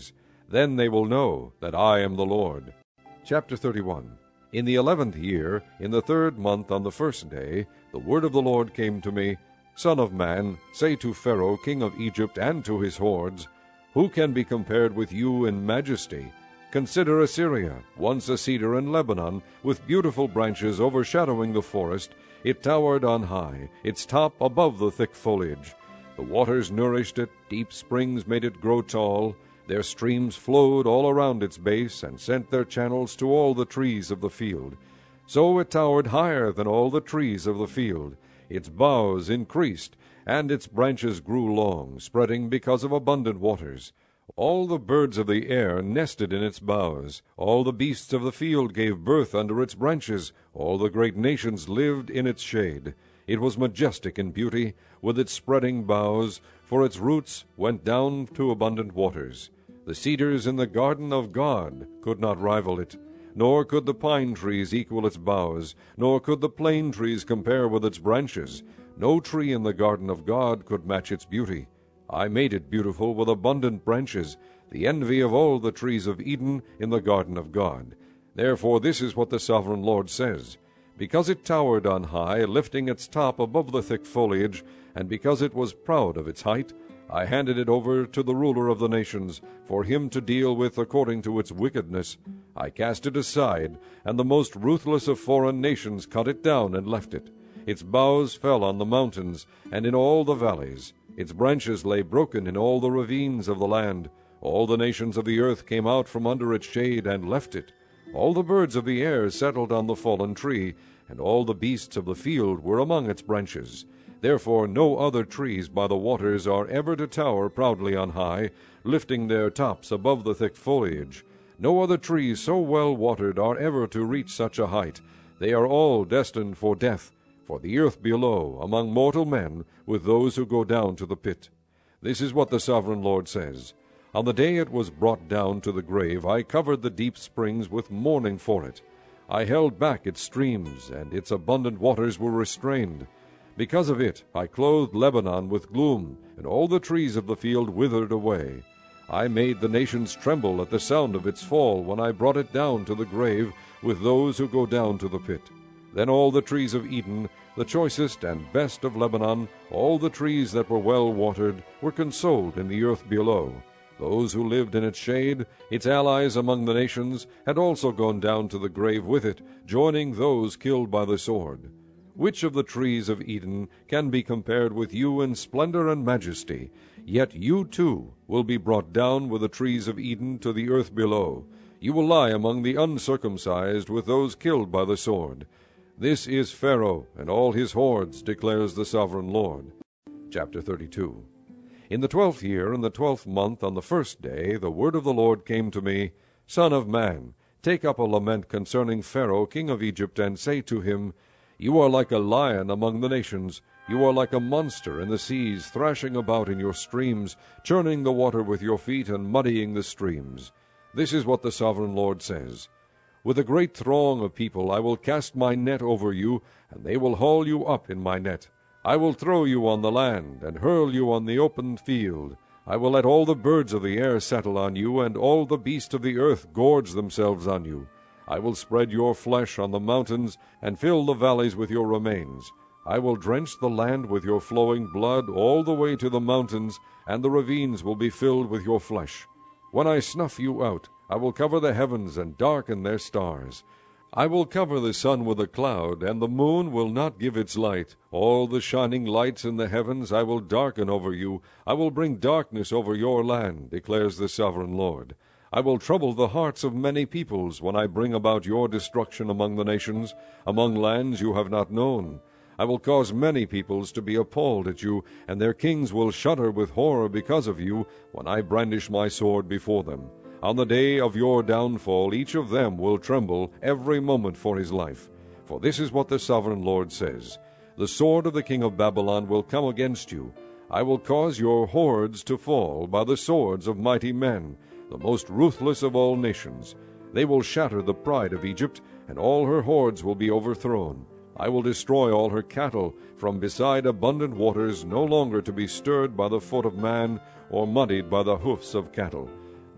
Then they will know that I am the Lord. Chapter thirty-one. In the eleventh year, in the third month on the first day, the word of the Lord came to me, Son of man, say to Pharaoh king of Egypt and to his hordes, Who can be compared with you in majesty? Consider Assyria, once a cedar in Lebanon, with beautiful branches overshadowing the forest. It towered on high, its top above the thick foliage. The waters nourished it, deep springs made it grow tall. Their streams flowed all around its base, and sent their channels to all the trees of the field. So it towered higher than all the trees of the field. Its boughs increased, and its branches grew long, spreading because of abundant waters. All the birds of the air nested in its boughs. All the beasts of the field gave birth under its branches. All the great nations lived in its shade. It was majestic in beauty, with its spreading boughs, for its roots went down to abundant waters. The cedars in the garden of God could not rival it, nor could the pine trees equal its boughs, nor could the plane trees compare with its branches. No tree in the garden of God could match its beauty. I made it beautiful with abundant branches, the envy of all the trees of Eden in the garden of God. Therefore this is what the sovereign Lord says, Because it towered on high, lifting its top above the thick foliage, and because it was proud of its height, I handed it over to the ruler of the nations, for him to deal with according to its wickedness. I cast it aside, and the most ruthless of foreign nations cut it down and left it. Its boughs fell on the mountains, and in all the valleys. Its branches lay broken in all the ravines of the land. All the nations of the earth came out from under its shade and left it. All the birds of the air settled on the fallen tree, and all the beasts of the field were among its branches. Therefore no other trees by the waters are ever to tower proudly on high, lifting their tops above the thick foliage. No other trees so well watered are ever to reach such a height. They are all destined for death, for the earth below, among mortal men, with those who go down to the pit. This is what the sovereign Lord says. On the day it was brought down to the grave, I covered the deep springs with mourning for it. I held back its streams, and its abundant waters were restrained. Because of it I clothed Lebanon with gloom, and all the trees of the field withered away. I made the nations tremble at the sound of its fall when I brought it down to the grave with those who go down to the pit. Then all the trees of Eden, the choicest and best of Lebanon, all the trees that were well watered, were consoled in the earth below. Those who lived in its shade, its allies among the nations, had also gone down to the grave with it, joining those killed by the sword. Which of the trees of Eden can be compared with you in splendor and majesty? Yet you too will be brought down with the trees of Eden to the earth below. You will lie among the uncircumcised with those killed by the sword. This is Pharaoh and all his hordes, declares the sovereign Lord. Chapter thirty-two. In the twelfth year, in the twelfth month, on the first day, the word of the Lord came to me, Son of man, take up a lament concerning Pharaoh king of Egypt, and say to him, You are like a lion among the nations. You are like a monster in the seas, thrashing about in your streams, churning the water with your feet, and muddying the streams. This is what the sovereign Lord says. With a great throng of people I will cast my net over you, and they will haul you up in my net. I will throw you on the land, and hurl you on the open field. I will let all the birds of the air settle on you, and all the beasts of the earth gorge themselves on you. I will spread your flesh on the mountains, and fill the valleys with your remains. I will drench the land with your flowing blood all the way to the mountains, and the ravines will be filled with your flesh. When I snuff you out, I will cover the heavens and darken their stars. I will cover the sun with a cloud, and the moon will not give its light. All the shining lights in the heavens I will darken over you. I will bring darkness over your land, declares the sovereign Lord. I will trouble the hearts of many peoples when I bring about your destruction among the nations, among lands you have not known. I will cause many peoples to be appalled at you, and their kings will shudder with horror because of you when I brandish my sword before them. On the day of your downfall each of them will tremble every moment for his life. For this is what the sovereign Lord says. The sword of the king of Babylon will come against you. I will cause your hordes to fall by the swords of mighty men, the most ruthless of all nations. They will shatter the pride of Egypt, and all her hordes will be overthrown. I will destroy all her cattle from beside abundant waters, no longer to be stirred by the foot of man or muddied by the hoofs of cattle.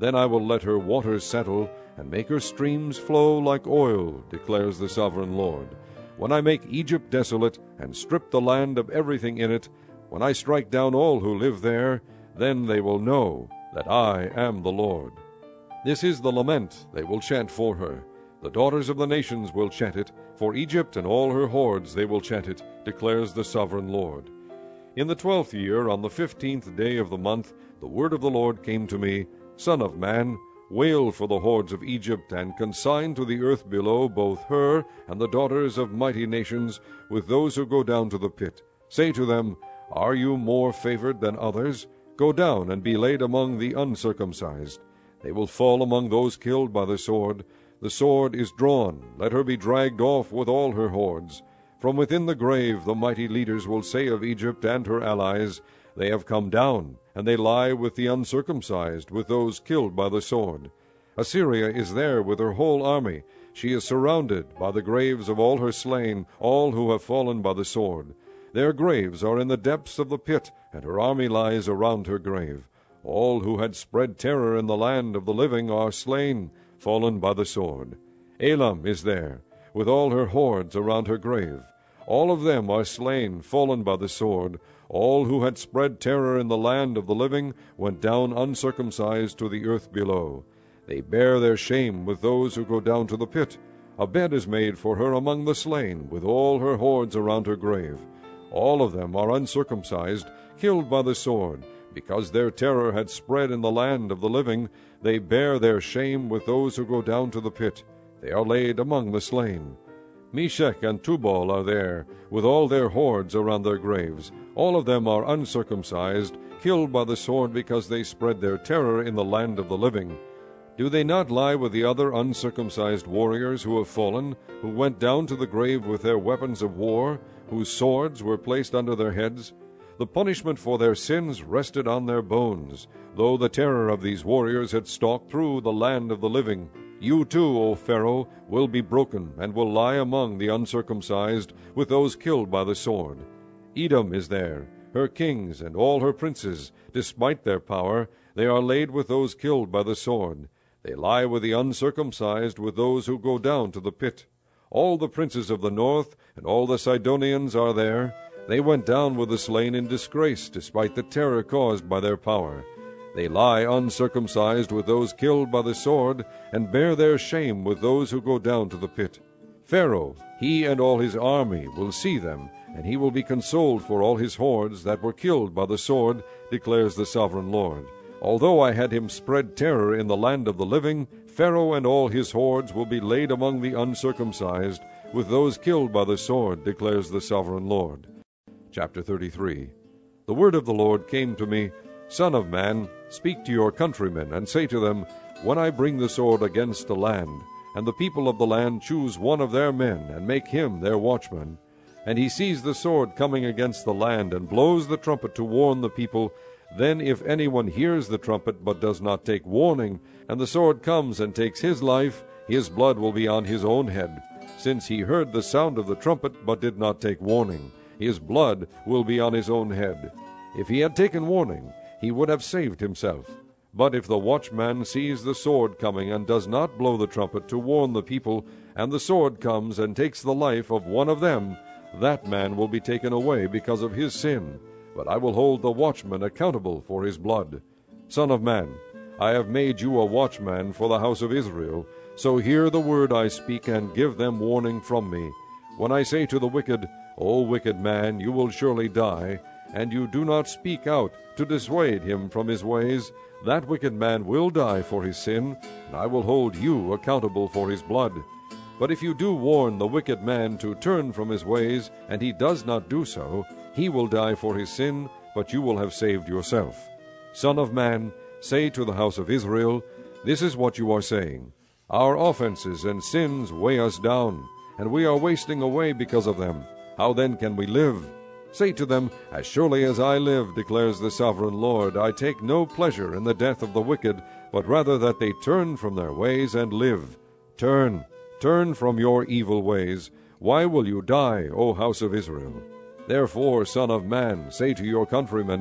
Then I will let her waters settle, and make her streams flow like oil, declares the sovereign Lord. When I make Egypt desolate, and strip the land of everything in it, when I strike down all who live there, then they will know that I am the Lord. This is the lament they will chant for her. The daughters of the nations will chant it. For Egypt and all her hordes they will chant it, declares the sovereign Lord. In the twelfth year, on the fifteenth day of the month, the word of the Lord came to me, Son of man, wail for the hordes of Egypt, and consign to the earth below both her and the daughters of mighty nations, with those who go down to the pit. Say to them, Are you more favored than others? Go down and be laid among the uncircumcised. They will fall among those killed by the sword. The sword is drawn, let her be dragged off with all her hordes. From within the grave the mighty leaders will say of Egypt and her allies, They have come down, and they lie with the uncircumcised, with those killed by the sword. Assyria is there with her whole army. She is surrounded by the graves of all her slain, all who have fallen by the sword. Their graves are in the depths of the pit, and her army lies around her grave. All who had spread terror in the land of the living are slain, fallen by the sword. Elam is there, with all her hordes around her grave. All of them are slain, fallen by the sword. All who had spread terror in the land of the living went down uncircumcised to the earth below. They bear their shame with those who go down to the pit. A bed is made for her among the slain, with all her hordes around her grave. All of them are uncircumcised, killed by the sword. Because their terror had spread in the land of the living, they bear their shame with those who go down to the pit. They are laid among the slain. Meshech and Tubal are there, with all their hordes around their graves. All of them are uncircumcised, killed by the sword because they spread their terror in the land of the living. Do they not lie with the other uncircumcised warriors who have fallen, who went down to the grave with their weapons of war, whose swords were placed under their heads? The punishment for their sins rested on their bones, though the terror of these warriors had stalked through the land of the living. You too, O Pharaoh, will be broken, and will lie among the uncircumcised, with those killed by the sword. Edom is there, her kings and all her princes. Despite their power, they are laid with those killed by the sword. They lie with the uncircumcised, with those who go down to the pit. All the princes of the north and all the Sidonians are there. They went down with the slain in disgrace, despite the terror caused by their power. They lie uncircumcised with those killed by the sword, and bear their shame with those who go down to the pit. Pharaoh, he and all his army, will see them, and he will be consoled for all his hordes that were killed by the sword, declares the sovereign Lord. Although I had him spread terror in the land of the living, Pharaoh and all his hordes will be laid among the uncircumcised, with those killed by the sword, declares the sovereign Lord. Chapter thirty-three. The word of the Lord came to me, Son of man, speak to your countrymen, and say to them, When I bring the sword against the land, and the people of the land choose one of their men, and make him their watchman, and he sees the sword coming against the land, and blows the trumpet to warn the people, then if anyone hears the trumpet, but does not take warning, and the sword comes and takes his life, his blood will be on his own head. Since he heard the sound of the trumpet, but did not take warning, his blood will be on his own head. If he had taken warning, he would have saved himself. But if the watchman sees the sword coming, and does not blow the trumpet to warn the people, and the sword comes and takes the life of one of them, that man will be taken away because of his sin. But I will hold the watchman accountable for his blood. Son of man, I have made you a watchman for the house of Israel. So hear the word I speak, and give them warning from me. When I say to the wicked, O wicked man, you will surely die, and you do not speak out to dissuade him from his ways, that wicked man will die for his sin, and I will hold you accountable for his blood. But if you do warn the wicked man to turn from his ways, and he does not do so, he will die for his sin, but you will have saved yourself. Son of man, say to the house of Israel, This is what you are saying. Our offenses and sins weigh us down, and we are wasting away because of them. How then can we live? Say to them, As surely as I live, declares the sovereign Lord, I take no pleasure in the death of the wicked, but rather that they turn from their ways and live. Turn, turn from your evil ways. Why will you die, O house of Israel? Therefore, Son of man, say to your countrymen,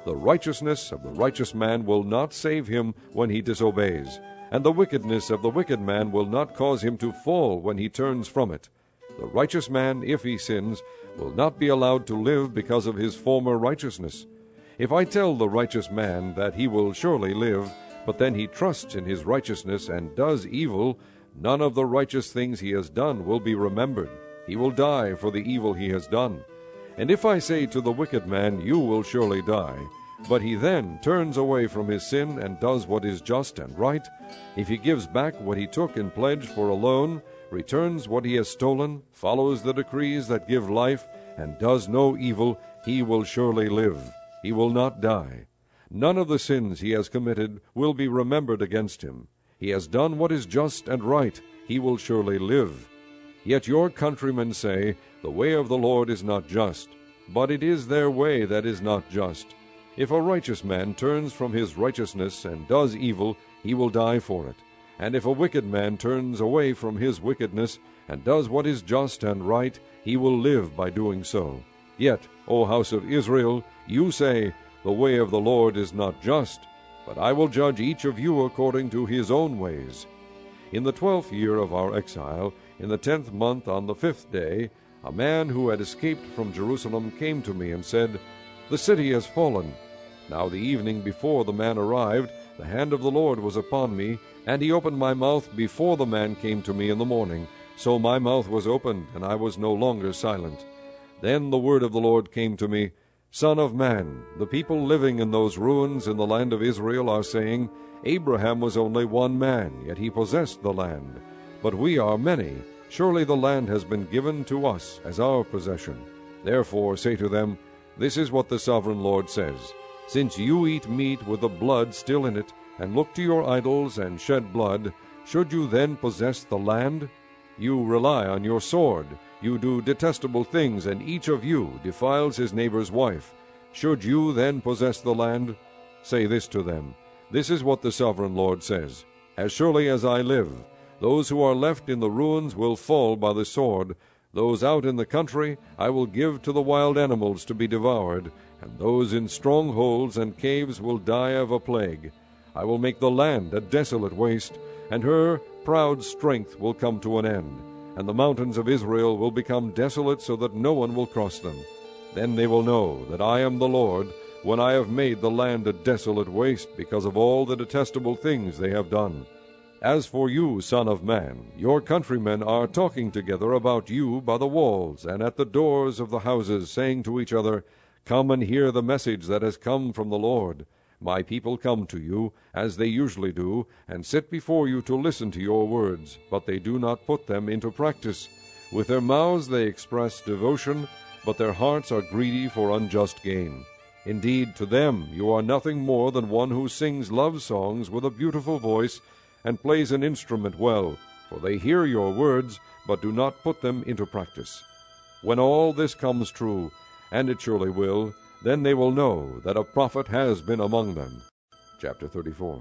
The righteousness of the righteous man will not save him when he disobeys, and the wickedness of the wicked man will not cause him to fall when he turns from it. The righteous man, if he sins, will not be allowed to live because of his former righteousness. If I tell the righteous man that he will surely live, but then he trusts in his righteousness and does evil, none of the righteous things he has done will be remembered. He will die for the evil he has done. And if I say to the wicked man, you will surely die, but he then turns away from his sin and does what is just and right, if he gives back what he took in pledge for a loan, returns what he has stolen, follows the decrees that give life, and does no evil, he will surely live. He will not die. None of the sins he has committed will be remembered against him. He has done what is just and right. He will surely live. Yet your countrymen say, the way of the Lord is not just, but it is their way that is not just. If a righteous man turns from his righteousness and does evil, he will die for it. And if a wicked man turns away from his wickedness and does what is just and right, he will live by doing so. Yet, O house of Israel, you say, the way of the Lord is not just, but I will judge each of you according to his own ways. In the twelfth year of our exile, in the tenth month on the fifth day, a man who had escaped from Jerusalem came to me and said, the city has fallen. Now the evening before the man arrived, the hand of the Lord was upon me, and he opened my mouth before the man came to me in the morning. So my mouth was opened, and I was no longer silent. Then the word of the Lord came to me, Son of man, the people living in those ruins in the land of Israel are saying, Abraham was only one man, yet he possessed the land. But we are many. Surely the land has been given to us as our possession. Therefore say to them, This is what the sovereign Lord says. Since you eat meat with the blood still in it, and look to your idols and shed blood, should you then possess the land? You rely on your sword. You do detestable things, and each of you defiles his neighbor's wife. Should you then possess the land? Say this to them, This is what the sovereign Lord says. As surely as I live, those who are left in the ruins will fall by the sword. Those out in the country I will give to the wild animals to be devoured, and those in strongholds and caves will die of a plague. I will make the land a desolate waste, and her proud strength will come to an end, and the mountains of Israel will become desolate so that no one will cross them. Then they will know that I am the Lord, when I have made the land a desolate waste because of all the detestable things they have done. As for you, son of man, your countrymen are talking together about you by the walls and at the doors of the houses, saying to each other, Come and hear the message that has come from the Lord. My people come to you, as they usually do, and sit before you to listen to your words, but they do not put them into practice. With their mouths they express devotion, but their hearts are greedy for unjust gain. Indeed, to them you are nothing more than one who sings love songs with a beautiful voice, and plays an instrument well, for they hear your words, but do not put them into practice. When all this comes true, and it surely will, then they will know that a prophet has been among them. Chapter thirty-four.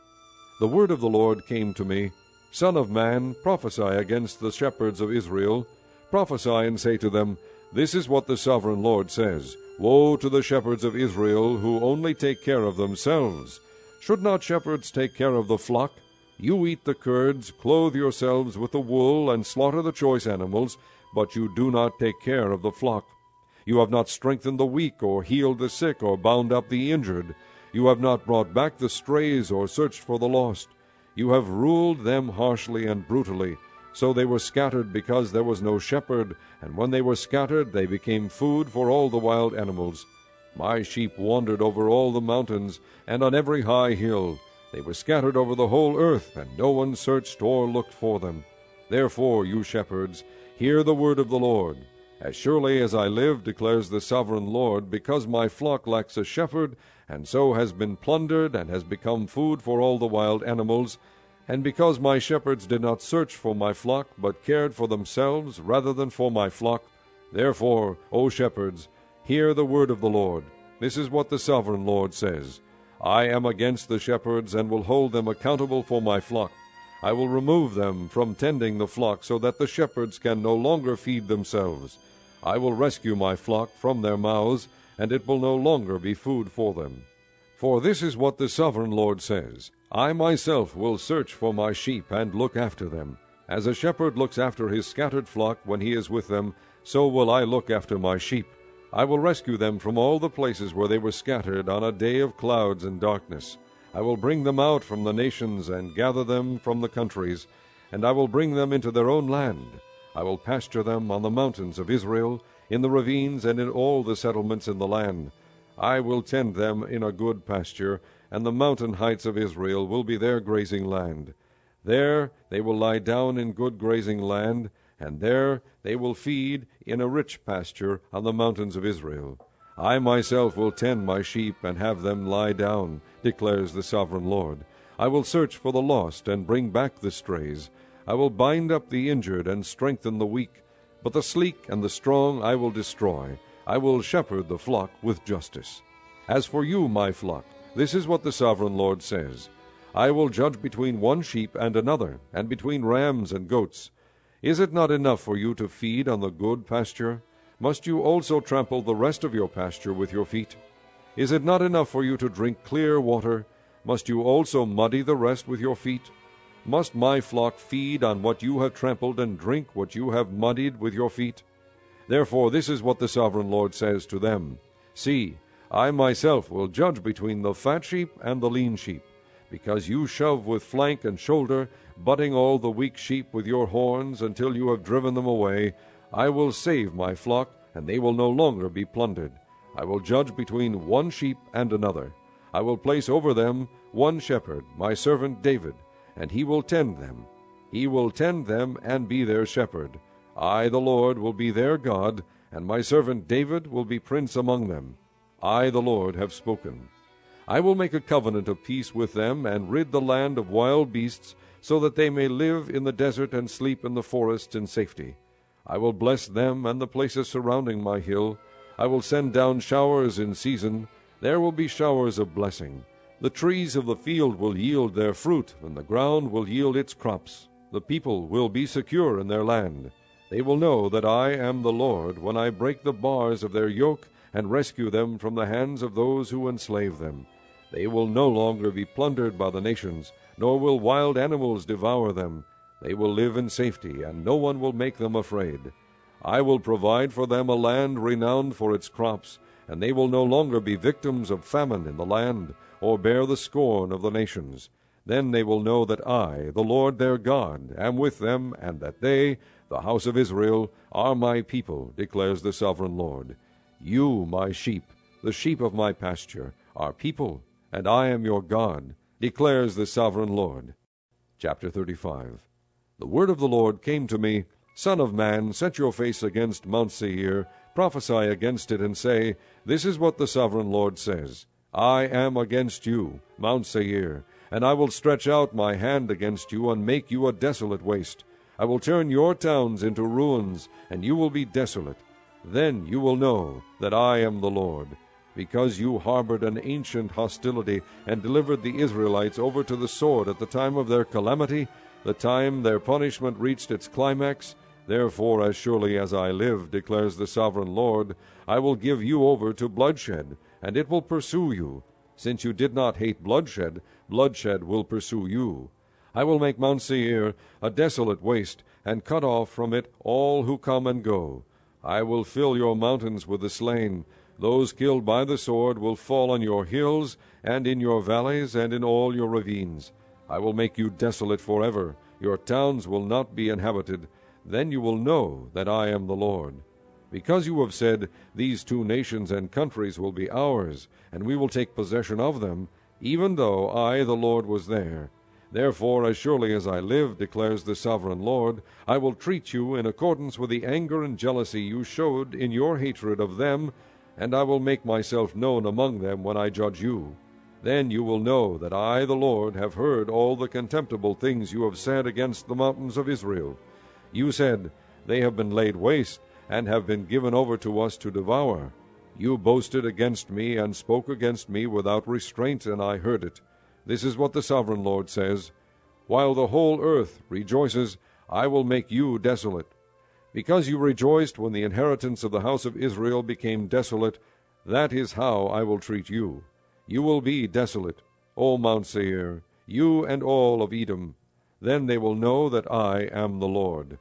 The word of the Lord came to me, Son of man, prophesy against the shepherds of Israel. Prophesy and say to them, This is what the sovereign Lord says, Woe to the shepherds of Israel, who only take care of themselves. Should not shepherds take care of the flock? You eat the curds, clothe yourselves with the wool, and slaughter the choice animals, but you do not take care of the flock. You have not strengthened the weak, or healed the sick, or bound up the injured. You have not brought back the strays, or searched for the lost. You have ruled them harshly and brutally. So they were scattered because there was no shepherd, and when they were scattered they became food for all the wild animals. My sheep wandered over all the mountains, and on every high hill. They were scattered over the whole earth, and no one searched or looked for them. Therefore, you shepherds, hear the word of the Lord. As surely as I live, declares the sovereign Lord, because my flock lacks a shepherd, and so has been plundered, and has become food for all the wild animals, and because my shepherds did not search for my flock, but cared for themselves rather than for my flock, therefore, O shepherds, hear the word of the Lord. This is what the sovereign Lord says. I am against the shepherds, and will hold them accountable for my flock. I will remove them from tending the flock, so that the shepherds can no longer feed themselves. I will rescue my flock from their mouths, and it will no longer be food for them. For this is what the sovereign Lord says, I myself will search for my sheep and look after them. As a shepherd looks after his scattered flock when he is with them, so will I look after my sheep. I will rescue them from all the places where they were scattered on a day of clouds and darkness. I will bring them out from the nations and gather them from the countries, and I will bring them into their own land. I will pasture them on the mountains of Israel, in the ravines and in all the settlements in the land. I will tend them in a good pasture, and the mountain heights of Israel will be their grazing land. There they will lie down in good grazing land, and there they will feed in a rich pasture on the mountains of Israel. I myself will tend my sheep and have them lie down, declares the sovereign Lord. I will search for the lost and bring back the strays. I will bind up the injured and strengthen the weak, but the sleek and the strong I will destroy. I will shepherd the flock with justice. As for you, my flock, this is what the sovereign Lord says. I will judge between one sheep and another, and between rams and goats. Is it not enough for you to feed on the good pasture? Must you also trample the rest of your pasture with your feet? Is it not enough for you to drink clear water? Must you also muddy the rest with your feet? Must my flock feed on what you have trampled and drink what you have muddied with your feet? Therefore this is what the sovereign Lord says to them. See, I myself will judge between the fat sheep and the lean sheep, because you shove with flank and shoulder, butting all the weak sheep with your horns until you have driven them away. I will save my flock, and they will no longer be plundered. I will judge between one sheep and another. I will place over them one shepherd, my servant David, and he will tend them. He will tend them and be their shepherd. I, the Lord, will be their God, and my servant David will be prince among them. I, the Lord, have spoken. I will make a covenant of peace with them, and rid the land of wild beasts, so that they may live in the desert and sleep in the forests in safety. I will bless them and the places surrounding my hill. I will send down showers in season. There will be showers of blessing. The trees of the field will yield their fruit, and the ground will yield its crops. The people will be secure in their land. They will know that I am the Lord when I break the bars of their yoke and rescue them from the hands of those who enslave them. They will no longer be plundered by the nations, nor will wild animals devour them. They will live in safety, and no one will make them afraid. I will provide for them a land renowned for its crops, and they will no longer be victims of famine in the land, or bear the scorn of the nations. Then they will know that I, the Lord their God, am with them, and that they, the house of Israel, are my people, declares the sovereign Lord. You, my sheep, the sheep of my pasture, are people, and I am your God, declares the sovereign Lord. Chapter thirty-five. The word of the Lord came to me, Son of man, set your face against Mount Seir, prophesy against it, and say, This is what the sovereign Lord says. I am against you, Mount Seir, and I will stretch out my hand against you, and make you a desolate waste. I will turn your towns into ruins, and you will be desolate. Then you will know that I am the Lord. Because you harbored an ancient hostility, and delivered the Israelites over to the sword at the time of their calamity, the time their punishment reached its climax, therefore as surely as I live, declares the sovereign Lord, I will give you over to bloodshed, and it will pursue you. Since you did not hate bloodshed, bloodshed will pursue you. I will make Mount Seir a desolate waste, and cut off from it all who come and go. I will fill your mountains with the slain. Those killed by the sword will fall on your hills, and in your valleys, and in all your ravines. I will make you desolate forever. Your towns will not be inhabited. Then you will know that I am the Lord. Because you have said, These two nations and countries will be ours, and we will take possession of them, even though I, the Lord, was there. Therefore, as surely as I live, declares the sovereign Lord, I will treat you in accordance with the anger and jealousy you showed in your hatred of them, and I will make myself known among them when I judge you. Then you will know that I, the Lord, have heard all the contemptible things you have said against the mountains of Israel. You said, They have been laid waste, and have been given over to us to devour. You boasted against me, and spoke against me without restraint, and I heard it. This is what the sovereign Lord says, While the whole earth rejoices, I will make you desolate. Because you rejoiced when the inheritance of the house of Israel became desolate, That is how I will treat you. You will be desolate, O Mount Seir, you and all of Edom. Then they will know that I am the Lord.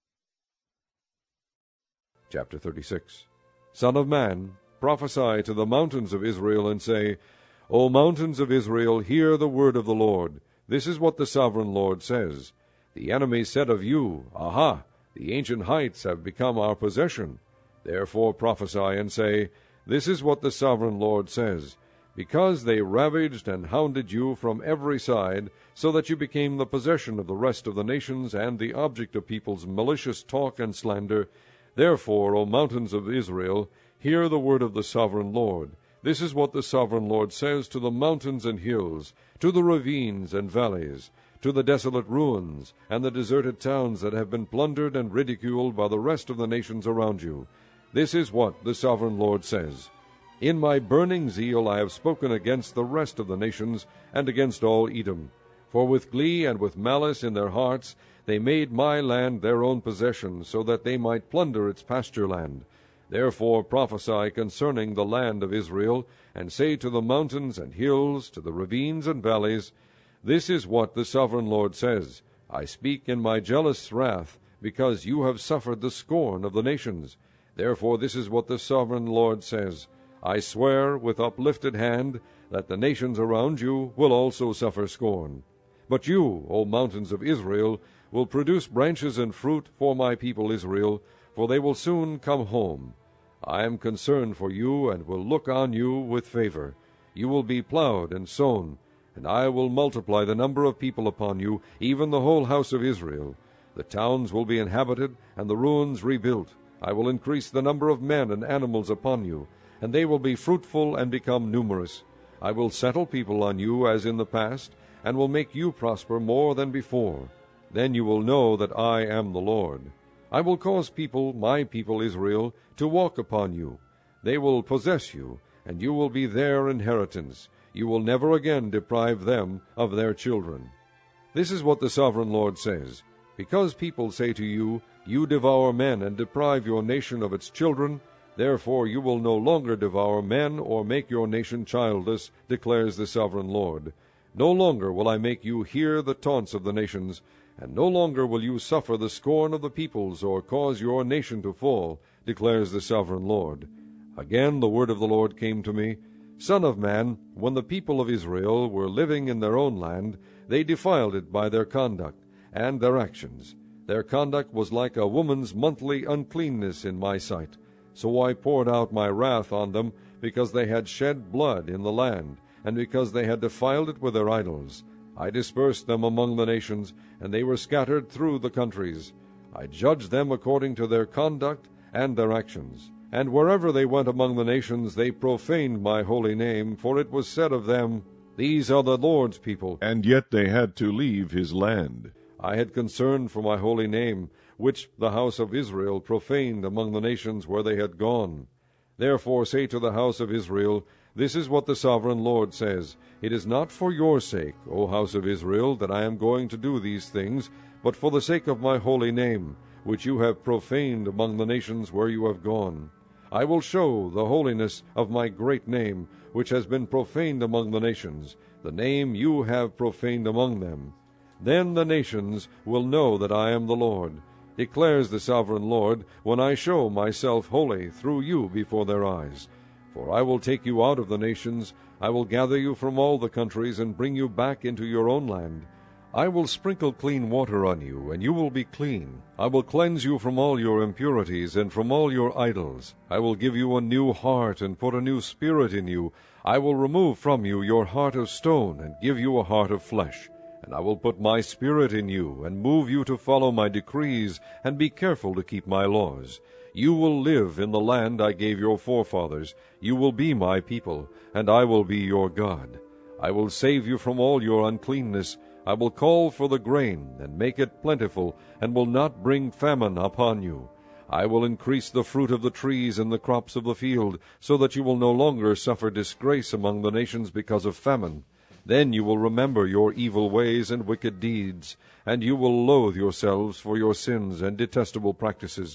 Chapter thirty-six. Son of man, prophesy to the mountains of Israel, and say, O mountains of Israel, hear the word of the Lord. This is what the sovereign Lord says. The enemy said of you, Aha! The ancient heights have become our possession. Therefore prophesy and say, This is what the sovereign Lord says. Because they ravaged and hounded you from every side, so that you became the possession of the rest of the nations and the object of people's malicious talk and slander, therefore, O mountains of Israel, hear the word of the sovereign Lord. This is what the sovereign Lord says to the mountains and hills, to the ravines and valleys, to the desolate ruins, and the deserted towns that have been plundered and ridiculed by the rest of the nations around you. This is what the sovereign Lord says. In my burning zeal I have spoken against the rest of the nations, and against all Edom. For with glee and with malice in their hearts they made my land their own possession, so that they might plunder its pasture land. Therefore prophesy concerning the land of Israel, and say to the mountains and hills, to the ravines and valleys, This is what the sovereign Lord says. I speak in my jealous wrath, because you have suffered the scorn of the nations. Therefore this is what the sovereign Lord says. I swear with uplifted hand that the nations around you will also suffer scorn. But you, O mountains of Israel, will produce branches and fruit for my people Israel, for they will soon come home. I am concerned for you, and will look on you with favor. You will be plowed and sown, and I will multiply the number of people upon you, even the whole house of Israel. The towns will be inhabited, and the ruins rebuilt. I will increase the number of men and animals upon you, and they will be fruitful and become numerous. I will settle people on you as in the past, and will make you prosper more than before. Then you will know that I am the Lord. I will cause people, my people Israel, to walk upon you. They will possess you, and you will be their inheritance. You will never again deprive them of their children. This is what the sovereign Lord says. Because people say to you, You devour men and deprive your nation of its children, therefore you will no longer devour men or make your nation childless, declares the sovereign Lord. No longer will I make you hear the taunts of the nations, and no longer will you suffer the scorn of the peoples, or cause your nation to fall, declares the sovereign Lord. Again the word of the Lord came to me, Son of man, when the people of Israel were living in their own land, they defiled it by their conduct and their actions. Their conduct was like a woman's monthly uncleanness in my sight. So I poured out my wrath on them, because they had shed blood in the land, and because they had defiled it with their idols. I dispersed them among the nations, and they were scattered through the countries. I judged them according to their conduct and their actions. And wherever they went among the nations, they profaned my holy name, for it was said of them, These are the Lord's people. And yet they had to leave his land. I had concern for my holy name, which the house of Israel profaned among the nations where they had gone. Therefore say to the house of Israel, This is what the sovereign Lord says, It is not for your sake, O house of Israel, that I am going to do these things, but for the sake of my holy name, which you have profaned among the nations where you have gone. I will show the holiness of my great name, which has been profaned among the nations, the name you have profaned among them. Then the nations will know that I am the Lord, declares the sovereign Lord, when I show myself holy through you before their eyes. For I will take you out of the nations, I will gather you from all the countries, and bring you back into your own land. I will sprinkle clean water on you, and you will be clean. I will cleanse you from all your impurities, and from all your idols. I will give you a new heart, and put a new spirit in you. I will remove from you your heart of stone, and give you a heart of flesh. And I will put my spirit in you, and move you to follow my decrees, and be careful to keep my laws. You will live in the land I gave your forefathers. You will be my people, and I will be your God. I will save you from all your uncleanness. I will call for the grain, and make it plentiful, and will not bring famine upon you. I will increase the fruit of the trees and the crops of the field, so that you will no longer suffer disgrace among the nations because of famine. Then you will remember your evil ways and wicked deeds, and you will loathe yourselves for your sins and detestable practices.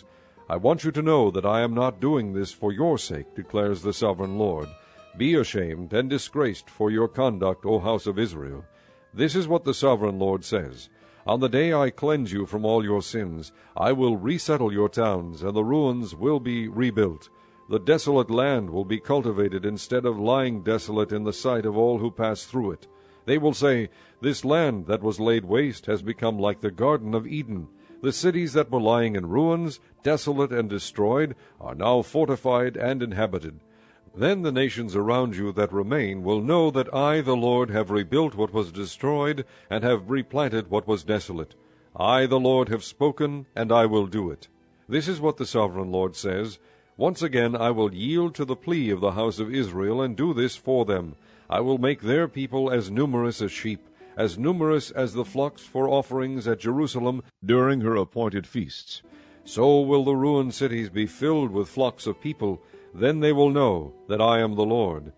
I want you to know that I am not doing this for your sake, declares the sovereign Lord. Be ashamed and disgraced for your conduct, O house of Israel. This is what the sovereign Lord says. On the day I cleanse you from all your sins, I will resettle your towns, and the ruins will be rebuilt. The desolate land will be cultivated instead of lying desolate in the sight of all who pass through it. They will say, This land that was laid waste has become like the Garden of Eden. The cities that were lying in ruins, desolate and destroyed, are now fortified and inhabited. Then the nations around you that remain will know that I, the Lord, have rebuilt what was destroyed, and have replanted what was desolate. I, the Lord, have spoken, and I will do it. This is what the sovereign Lord says. Once again I will yield to the plea of the house of Israel, and do this for them. I will make their people as numerous as sheep, as numerous as the flocks for offerings at Jerusalem during her appointed feasts. So will the ruined cities be filled with flocks of people. Then they will know that I am the Lord.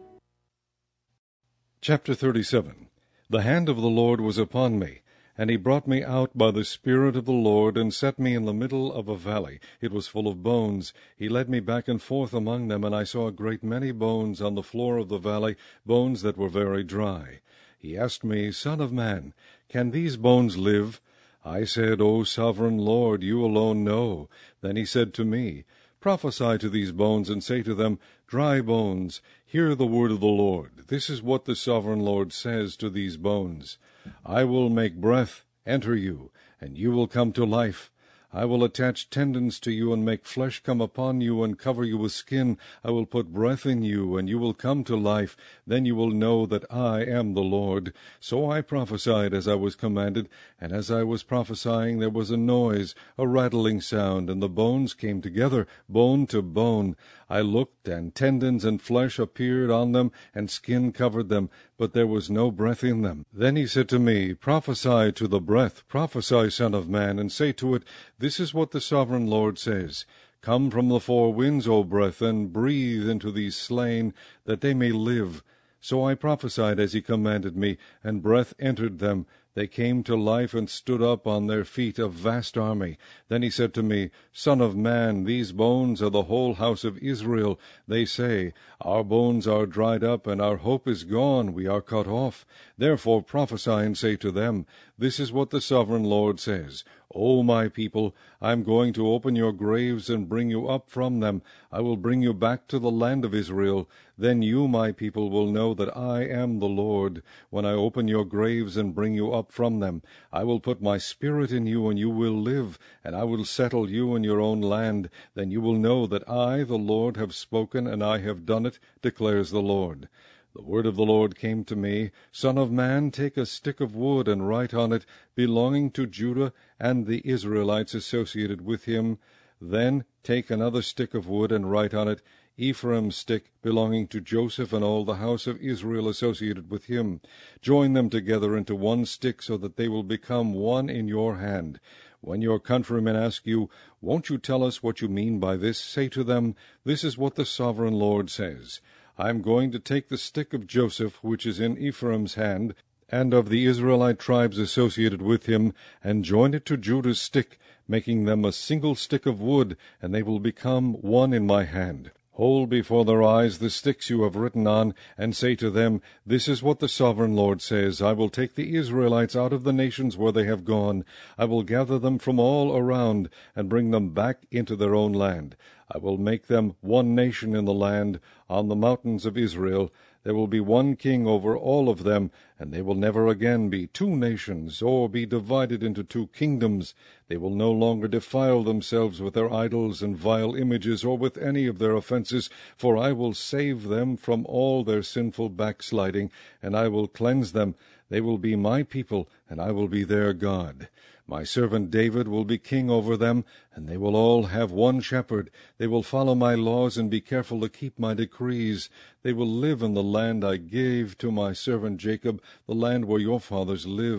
Chapter thirty-seven. The hand of the Lord was upon me, and he brought me out by the Spirit of the Lord, and set me in the middle of a valley. It was full of bones. He led me back and forth among them, and I saw a great many bones on the floor of the valley, bones that were very dry. He asked me, Son of man, can these bones live? I said, O sovereign Lord, you alone know. Then he said to me, Prophesy to these bones, and say to them, Dry bones, hear the word of the Lord. This is what the sovereign Lord says to these bones. I will make breath enter you, and you will come to life. I will attach tendons to you, and make flesh come upon you, and cover you with skin. I will put breath in you, and you will come to life. Then you will know that I am the Lord. So I prophesied as I was commanded, and as I was prophesying there was a noise, a rattling sound, and the bones came together, bone to bone. I looked, and tendons and flesh appeared on them, and skin covered them, but there was no breath in them. Then he said to me, Prophesy to the breath, prophesy, Son of man, and say to it, This is what the sovereign Lord says. Come from the four winds, O breath, and breathe into these slain, that they may live. So I prophesied as he commanded me, and breath entered them. They came to life and stood up on their feet, a vast army. Then he said to me, Son of man, these bones are the whole house of Israel. They say, Our bones are dried up, and our hope is gone, we are cut off. Therefore prophesy and say to them, This is what the sovereign Lord says. O my people, I am going to open your graves and bring you up from them. I will bring you back to the land of Israel. Then you, my people, will know that I am the Lord, when I open your graves and bring you up from them. I will put my spirit in you, and you will live, and I will settle you in your own land. Then you will know that I, the Lord, have spoken, and I have done it, declares the Lord. The word of the Lord came to me, Son of man, take a stick of wood, and write on it, belonging to Judah and the Israelites associated with him. Then take another stick of wood, and write on it, Ephraim's stick, belonging to Joseph and all the house of Israel associated with him. Join them together into one stick, so that they will become one in your hand. When your countrymen ask you, Won't you tell us what you mean by this? Say to them, This is what the sovereign Lord says. I am going to take the stick of Joseph, which is in Ephraim's hand, and of the Israelite tribes associated with him, and join it to Judah's stick, making them a single stick of wood, and they will become one in my hand. Hold before their eyes the sticks you have written on, and say to them, This is what the sovereign Lord says. I will take the Israelites out of the nations where they have gone. I will gather them from all around, and bring them back into their own land. I will make them one nation in the land, on the mountains of Israel. There will be one king over all of them, and they will never again be two nations, or be divided into two kingdoms. They will no longer defile themselves with their idols and vile images, or with any of their offenses, for I will save them from all their sinful backsliding, and I will cleanse them. They will be my people, and I will be their God. My servant David will be king over them, and they will all have one shepherd. They will follow my laws and be careful to keep my decrees. They will live in the land I gave to my servant Jacob, the land where your fathers lived.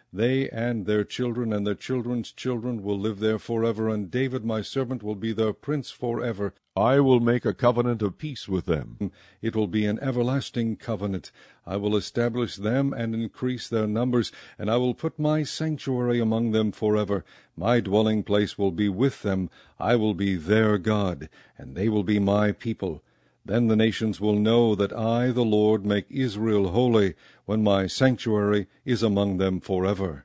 They and their children and their children's children will live there forever, and David my servant will be their prince forever. I will make a covenant of peace with them. It will be an everlasting covenant. I will establish them and increase their numbers, and I will put my sanctuary among them forever. My dwelling place will be with them. I will be their God, and they will be my people. Then the nations will know that I, the Lord, make Israel holy, when my sanctuary is among them forever.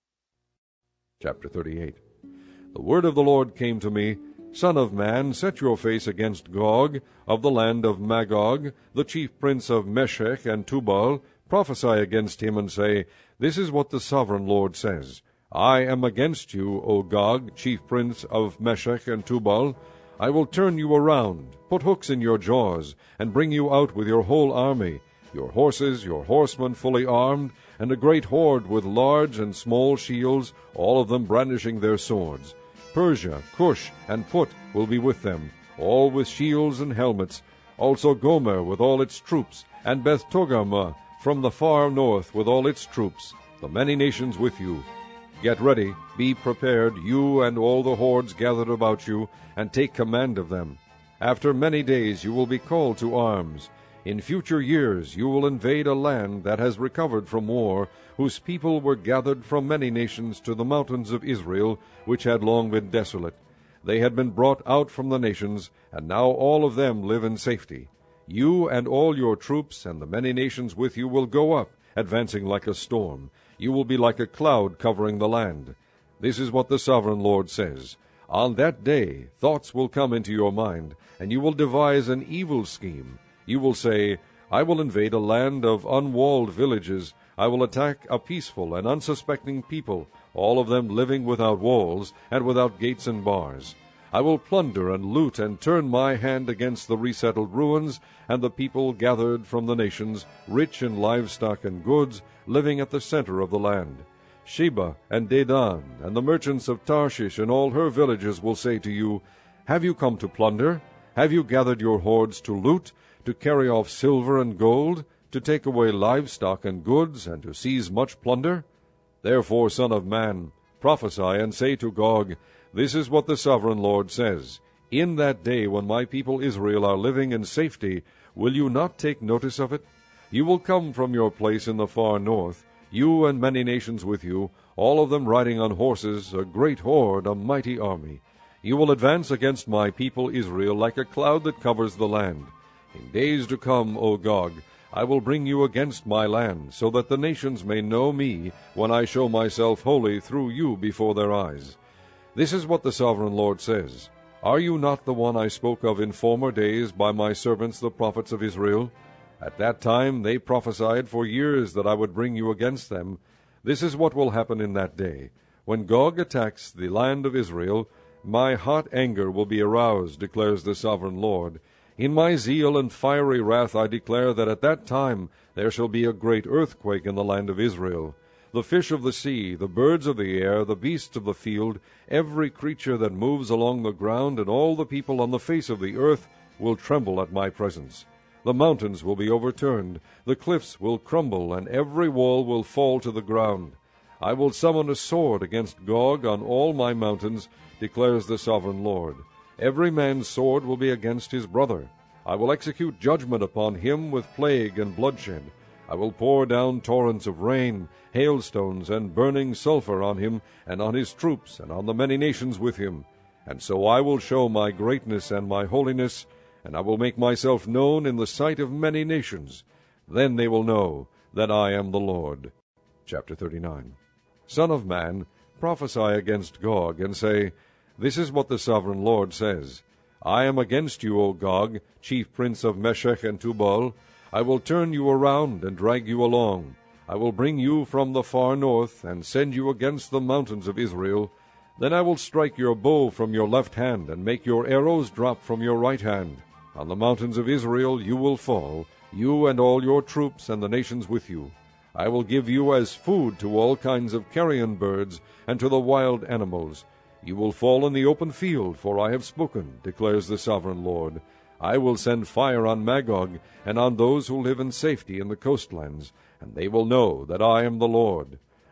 Chapter thirty-eight. The word of the Lord came to me, Son of man, set your face against Gog, of the land of Magog, the chief prince of Meshech and Tubal. Prophesy against him, and say, This is what the sovereign Lord says. I am against you, O Gog, chief prince of Meshech and Tubal. I will turn you around, put hooks in your jaws, and bring you out with your whole army, your horses, your horsemen fully armed, and a great horde with large and small shields, all of them brandishing their swords. Persia, Cush, and Put will be with them, all with shields and helmets, also Gomer with all its troops, and Beth Togarmah from the far north with all its troops, the many nations with you. Get ready, be prepared, you and all the hordes gathered about you, and take command of them. After many days you will be called to arms. In future years you will invade a land that has recovered from war, whose people were gathered from many nations to the mountains of Israel, which had long been desolate. They had been brought out from the nations, and now all of them live in safety. You and all your troops and the many nations with you will go up, advancing like a storm. You will be like a cloud covering the land. This is what the sovereign Lord says. On that day thoughts will come into your mind, and you will devise an evil scheme. You will say, I will invade a land of unwalled villages. I will attack a peaceful and unsuspecting people, all of them living without walls and without gates and bars. I will plunder and loot and turn my hand against the resettled ruins and the people gathered from the nations, rich in livestock and goods, living at the center of the land. Sheba and Dedan and the merchants of Tarshish and all her villages will say to you, Have you come to plunder? Have you gathered your hordes to loot, to carry off silver and gold, to take away livestock and goods, and to seize much plunder? Therefore, Son of man, prophesy and say to Gog, This is what the sovereign Lord says. In that day when my people Israel are living in safety, will you not take notice of it? You will come from your place in the far north, you and many nations with you, all of them riding on horses, a great horde, a mighty army. You will advance against my people Israel like a cloud that covers the land. In days to come, O Gog, I will bring you against my land, so that the nations may know me when I show myself holy through you before their eyes. This is what the sovereign Lord says. Are you not the one I spoke of in former days by my servants the prophets of Israel? At that time they prophesied for years that I would bring you against them. This is what will happen in that day. When Gog attacks the land of Israel, my hot anger will be aroused, declares the sovereign Lord. In my zeal and fiery wrath I declare that at that time there shall be a great earthquake in the land of Israel. The fish of the sea, the birds of the air, the beasts of the field, every creature that moves along the ground, and all the people on the face of the earth will tremble at my presence. The mountains will be overturned, the cliffs will crumble, and every wall will fall to the ground. I will summon a sword against Gog on all my mountains, declares the sovereign Lord. Every man's sword will be against his brother. I will execute judgment upon him with plague and bloodshed. I will pour down torrents of rain, hailstones, and burning sulfur on him, and on his troops, and on the many nations with him. And so I will show my greatness and my holiness, and I will make myself known in the sight of many nations. Then they will know that I am the Lord. Chapter thirty-nine. Son of man, prophesy against Gog, and say, This is what the sovereign Lord says. I am against you, O Gog, chief prince of Meshech and Tubal. I will turn you around and drag you along. I will bring you from the far north, and send you against the mountains of Israel. Then I will strike your bow from your left hand, and make your arrows drop from your right hand. On the mountains of Israel you will fall, you and all your troops and the nations with you. I will give you as food to all kinds of carrion birds, and to the wild animals. You will fall in the open field, for I have spoken, declares the sovereign Lord. I will send fire on Magog, and on those who live in safety in the coastlands, and they will know that I am the Lord.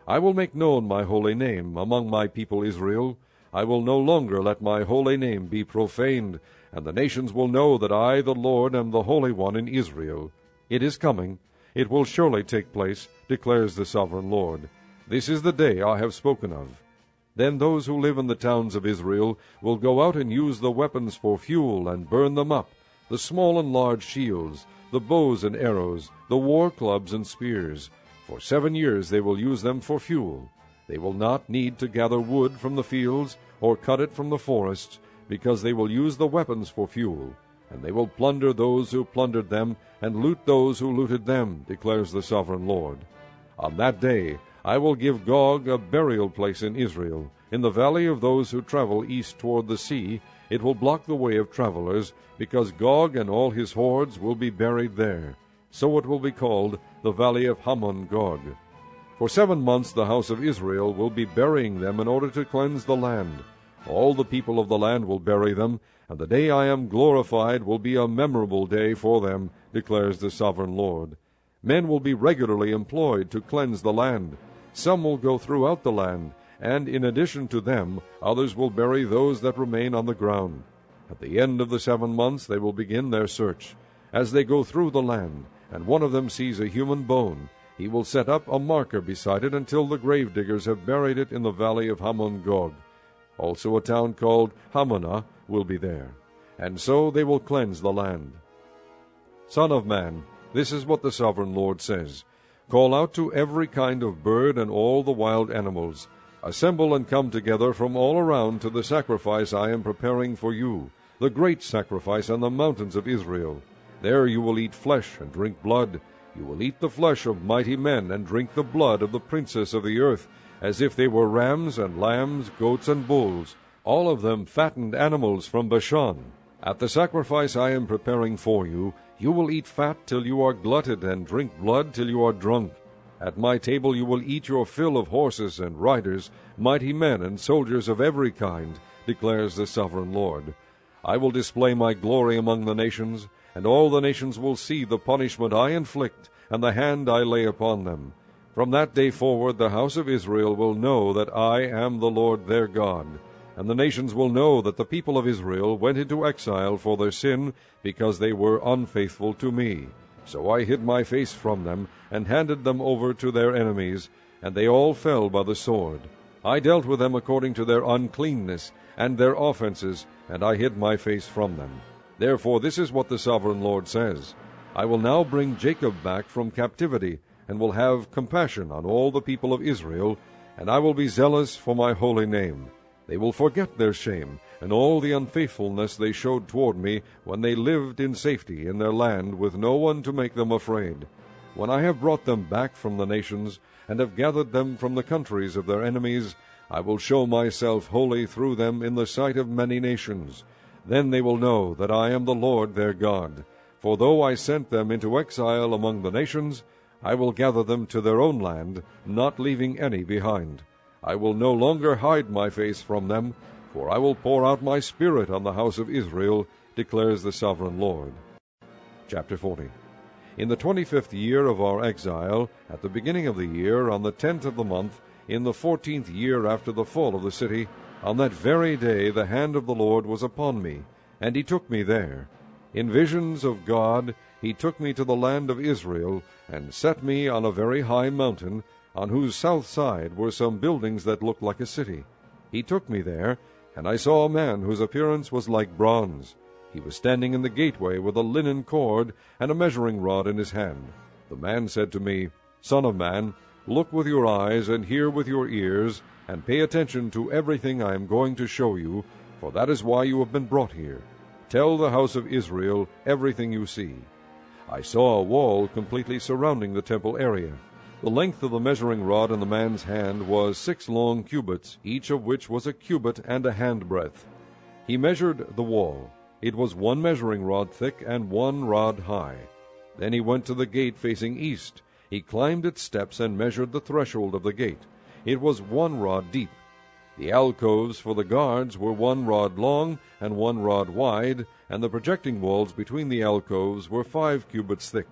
I will make known my holy name among my people Israel. I will no longer let my holy name be profaned, and the nations will know that I, the Lord, am the Holy One in Israel. It is coming. It will surely take place, declares the sovereign Lord. This is the day I have spoken of. Then those who live in the towns of Israel will go out and use the weapons for fuel and burn them up, the small and large shields, the bows and arrows, the war clubs and spears. For seven years they will use them for fuel. They will not need to gather wood from the fields or cut it from the forests, because they will use the weapons for fuel, and they will plunder those who plundered them, and loot those who looted them, declares the sovereign Lord. On that day I will give Gog a burial place in Israel, in the valley of those who travel east toward the sea. It will block the way of travelers, because Gog and all his hordes will be buried there. So it will be called the valley of Hamon Gog. For seven months the house of Israel will be burying them in order to cleanse the land. All the people of the land will bury them, and the day I am glorified will be a memorable day for them, declares the sovereign Lord. Men will be regularly employed to cleanse the land. Some will go throughout the land, and in addition to them, others will bury those that remain on the ground. At the end of the seven months they will begin their search. As they go through the land, and one of them sees a human bone, he will set up a marker beside it until the gravediggers have buried it in the valley of Hamon Gog. Also a town called Hamonah will be there. And so they will cleanse the land. Son of man, this is what the sovereign Lord says. Call out to every kind of bird and all the wild animals. Assemble and come together from all around to the sacrifice I am preparing for you, the great sacrifice on the mountains of Israel. There you will eat flesh and drink blood. You will eat the flesh of mighty men and drink the blood of the princes of the earth, as if they were rams and lambs, goats and bulls, all of them fattened animals from Bashan. At the sacrifice I am preparing for you, you will eat fat till you are glutted, and drink blood till you are drunk. At my table you will eat your fill of horses and riders, mighty men and soldiers of every kind, declares the sovereign Lord. I will display my glory among the nations, and all the nations will see the punishment I inflict, and the hand I lay upon them. From that day forward the house of Israel will know that I am the Lord their God, and the nations will know that the people of Israel went into exile for their sin, because they were unfaithful to me. So I hid my face from them, and handed them over to their enemies, and they all fell by the sword. I dealt with them according to their uncleanness and their offenses, and I hid my face from them. Therefore this is what the sovereign Lord says. I will now bring Jacob back from captivity, and will have compassion on all the people of Israel, and I will be zealous for my holy name. They will forget their shame, and all the unfaithfulness they showed toward me, when they lived in safety in their land, with no one to make them afraid. When I have brought them back from the nations, and have gathered them from the countries of their enemies, I will show myself holy through them in the sight of many nations. Then they will know that I am the Lord their God. For though I sent them into exile among the nations, I will gather them to their own land, not leaving any behind. I will no longer hide my face from them, for I will pour out my Spirit on the house of Israel, declares the sovereign Lord. Chapter forty. In the twenty-fifth year of our exile, at the beginning of the year, on the tenth of the month, in the fourteenth year after the fall of the city, on that very day the hand of the Lord was upon me, and he took me there. In visions of God he took me to the land of Israel, and set me on a very high mountain, on whose south side were some buildings that looked like a city. He took me there, and I saw a man whose appearance was like bronze. He was standing in the gateway with a linen cord and a measuring rod in his hand. The man said to me, Son of man, look with your eyes and hear with your ears, and pay attention to everything I am going to show you, for that is why you have been brought here. Tell the house of Israel everything you see. I saw a wall completely surrounding the temple area. The length of the measuring rod in the man's hand was six long cubits, each of which was a cubit and a handbreadth. He measured the wall. It was one measuring rod thick and one rod high. Then he went to the gate facing east. He climbed its steps and measured the threshold of the gate. It was one rod deep. The alcoves for the guards were one rod long and one rod wide, and the projecting walls between the alcoves were five cubits thick.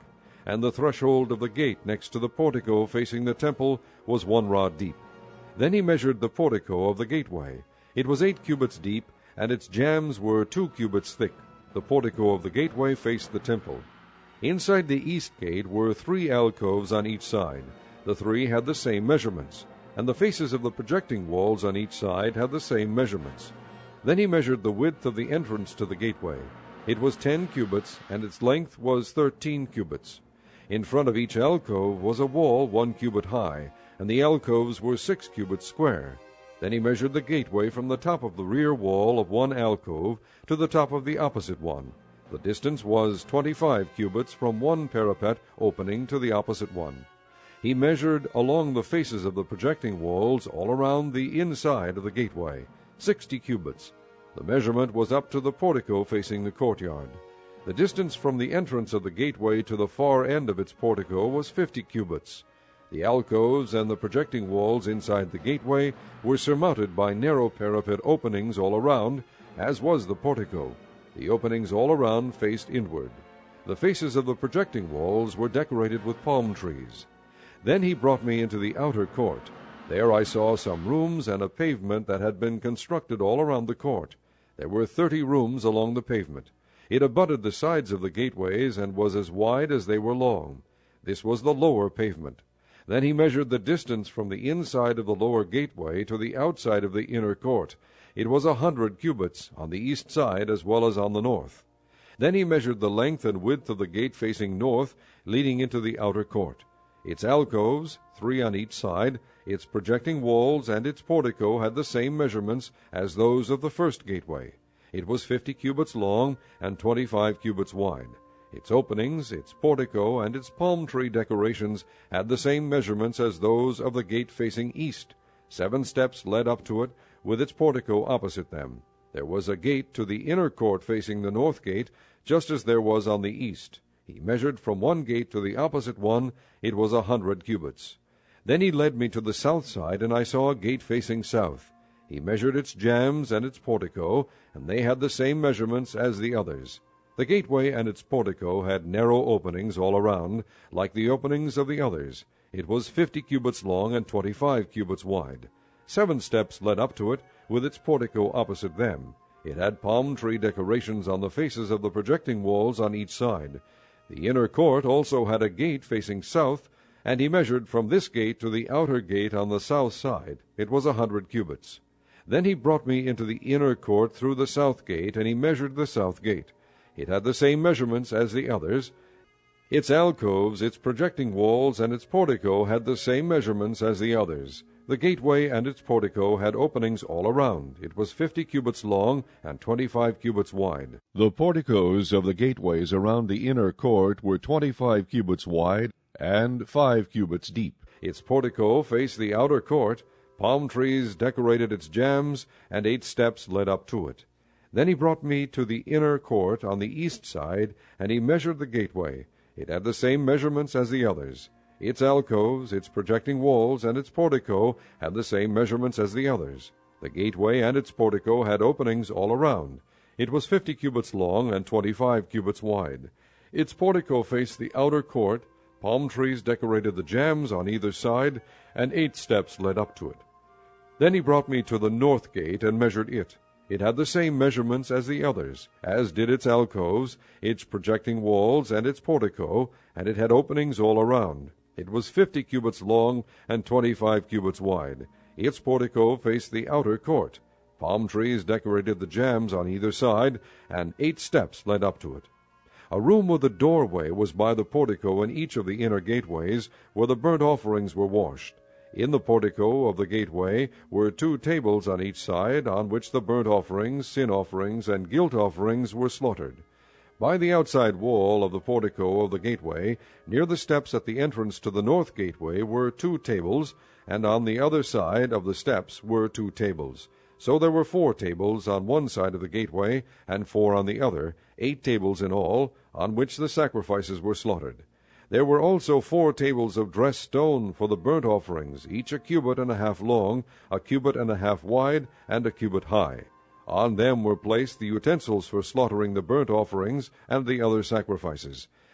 and the threshold of the gate next to the portico facing the temple was one rod deep. Then he measured the portico of the gateway. It was eight cubits deep, and its jambs were two cubits thick. The portico of the gateway faced the temple. Inside the east gate were three alcoves on each side. The three had the same measurements, and the faces of the projecting walls on each side had the same measurements. Then he measured the width of the entrance to the gateway. It was ten cubits, and its length was thirteen cubits. In front of each alcove was a wall one cubit high, and the alcoves were six cubits square. Then he measured the gateway from the top of the rear wall of one alcove to the top of the opposite one. The distance was twenty-five cubits from one parapet opening to the opposite one. He measured along the faces of the projecting walls all around the inside of the gateway, sixty cubits. The measurement was up to the portico facing the courtyard. The distance from the entrance of the gateway to the far end of its portico was fifty cubits. The alcoves and the projecting walls inside the gateway were surmounted by narrow parapet openings all around, as was the portico. The openings all around faced inward. The faces of the projecting walls were decorated with palm trees. Then he brought me into the outer court. There I saw some rooms and a pavement that had been constructed all around the court. There were thirty rooms along the pavement. It abutted the sides of the gateways and was as wide as they were long. This was the lower pavement. Then he measured the distance from the inside of the lower gateway to the outside of the inner court. It was a hundred cubits on the east side as well as on the north. Then he measured the length and width of the gate facing north, leading into the outer court. Its alcoves, three on each side, its projecting walls, and its portico had the same measurements as those of the first gateway. It was fifty cubits long and twenty-five cubits wide. Its openings, its portico, and its palm tree decorations had the same measurements as those of the gate facing east. Seven steps led up to it, with its portico opposite them. There was a gate to the inner court facing the north gate, just as there was on the east. He measured from one gate to the opposite one. It was a hundred cubits. Then he led me to the south side, and I saw a gate facing south. He measured its jambs and its portico, and they had the same measurements as the others. The gateway and its portico had narrow openings all around, like the openings of the others. It was fifty cubits long and twenty-five cubits wide. Seven steps led up to it, with its portico opposite them. It had palm tree decorations on the faces of the projecting walls on each side. The inner court also had a gate facing south, and he measured from this gate to the outer gate on the south side. It was a hundred cubits. Then he brought me into the inner court through the south gate, and he measured the south gate. It had the same measurements as the others. Its alcoves, its projecting walls, and its portico had the same measurements as the others. The gateway and its portico had openings all around. It was fifty cubits long and twenty-five cubits wide. The porticos of the gateways around the inner court were twenty-five cubits wide and five cubits deep. Its portico faced the outer court. Palm trees decorated its jambs, and eight steps led up to it. Then he brought me to the inner court on the east side, and he measured the gateway. It had the same measurements as the others. Its alcoves, its projecting walls, and its portico had the same measurements as the others. The gateway and its portico had openings all around. It was fifty cubits long and twenty-five cubits wide. Its portico faced the outer court. Palm trees decorated the jambs on either side, and eight steps led up to it. Then he brought me to the north gate and measured it. It had the same measurements as the others, as did its alcoves, its projecting walls, and its portico, and it had openings all around. It was fifty cubits long and twenty-five cubits wide. Its portico faced the outer court. Palm trees decorated the jambs on either side, and eight steps led up to it. A room with a doorway was by the portico in each of the inner gateways, where the burnt offerings were washed. In the portico of the gateway were two tables on each side, on which the burnt offerings, sin offerings, and guilt offerings were slaughtered. By the outside wall of the portico of the gateway, near the steps at the entrance to the north gateway, were two tables, and on the other side of the steps were two tables. So there were four tables on one side of the gateway, and four on the other, eight tables in all, on which the sacrifices were slaughtered. There were also four tables of dressed stone for the burnt offerings, each a cubit and a half long, a cubit and a half wide, and a cubit high. On them were placed the utensils for slaughtering the burnt offerings and the other sacrifices.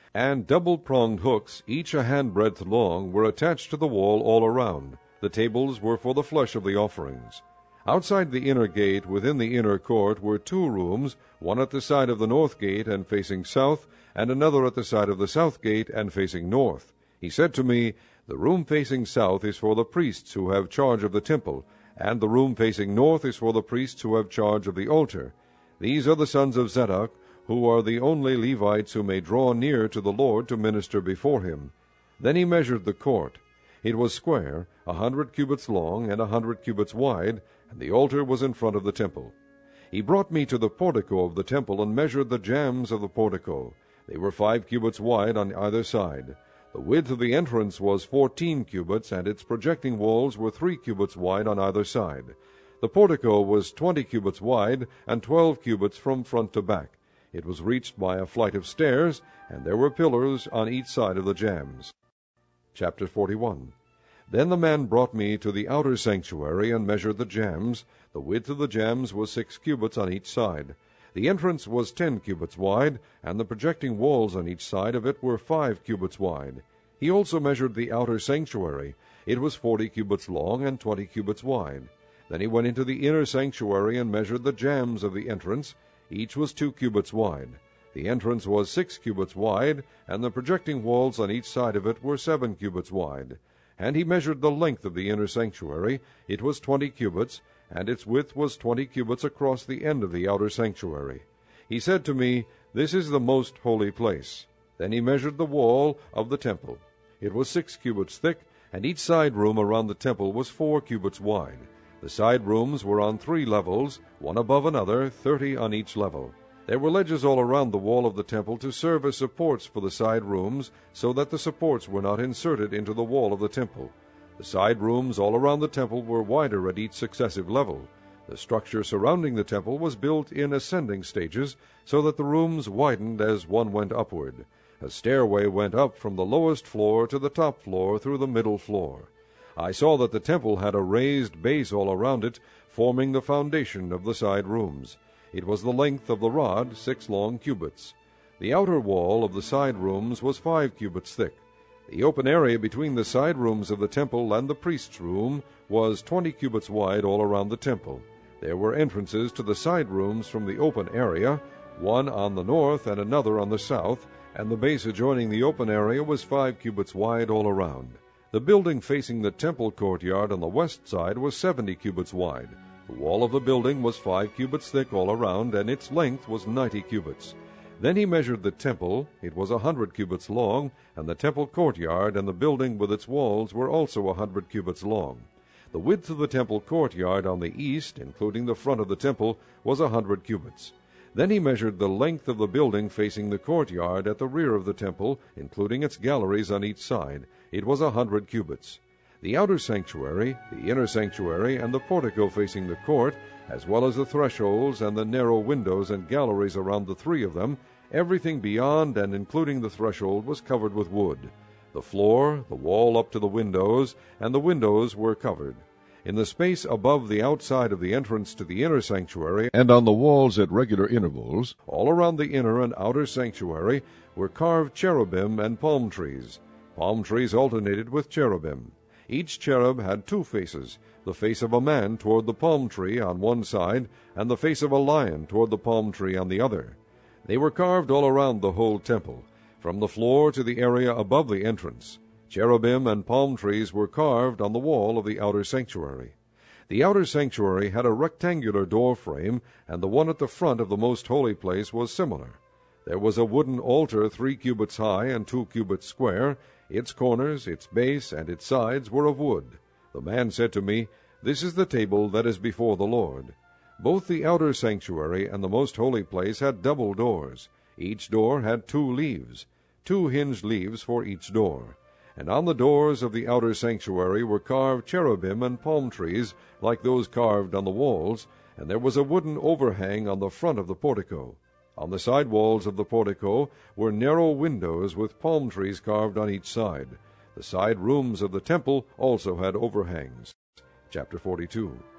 and double-pronged hooks, each a handbreadth long, were attached to the wall all around. The tables were for the flesh of the offerings. Outside the inner gate, within the inner court, were two rooms, one at the side of the north gate and facing south, and another at the side of the south gate and facing north. He said to me, "The room facing south is for the priests who have charge of the temple, and the room facing north is for the priests who have charge of the altar. These are the sons of Zadok, who are the only Levites who may draw near to the Lord to minister before him." Then he measured the court. It was square, a hundred cubits long, and a hundred cubits wide, and the altar was in front of the temple. He brought me to the portico of the temple, and measured the jambs of the portico. They were five cubits wide on either side. The width of the entrance was fourteen cubits, and its projecting walls were three cubits wide on either side. The portico was twenty cubits wide, and twelve cubits from front to back. It was reached by a flight of stairs, and there were pillars on each side of the jambs. Chapter forty-one. Then the man brought me to the outer sanctuary, and measured the jambs. The width of the jambs was six cubits on each side. The entrance was ten cubits wide, and the projecting walls on each side of it were five cubits wide. He also measured the outer sanctuary. It was forty cubits long and twenty cubits wide. Then he went into the inner sanctuary and measured the jambs of the entrance. Each was two cubits wide. The entrance was six cubits wide, and the projecting walls on each side of it were seven cubits wide. And he measured the length of the inner sanctuary. It was twenty cubits, and its width was twenty cubits across the end of the outer sanctuary. He said to me, "This is the most holy place." Then he measured the wall of the temple. It was six cubits thick, and each side room around the temple was four cubits wide. The side rooms were on three levels, one above another, thirty on each level. There were ledges all around the wall of the temple to serve as supports for the side rooms, so that the supports were not inserted into the wall of the temple. The side rooms all around the temple were wider at each successive level. The structure surrounding the temple was built in ascending stages, so that the rooms widened as one went upward. A stairway went up from the lowest floor to the top floor through the middle floor. I saw that the temple had a raised base all around it, forming the foundation of the side rooms. It was the length of the rod, six long cubits. The outer wall of the side rooms was five cubits thick. The open area between the side rooms of the temple and the priest's room was twenty cubits wide all around the temple. There were entrances to the side rooms from the open area, one on the north and another on the south, and the base adjoining the open area was five cubits wide all around. The building facing the temple courtyard on the west side was seventy cubits wide. The wall of the building was five cubits thick all around, and its length was ninety cubits. Then he measured the temple. It was a hundred cubits long, and the temple courtyard and the building with its walls were also a hundred cubits long. The width of the temple courtyard on the east, including the front of the temple, was a hundred cubits. Then he measured the length of the building facing the courtyard at the rear of the temple, including its galleries on each side. It was a hundred cubits. The outer sanctuary, the inner sanctuary, and the portico facing the court, as well as the thresholds and the narrow windows and galleries around the three of them, everything beyond and including the threshold was covered with wood. The floor, the wall up to the windows, and the windows were covered. In the space above the outside of the entrance to the inner sanctuary, And on the walls at regular intervals, all around the inner and outer sanctuary, were carved cherubim and palm trees. Palm trees alternated with cherubim. Each cherub had two faces, the face of a man toward the palm tree on one side, and the face of a lion toward the palm tree on the other. They were carved all around the whole temple, from the floor to the area above the entrance. Cherubim and palm trees were carved on the wall of the outer sanctuary. The outer sanctuary had a rectangular door frame, and the one at the front of the most holy place was similar. There was a wooden altar three cubits high and two cubits square. Its corners, its base, and its sides were of wood. The man said to me, "This is the table that is before the Lord." Both the outer sanctuary and the most holy place had double doors. Each door had two leaves, two hinged leaves for each door. And on the doors of the outer sanctuary were carved cherubim and palm trees, like those carved on the walls, and there was a wooden overhang on the front of the portico. On the side walls of the portico were narrow windows with palm trees carved on each side. The side rooms of the temple also had overhangs. Chapter forty-two.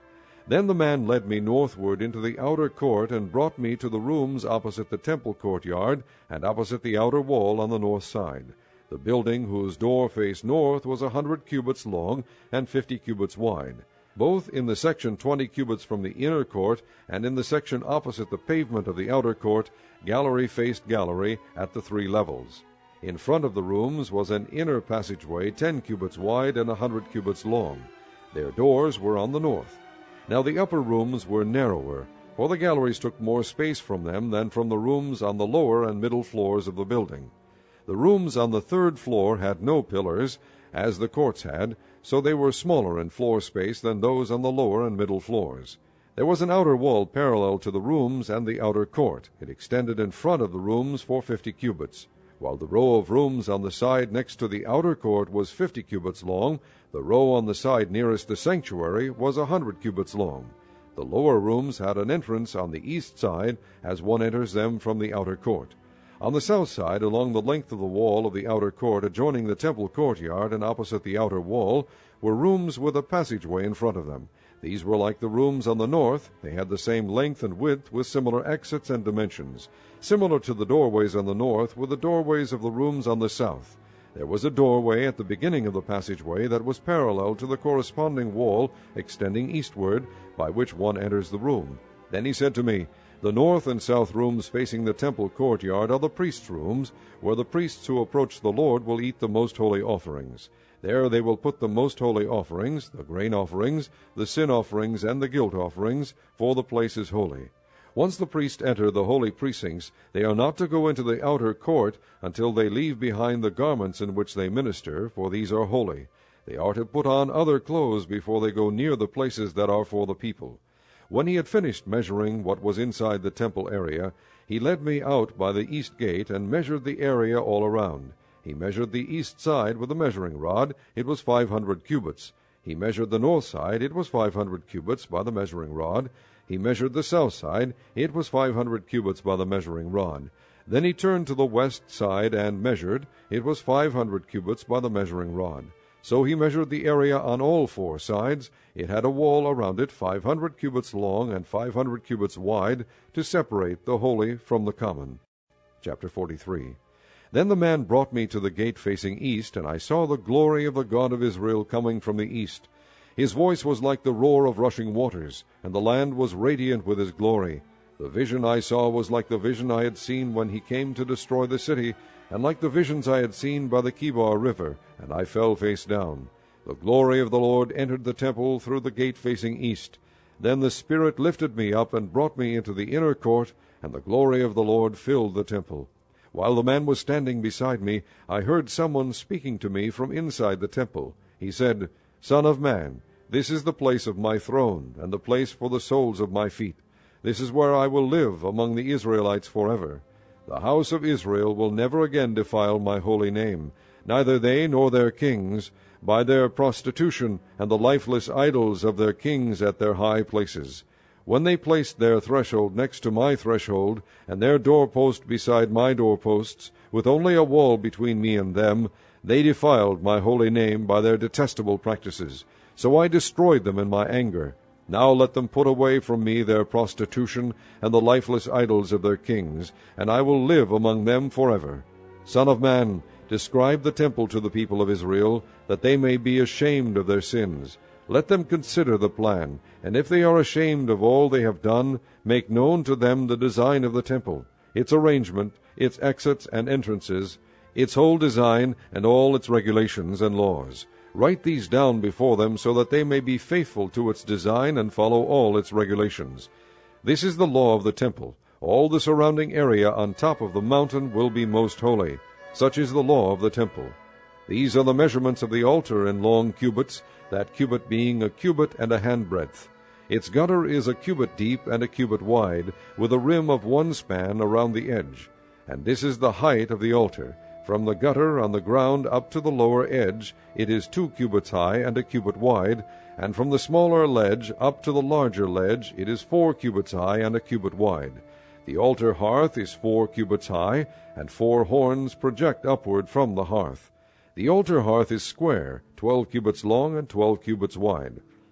Then the man led me northward into the outer court, and brought me to the rooms opposite the temple courtyard, and opposite the outer wall on the north side. The building, whose door faced north, was a hundred cubits long, and fifty cubits wide. Both in the section twenty cubits from the inner court, and in the section opposite the pavement of the outer court, gallery faced gallery at the three levels. In front of the rooms was an inner passageway ten cubits wide and a hundred cubits long. Their doors were on the north. Now the upper rooms were narrower, for the galleries took more space from them than from the rooms on the lower and middle floors of the building. The rooms on the third floor had no pillars, as the courts had, so they were smaller in floor space than those on the lower and middle floors. There was an outer wall parallel to the rooms and the outer court. It extended in front of the rooms for fifty cubits. While the row of rooms on the side next to the outer court was fifty cubits long, the row on the side nearest the sanctuary was a hundred cubits long. The lower rooms had an entrance on the east side, as one enters them from the outer court. On the south side, along the length of the wall of the outer court, adjoining the temple courtyard and opposite the outer wall, were rooms with a passageway in front of them. These were like the rooms on the north. They had the same length and width, with similar exits and dimensions. Similar to the doorways on the north were the doorways of the rooms on the south. There was a doorway at the beginning of the passageway that was parallel to the corresponding wall extending eastward, by which one enters the room. Then he said to me, "The north and south rooms facing the temple courtyard are the priests' rooms, where the priests who approach the Lord will eat the most holy offerings. There they will put the most holy offerings, the grain offerings, the sin offerings, and the guilt offerings, for the place is holy. Once the priests enter the holy precincts, they are not to go into the outer court until they leave behind the garments in which they minister, for these are holy. They are to put on other clothes before they go near the places that are for the people." When he had finished measuring what was inside the temple area, he led me out by the east gate and measured the area all around. He measured the east side with a measuring rod. It was five hundred cubits. He measured the north side. It was five hundred cubits by the measuring rod. He measured the south side. It was five hundred cubits by the measuring rod. Then he turned to the west side and measured. It was five hundred cubits by the measuring rod. So he measured the area on all four sides. It had a wall around it five hundred cubits long and five hundred cubits wide, to separate the holy from the common. Chapter forty-three. Then the man brought me to the gate facing east, and I saw the glory of the God of Israel coming from the east. His voice was like the roar of rushing waters, and the land was radiant with his glory. The vision I saw was like the vision I had seen when he came to destroy the city, and like the visions I had seen by the Kibar River, and I fell face down. The glory of the Lord entered the temple through the gate facing east. Then the Spirit lifted me up and brought me into the inner court, and the glory of the Lord filled the temple. While the man was standing beside me, I heard someone speaking to me from inside the temple. He said, "Son of man, this is the place of my throne, and the place for the soles of my feet. This is where I will live among the Israelites forever. The house of Israel will never again defile my holy name, neither they nor their kings, by their prostitution and the lifeless idols of their kings at their high places. When they placed their threshold next to my threshold, and their doorpost beside my doorposts, with only a wall between me and them, they defiled my holy name by their detestable practices. So I destroyed them in my anger. Now let them put away from me their prostitution and the lifeless idols of their kings, and I will live among them forever. Son of man, describe the temple to the people of Israel, that they may be ashamed of their sins. Let them consider the plan, and if they are ashamed of all they have done, make known to them the design of the temple, its arrangement, its exits and entrances, its whole design, and all its regulations and laws. Write these down before them, so that they may be faithful to its design and follow all its regulations. This is the law of the temple. All the surrounding area on top of the mountain will be most holy. Such is the law of the temple. These are the measurements of the altar in long cubits, that cubit being a cubit and a handbreadth. Its gutter is a cubit deep and a cubit wide, with a rim of one span around the edge. And this is the height of the altar. From the gutter on the ground up to the lower edge, it is two cubits high and a cubit wide, and from the smaller ledge up to the larger ledge, it is four cubits high and a cubit wide. The altar hearth is four cubits high, and four horns project upward from the hearth. The altar hearth is square, twelve cubits long and twelve cubits wide.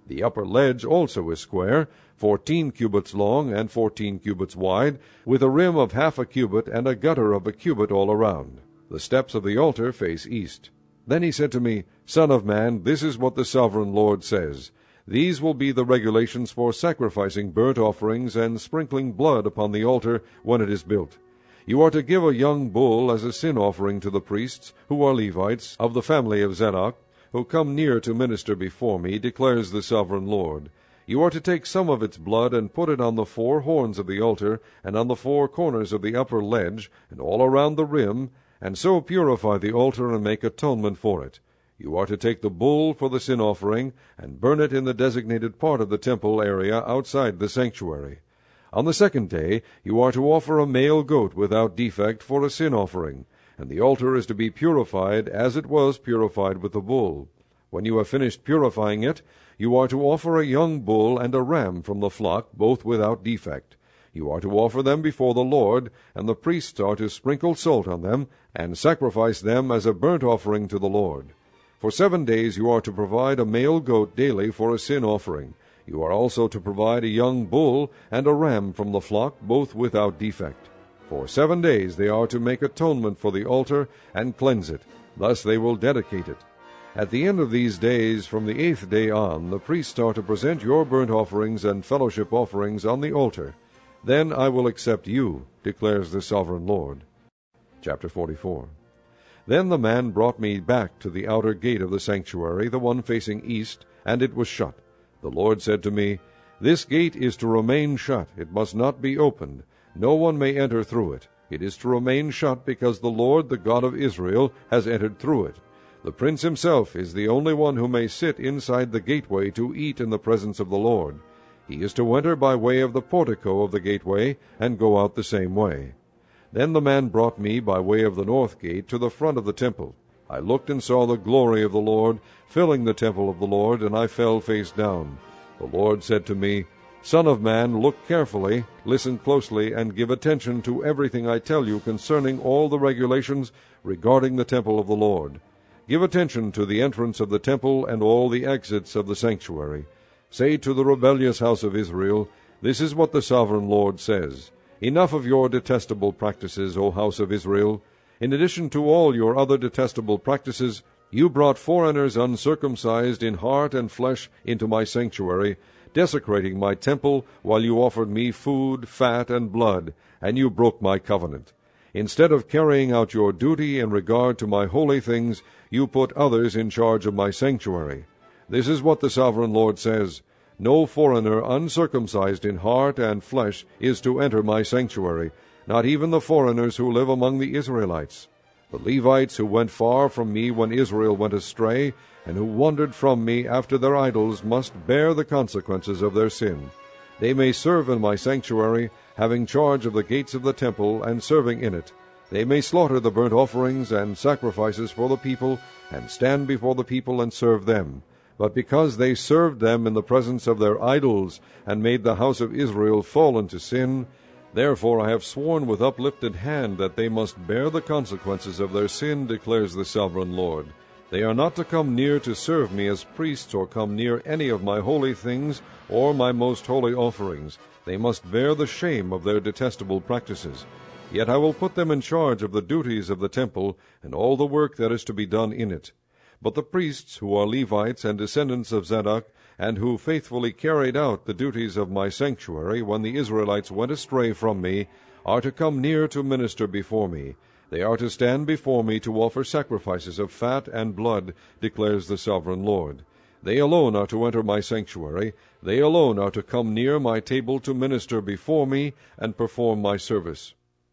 The upper ledge also is square, fourteen cubits long and fourteen cubits wide, with a rim of half a cubit and a gutter of a cubit all around. The steps of the altar face east. Then he said to me, Son of man, this is what the sovereign Lord says. These will be the regulations for sacrificing burnt offerings and sprinkling blood upon the altar when it is built. You are to give a young bull as a sin offering to the priests, who are Levites, of the family of Zadok, who come near to minister before me, declares the sovereign Lord. You are to take some of its blood and put it on the four horns of the altar, and on the four corners of the upper ledge, and all around the rim, and so purify the altar and make atonement for it. You are to take the bull for the sin offering, and burn it in the designated part of the temple area outside the sanctuary. On the second day you are to offer a male goat without defect for a sin offering, and the altar is to be purified as it was purified with the bull. When you have finished purifying it, you are to offer a young bull and a ram from the flock, both without defect. You are to offer them before the Lord, and the priests are to sprinkle salt on them, and sacrifice them as a burnt offering to the Lord. For seven days you are to provide a male goat daily for a sin offering. You are also to provide a young bull and a ram from the flock, both without defect. For seven days they are to make atonement for the altar and cleanse it. Thus they will dedicate it. At the end of these days, from the eighth day on, the priests are to present your burnt offerings and fellowship offerings on the altar. Then I will accept you, declares the sovereign Lord. Chapter forty-four. Then the man brought me back to the outer gate of the sanctuary, the one facing east, and it was shut. The Lord said to me, This gate is to remain shut. It must not be opened. No one may enter through it. It is to remain shut because the Lord, the God of Israel, has entered through it. The prince himself is the only one who may sit inside the gateway to eat in the presence of the Lord. He is to enter by way of the portico of the gateway, and go out the same way. Then the man brought me by way of the north gate to the front of the temple. I looked and saw the glory of the Lord filling the temple of the Lord, and I fell face down. The Lord said to me, Son of man, look carefully, listen closely, and give attention to everything I tell you concerning all the regulations regarding the temple of the Lord. Give attention to the entrance of the temple and all the exits of the sanctuary. Say to the rebellious house of Israel, This is what the sovereign Lord says. Enough of your detestable practices, O house of Israel. In addition to all your other detestable practices, you brought foreigners uncircumcised in heart and flesh into my sanctuary, desecrating my temple while you offered me food, fat, and blood, and you broke my covenant. Instead of carrying out your duty in regard to my holy things, you put others in charge of my sanctuary. This is what the sovereign Lord says, No foreigner uncircumcised in heart and flesh is to enter my sanctuary, not even the foreigners who live among the Israelites. The Levites who went far from me when Israel went astray, and who wandered from me after their idols, must bear the consequences of their sin. They may serve in my sanctuary, having charge of the gates of the temple, and serving in it. They may slaughter the burnt offerings and sacrifices for the people, and stand before the people and serve them. But because they served them in the presence of their idols, and made the house of Israel fall into sin, therefore I have sworn with uplifted hand that they must bear the consequences of their sin, declares the sovereign Lord. They are not to come near to serve me as priests, or come near any of my holy things, or my most holy offerings. They must bear the shame of their detestable practices. Yet I will put them in charge of the duties of the temple, and all the work that is to be done in it. But the priests, who are Levites and descendants of Zadok, and who faithfully carried out the duties of my sanctuary when the Israelites went astray from me, are to come near to minister before me. They are to stand before me to offer sacrifices of fat and blood, declares the sovereign Lord. They alone are to enter my sanctuary. They alone are to come near my table to minister before me and perform my service.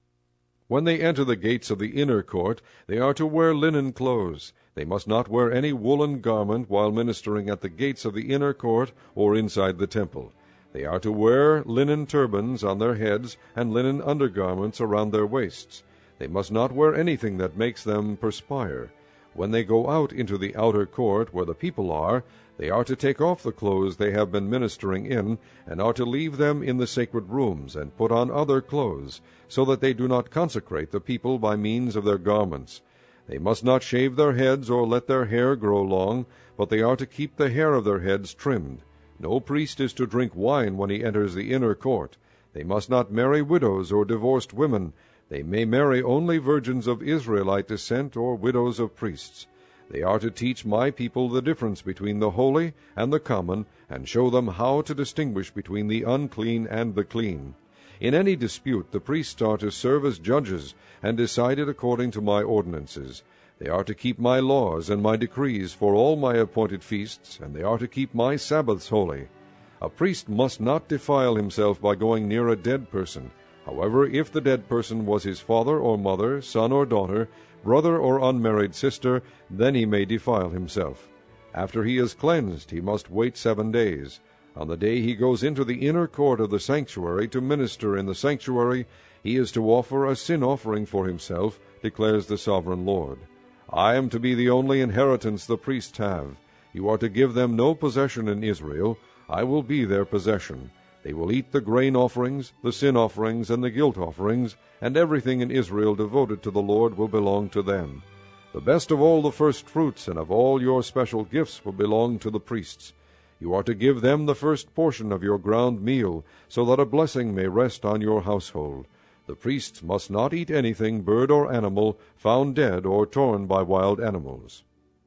When they enter the gates of the inner court, they are to wear linen clothes. They must not wear any woolen garment while ministering at the gates of the inner court or inside the temple. They are to wear linen turbans on their heads and linen undergarments around their waists. They must not wear anything that makes them perspire. When they go out into the outer court where the people are, they are to take off the clothes they have been ministering in, and are to leave them in the sacred rooms, and put on other clothes, so that they do not consecrate the people by means of their garments. They must not shave their heads or let their hair grow long, but they are to keep the hair of their heads trimmed. No priest is to drink wine when he enters the inner court. They must not marry widows or divorced women. They may marry only virgins of Israelite descent or widows of priests. They are to teach my people the difference between the holy and the common, and show them how to distinguish between the unclean and the clean. In any dispute the priests are to serve as judges, and decide it according to my ordinances. They are to keep my laws and my decrees for all my appointed feasts, and they are to keep my Sabbaths holy. A priest must not defile himself by going near a dead person. However, if the dead person was his father or mother, son or daughter, brother or unmarried sister, then he may defile himself. After he is cleansed, he must wait seven days. On the day he goes into the inner court of the sanctuary to minister in the sanctuary, he is to offer a sin offering for himself, declares the sovereign Lord. I am to be the only inheritance the priests have. You are to give them no possession in Israel. I will be their possession. They will eat the grain offerings, the sin offerings, and the guilt offerings, and everything in Israel devoted to the Lord will belong to them. The best of all the first fruits and of all your special gifts will belong to the priests. You are to give them the first portion of your ground meal, so that a blessing may rest on your household. The priests must not eat anything, bird or animal, found dead or torn by wild animals.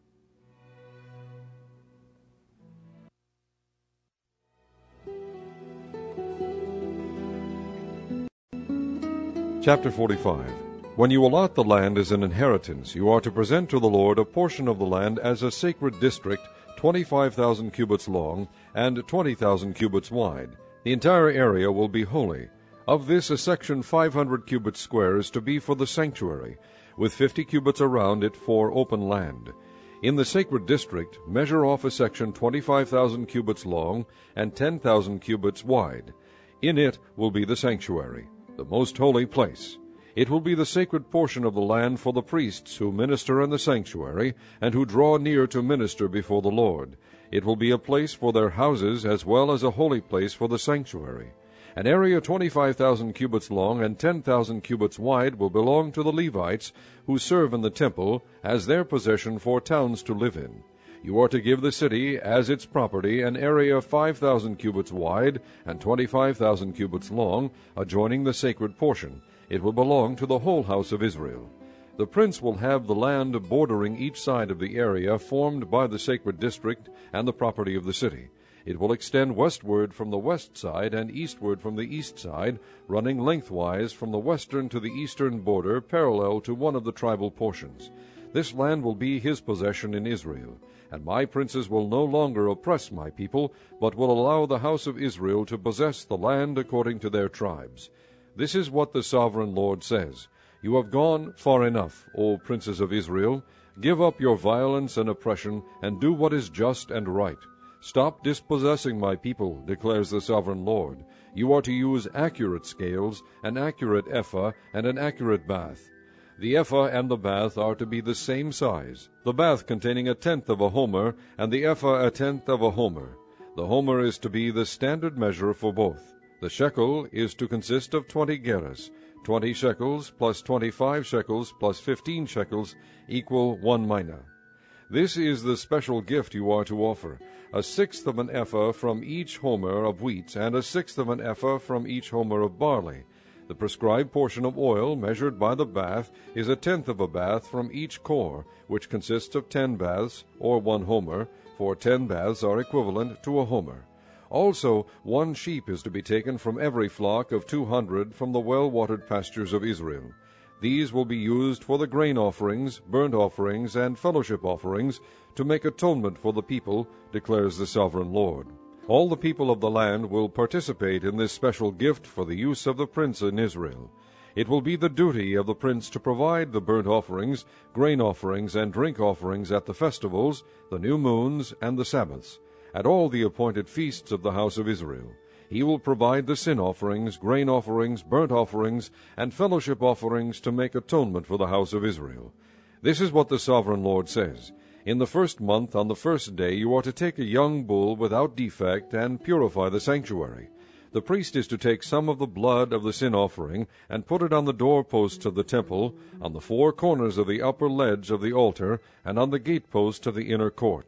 Chapter forty-five. When you allot the land as an inheritance, you are to present to the Lord a portion of the land as a sacred district, twenty-five thousand cubits long and twenty thousand cubits wide. The entire area will be holy. Of this, a section five hundred cubits square is to be for the sanctuary, with fifty cubits around it for open land. In the sacred district, measure off a section twenty-five thousand cubits long and ten thousand cubits wide. In it will be the sanctuary, the most holy place. It will be the sacred portion of the land for the priests who minister in the sanctuary and who draw near to minister before the Lord. It will be a place for their houses as well as a holy place for the sanctuary. An area twenty-five thousand cubits long and ten thousand cubits wide will belong to the Levites who serve in the temple as their possession for towns to live in. You are to give the city as its property an area five thousand cubits wide and twenty-five thousand cubits long, adjoining the sacred portion. It will belong to the whole house of Israel. The prince will have the land bordering each side of the area formed by the sacred district and the property of the city. It will extend westward from the west side and eastward from the east side, running lengthwise from the western to the eastern border, parallel to one of the tribal portions. This land will be his possession in Israel. And my princes will no longer oppress my people, but will allow the house of Israel to possess the land according to their tribes. This is what the sovereign Lord says. You have gone far enough, O princes of Israel. Give up your violence and oppression, and do what is just and right. Stop dispossessing my people, declares the sovereign Lord. You are to use accurate scales, an accurate ephah, and an accurate bath. The ephah and the bath are to be the same size, the bath containing a tenth of a homer, and the ephah a tenth of a homer. The homer is to be the standard measure for both. The shekel is to consist of twenty gerahs. Twenty shekels plus twenty-five shekels plus fifteen shekels equal one mina. This is the special gift you are to offer, a sixth of an ephah from each homer of wheat, and a sixth of an ephah from each homer of barley. The prescribed portion of oil, measured by the bath, is a tenth of a bath from each core, which consists of ten baths, or one homer, for ten baths are equivalent to a homer. Also, one sheep is to be taken from every flock of two hundred from the well-watered pastures of Israel. These will be used for the grain offerings, burnt offerings, and fellowship offerings, to make atonement for the people, declares the sovereign Lord. All the people of the land will participate in this special gift for the use of the prince in Israel. It will be the duty of the prince to provide the burnt offerings, grain offerings, and drink offerings at the festivals, the new moons, and the Sabbaths, at all the appointed feasts of the house of Israel. He will provide the sin offerings, grain offerings, burnt offerings, and fellowship offerings to make atonement for the house of Israel. This is what the sovereign Lord says. In the first month, on the first day, you are to take a young bull without defect and purify the sanctuary. The priest is to take some of the blood of the sin offering and put it on the doorposts of the temple, on the four corners of the upper ledge of the altar, and on the gatepost of the inner court.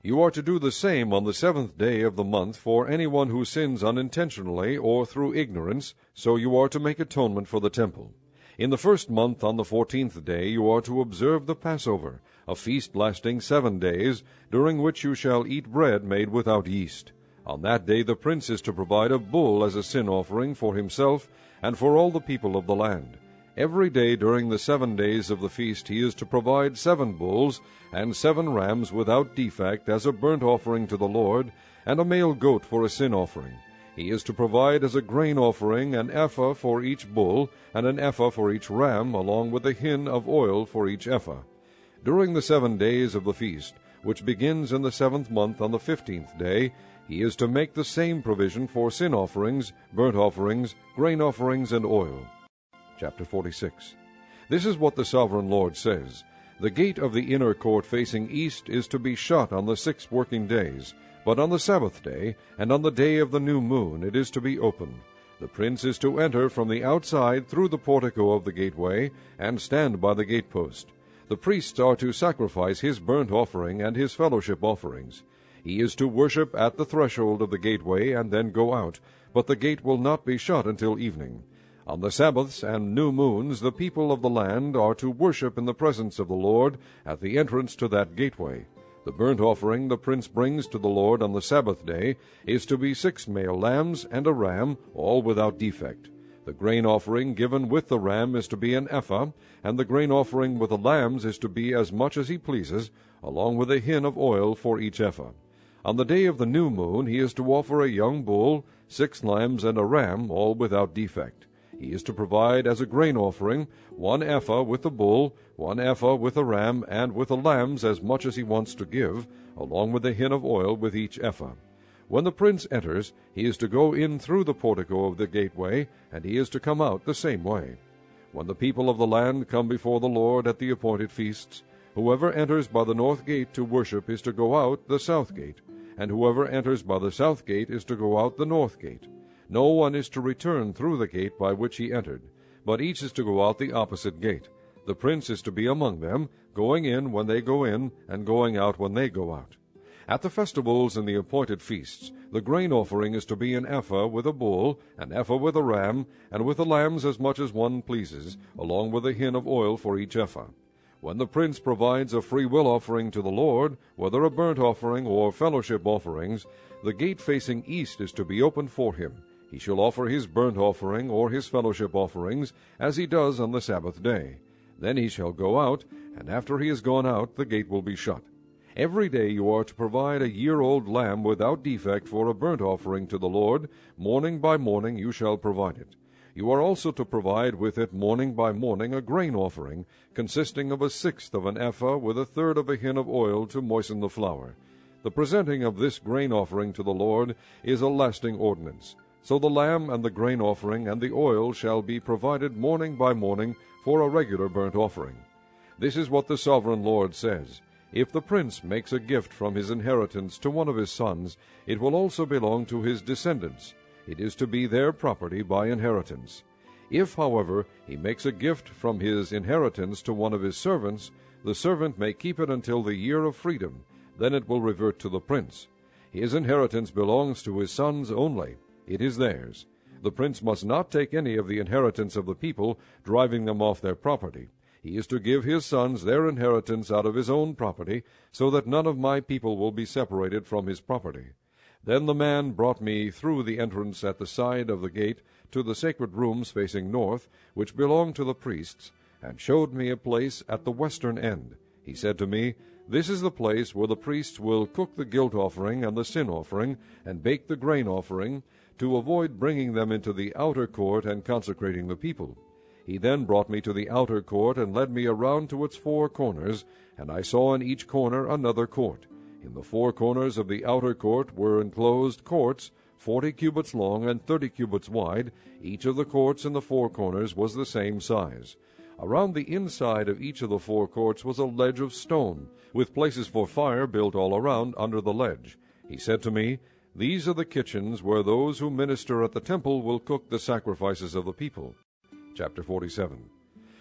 You are to do the same on the seventh day of the month for anyone who sins unintentionally or through ignorance, so you are to make atonement for the temple. In the first month on the fourteenth day you are to observe the Passover, a feast lasting seven days, during which you shall eat bread made without yeast. On that day the prince is to provide a bull as a sin offering for himself and for all the people of the land. Every day during the seven days of the feast he is to provide seven bulls and seven rams without defect as a burnt offering to the Lord, and a male goat for a sin offering. He is to provide as a grain offering an ephah for each bull, and an ephah for each ram, along with a hin of oil for each ephah. During the seven days of the feast, which begins in the seventh month on the fifteenth day, he is to make the same provision for sin offerings, burnt offerings, grain offerings, and oil. Chapter forty-six. This is what the sovereign Lord says. The gate of the inner court facing east is to be shut on the six working days, but on the Sabbath day, and on the day of the new moon, it is to be opened. The prince is to enter from the outside through the portico of the gateway, and stand by the gatepost. The priests are to sacrifice his burnt offering and his fellowship offerings. He is to worship at the threshold of the gateway, and then go out, but the gate will not be shut until evening. On the Sabbaths and new moons the people of the land are to worship in the presence of the Lord at the entrance to that gateway. The burnt offering the prince brings to the Lord on the Sabbath day is to be six male lambs and a ram, all without defect. The grain offering given with the ram is to be an ephah, and the grain offering with the lambs is to be as much as he pleases, along with a hin of oil for each ephah. On the day of the new moon he is to offer a young bull, six lambs, and a ram, all without defect. He is to provide as a grain offering one ephah with the bull, one ephah with the ram, and with the lambs as much as he wants to give, along with a hin of oil with each ephah. When the prince enters, he is to go in through the portico of the gateway, and he is to come out the same way. When the people of the land come before the Lord at the appointed feasts, whoever enters by the north gate to worship is to go out the south gate, and whoever enters by the south gate is to go out the north gate. No one is to return through the gate by which he entered, but each is to go out the opposite gate. The prince is to be among them, going in when they go in, and going out when they go out. At the festivals and the appointed feasts, the grain offering is to be an ephah with a bull, an ephah with a ram, and with the lambs as much as one pleases, along with a hin of oil for each ephah. When the prince provides a free will offering to the Lord, whether a burnt offering or fellowship offerings, the gate facing east is to be opened for him. He shall offer his burnt offering or his fellowship offerings, as he does on the Sabbath day. Then he shall go out, and after he has gone out, the gate will be shut. Every day you are to provide a year-old lamb without defect for a burnt offering to the Lord. Morning by morning you shall provide it. You are also to provide with it morning by morning a grain offering, consisting of a sixth of an ephah with a third of a hin of oil to moisten the flour. The presenting of this grain offering to the Lord is a lasting ordinance. So the lamb and the grain offering and the oil shall be provided morning by morning for a regular burnt offering. This is what the sovereign Lord says. If the prince makes a gift from his inheritance to one of his sons, it will also belong to his descendants. It is to be their property by inheritance. If, however, he makes a gift from his inheritance to one of his servants, the servant may keep it until the year of freedom. Then it will revert to the prince. His inheritance belongs to his sons only. It is theirs. The prince must not take any of the inheritance of the people, driving them off their property. He is to give his sons their inheritance out of his own property, so that none of my people will be separated from his property. Then the man brought me through the entrance at the side of the gate to the sacred rooms facing north, which belonged to the priests, and showed me a place at the western end. He said to me, This is the place where the priests will cook the guilt offering and the sin offering, and bake the grain offering, to avoid bringing them into the outer court and consecrating the people. He then brought me to the outer court and led me around to its four corners, and I saw in each corner another court. In the four corners of the outer court were enclosed courts, forty cubits long and thirty cubits wide. Each of the courts in the four corners was the same size. Around the inside of each of the four courts was a ledge of stone, with places for fire built all around under the ledge. He said to me, These are the kitchens where those who minister at the temple will cook the sacrifices of the people. Chapter forty-seven.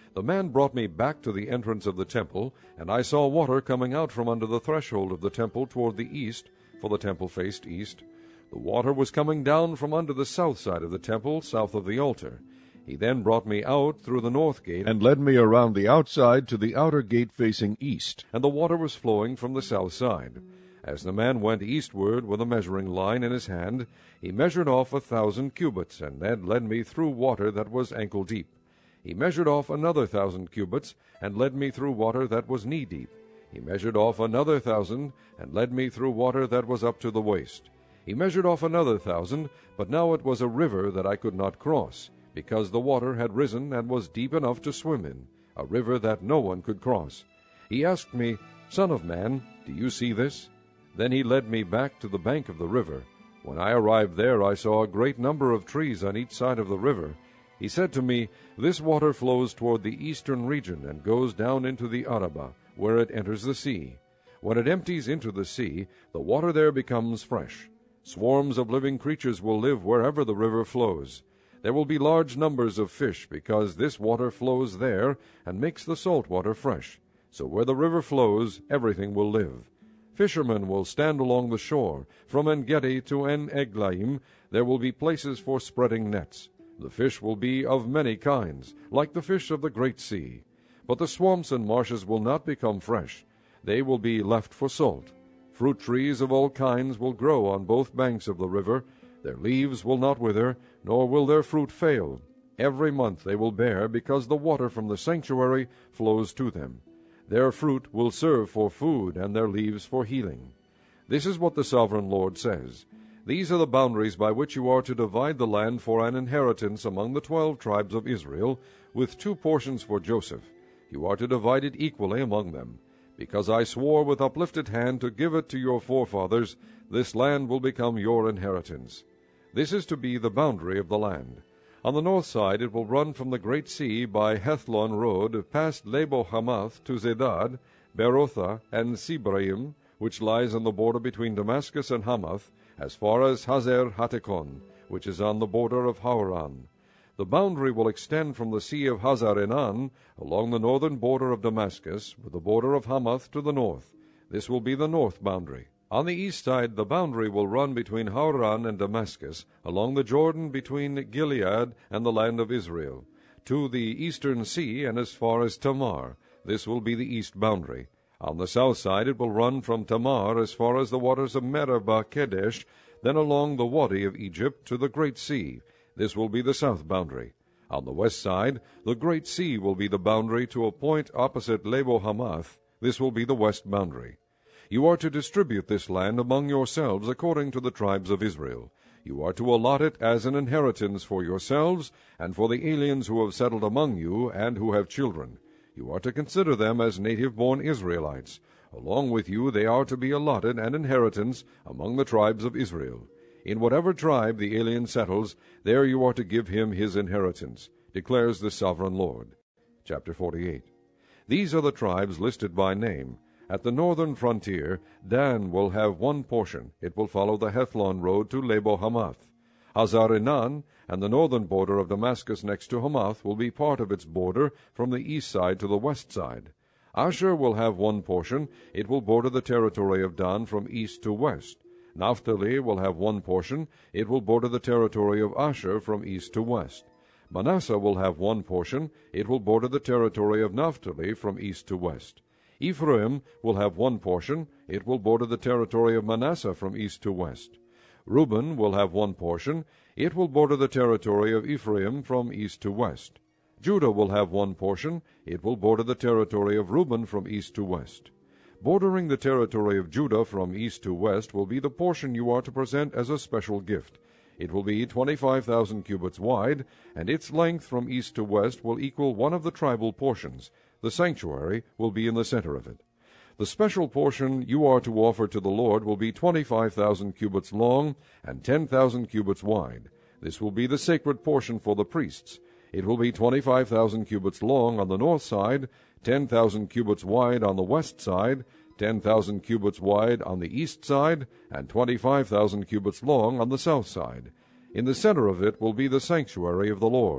The man brought me back to the entrance of the temple, and I saw water coming out from under the threshold of the temple toward the east, for the temple faced east. The water was coming down from under the south side of the temple, south of the altar. He then brought me out through the north gate, and led me around the outside to the outer gate facing east. and the water was flowing from the south side. As the man went eastward with a measuring line in his hand, he measured off a thousand cubits, and then led me through water that was ankle deep. He measured off another thousand cubits, and led me through water that was knee deep. He measured off another thousand, and led me through water that was up to the waist. He measured off another thousand, but now it was a river that I could not cross, because the water had risen and was deep enough to swim in, a river that no one could cross. He asked me, Son of man, do you see this? Then he led me back to the bank of the river. When I arrived there, I saw a great number of trees on each side of the river. He said to me, This water flows toward the eastern region and goes down into the Arabah, where it enters the sea. When it empties into the sea, the water there becomes fresh. Swarms of living creatures will live wherever the river flows. There will be large numbers of fish, because this water flows there and makes the salt water fresh. So where the river flows, everything will live. Fishermen will stand along the shore. From En-gedi to En-eglaim there will be places for spreading nets. The fish will be of many kinds, like the fish of the great sea. But the swamps and marshes will not become fresh. They will be left for salt. Fruit trees of all kinds will grow on both banks of the river. Their leaves will not wither, nor will their fruit fail. Every month they will bear, because the water from the sanctuary flows to them. Their fruit will serve for food, and their leaves for healing. This is what the Sovereign Lord says. These are the boundaries by which you are to divide the land for an inheritance among the twelve tribes of Israel, with two portions for Joseph. You are to divide it equally among them. Because I swore with uplifted hand to give it to your forefathers, this land will become your inheritance. This is to be the boundary of the land. On the north side it will run from the great sea by Hethlon road, past Lebo-Hamath to Zedad, Berotha, and Sibraim, which lies on the border between Damascus and Hamath, as far as Hazer Hatikon, which is on the border of Hauran. The boundary will extend from the sea of Hazar-Enan along the northern border of Damascus, with the border of Hamath to the north. This will be the north boundary. On the east side the boundary will run between Hauran and Damascus, along the Jordan between Gilead and the land of Israel, to the eastern sea and as far as Tamar. This will be the east boundary. On the south side it will run from Tamar as far as the waters of Meribah Kadesh, then along the Wadi of Egypt to the Great Sea. This will be the south boundary. On the west side, the Great Sea will be the boundary to a point opposite Lebo-Hamath. This will be the west boundary. You are to distribute this land among yourselves according to the tribes of Israel. You are to allot it as an inheritance for yourselves and for the aliens who have settled among you and who have children. You are to consider them as native-born Israelites. Along with you they are to be allotted an inheritance among the tribes of Israel. In whatever tribe the alien settles, there you are to give him his inheritance, declares the Sovereign Lord. Chapter forty-eight. These are the tribes listed by name. At the northern frontier, Dan will have one portion. It will follow the Hethlon road to Lebo-Hamath. Hazar-Enan and the northern border of Damascus next to Hamath will be part of its border from the east side to the west side. Asher will have one portion. It will border the territory of Dan from east to west. Naphtali will have one portion. It will border the territory of Asher from east to west. Manasseh will have one portion. It will border the territory of Naphtali from east to west. Ephraim will have one portion. It will border the territory of Manasseh from east to west. Reuben will have one portion. It will border the territory of Ephraim from east to west. Judah will have one portion. It will border the territory of Reuben from east to west. Bordering the territory of Judah from east to west will be the portion you are to present as a special gift. It will be twenty-five thousand cubits wide, and its length from east to west will equal one of the tribal portions. The sanctuary will be in the center of it. The special portion you are to offer to the Lord will be twenty-five thousand cubits long and ten thousand cubits wide. This will be the sacred portion for the priests. It will be twenty-five thousand cubits long on the north side, ten thousand cubits wide on the west side, ten thousand cubits wide on the east side, and twenty-five thousand cubits long on the south side. In the center of it will be the sanctuary of the Lord.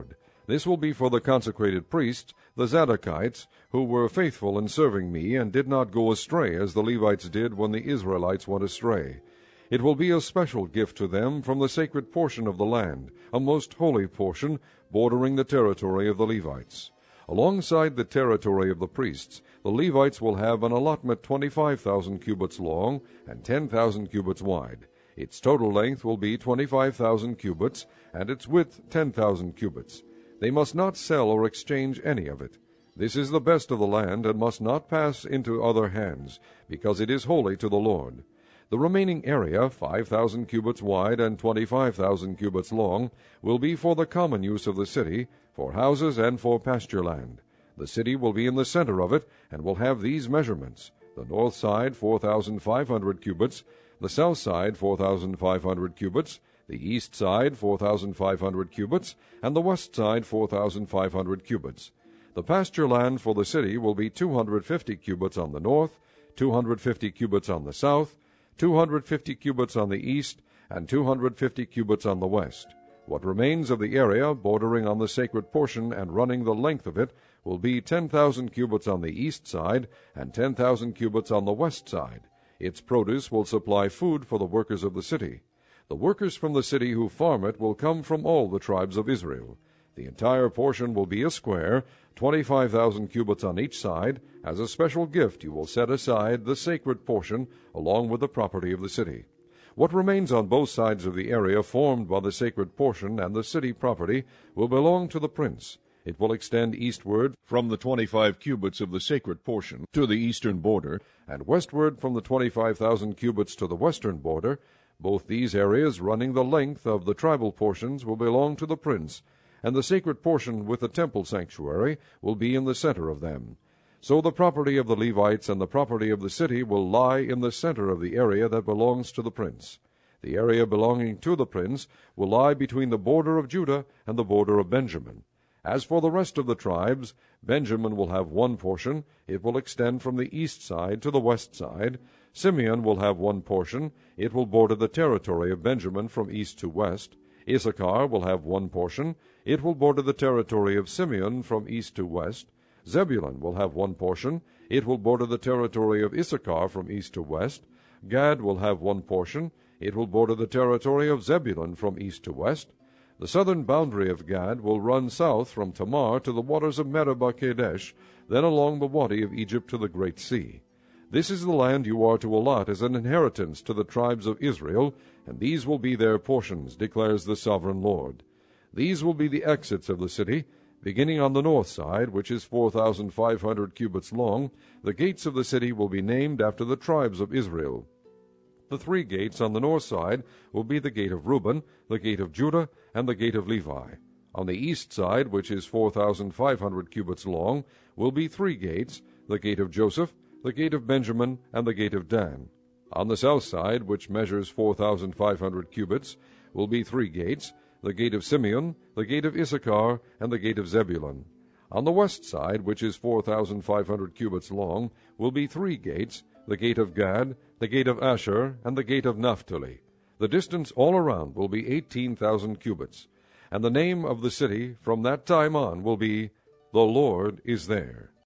This will be for the consecrated priests, the Zadokites, who were faithful in serving me, and did not go astray as the Levites did when the Israelites went astray. It will be a special gift to them from the sacred portion of the land, a most holy portion, bordering the territory of the Levites. Alongside the territory of the priests, the Levites will have an allotment twenty-five thousand cubits long and ten thousand cubits wide. Its total length will be twenty-five thousand cubits, and its width ten thousand cubits. They must not sell or exchange any of it. This is the best of the land, and must not pass into other hands, because it is holy to the Lord. The remaining area, five thousand cubits wide and twenty-five thousand cubits long, will be for the common use of the city, for houses and for pasture land. The city will be in the center of it, and will have these measurements: the north side four thousand five hundred cubits, the south side four thousand five hundred cubits, the east side four thousand five hundred cubits, and the west side four thousand five hundred cubits. The pasture land for the city will be two hundred fifty cubits on the north, two hundred fifty cubits on the south, two hundred fifty cubits on the east, and two hundred fifty cubits on the west. What remains of the area bordering on the sacred portion and running the length of it will be ten thousand cubits on the east side and ten thousand cubits on the west side. Its produce will supply food for the workers of the city. The workers from the city who farm it will come from all the tribes of Israel. The entire portion will be a square, twenty-five thousand cubits on each side. As a special gift you will set aside the sacred portion along with the property of the city. What remains on both sides of the area formed by the sacred portion and the city property will belong to the prince. It will extend eastward from the twenty-five cubits of the sacred portion to the eastern border, and westward from the twenty-five thousand cubits to the western border. Both these areas running the length of the tribal portions will belong to the prince, and the sacred portion with the temple sanctuary will be in the center of them. So the property of the Levites and the property of the city will lie in the center of the area that belongs to the prince. The area belonging to the prince will lie between the border of Judah and the border of Benjamin. As for the rest of the tribes, Benjamin will have one portion. It will extend from the east side to the west side. Simeon will have one portion. It will border the territory of Benjamin from east to west. Issachar will have one portion. It will border the territory of Simeon from east to west. Zebulun will have one portion. It will border the territory of Issachar from east to west. Gad will have one portion. It will border the territory of Zebulun from east to west. The southern boundary of Gad will run south from Tamar to the waters of Meribah Kadesh, then along the Wadi of Egypt to the Great Sea. This is the land you are to allot as an inheritance to the tribes of Israel, and these will be their portions, declares the sovereign Lord. These will be the exits of the city, beginning on the north side, which is four thousand five hundred cubits long. The gates of the city will be named after the tribes of Israel. The three gates on the north side will be the gate of Reuben, the gate of Judah, and the gate of Levi. On the east side, which is four thousand five hundred cubits long, will be three gates, the gate of Joseph, the gate of Benjamin, and the gate of Dan. On the south side, which measures four thousand five hundred cubits, will be three gates, the gate of Simeon, the gate of Issachar, and the gate of Zebulun. On the west side, which is four thousand five hundred cubits long, will be three gates, the gate of Gad, the gate of Asher, and the gate of Naphtali. The distance all around will be eighteen thousand cubits. And the name of the city from that time on will be, The Lord is There.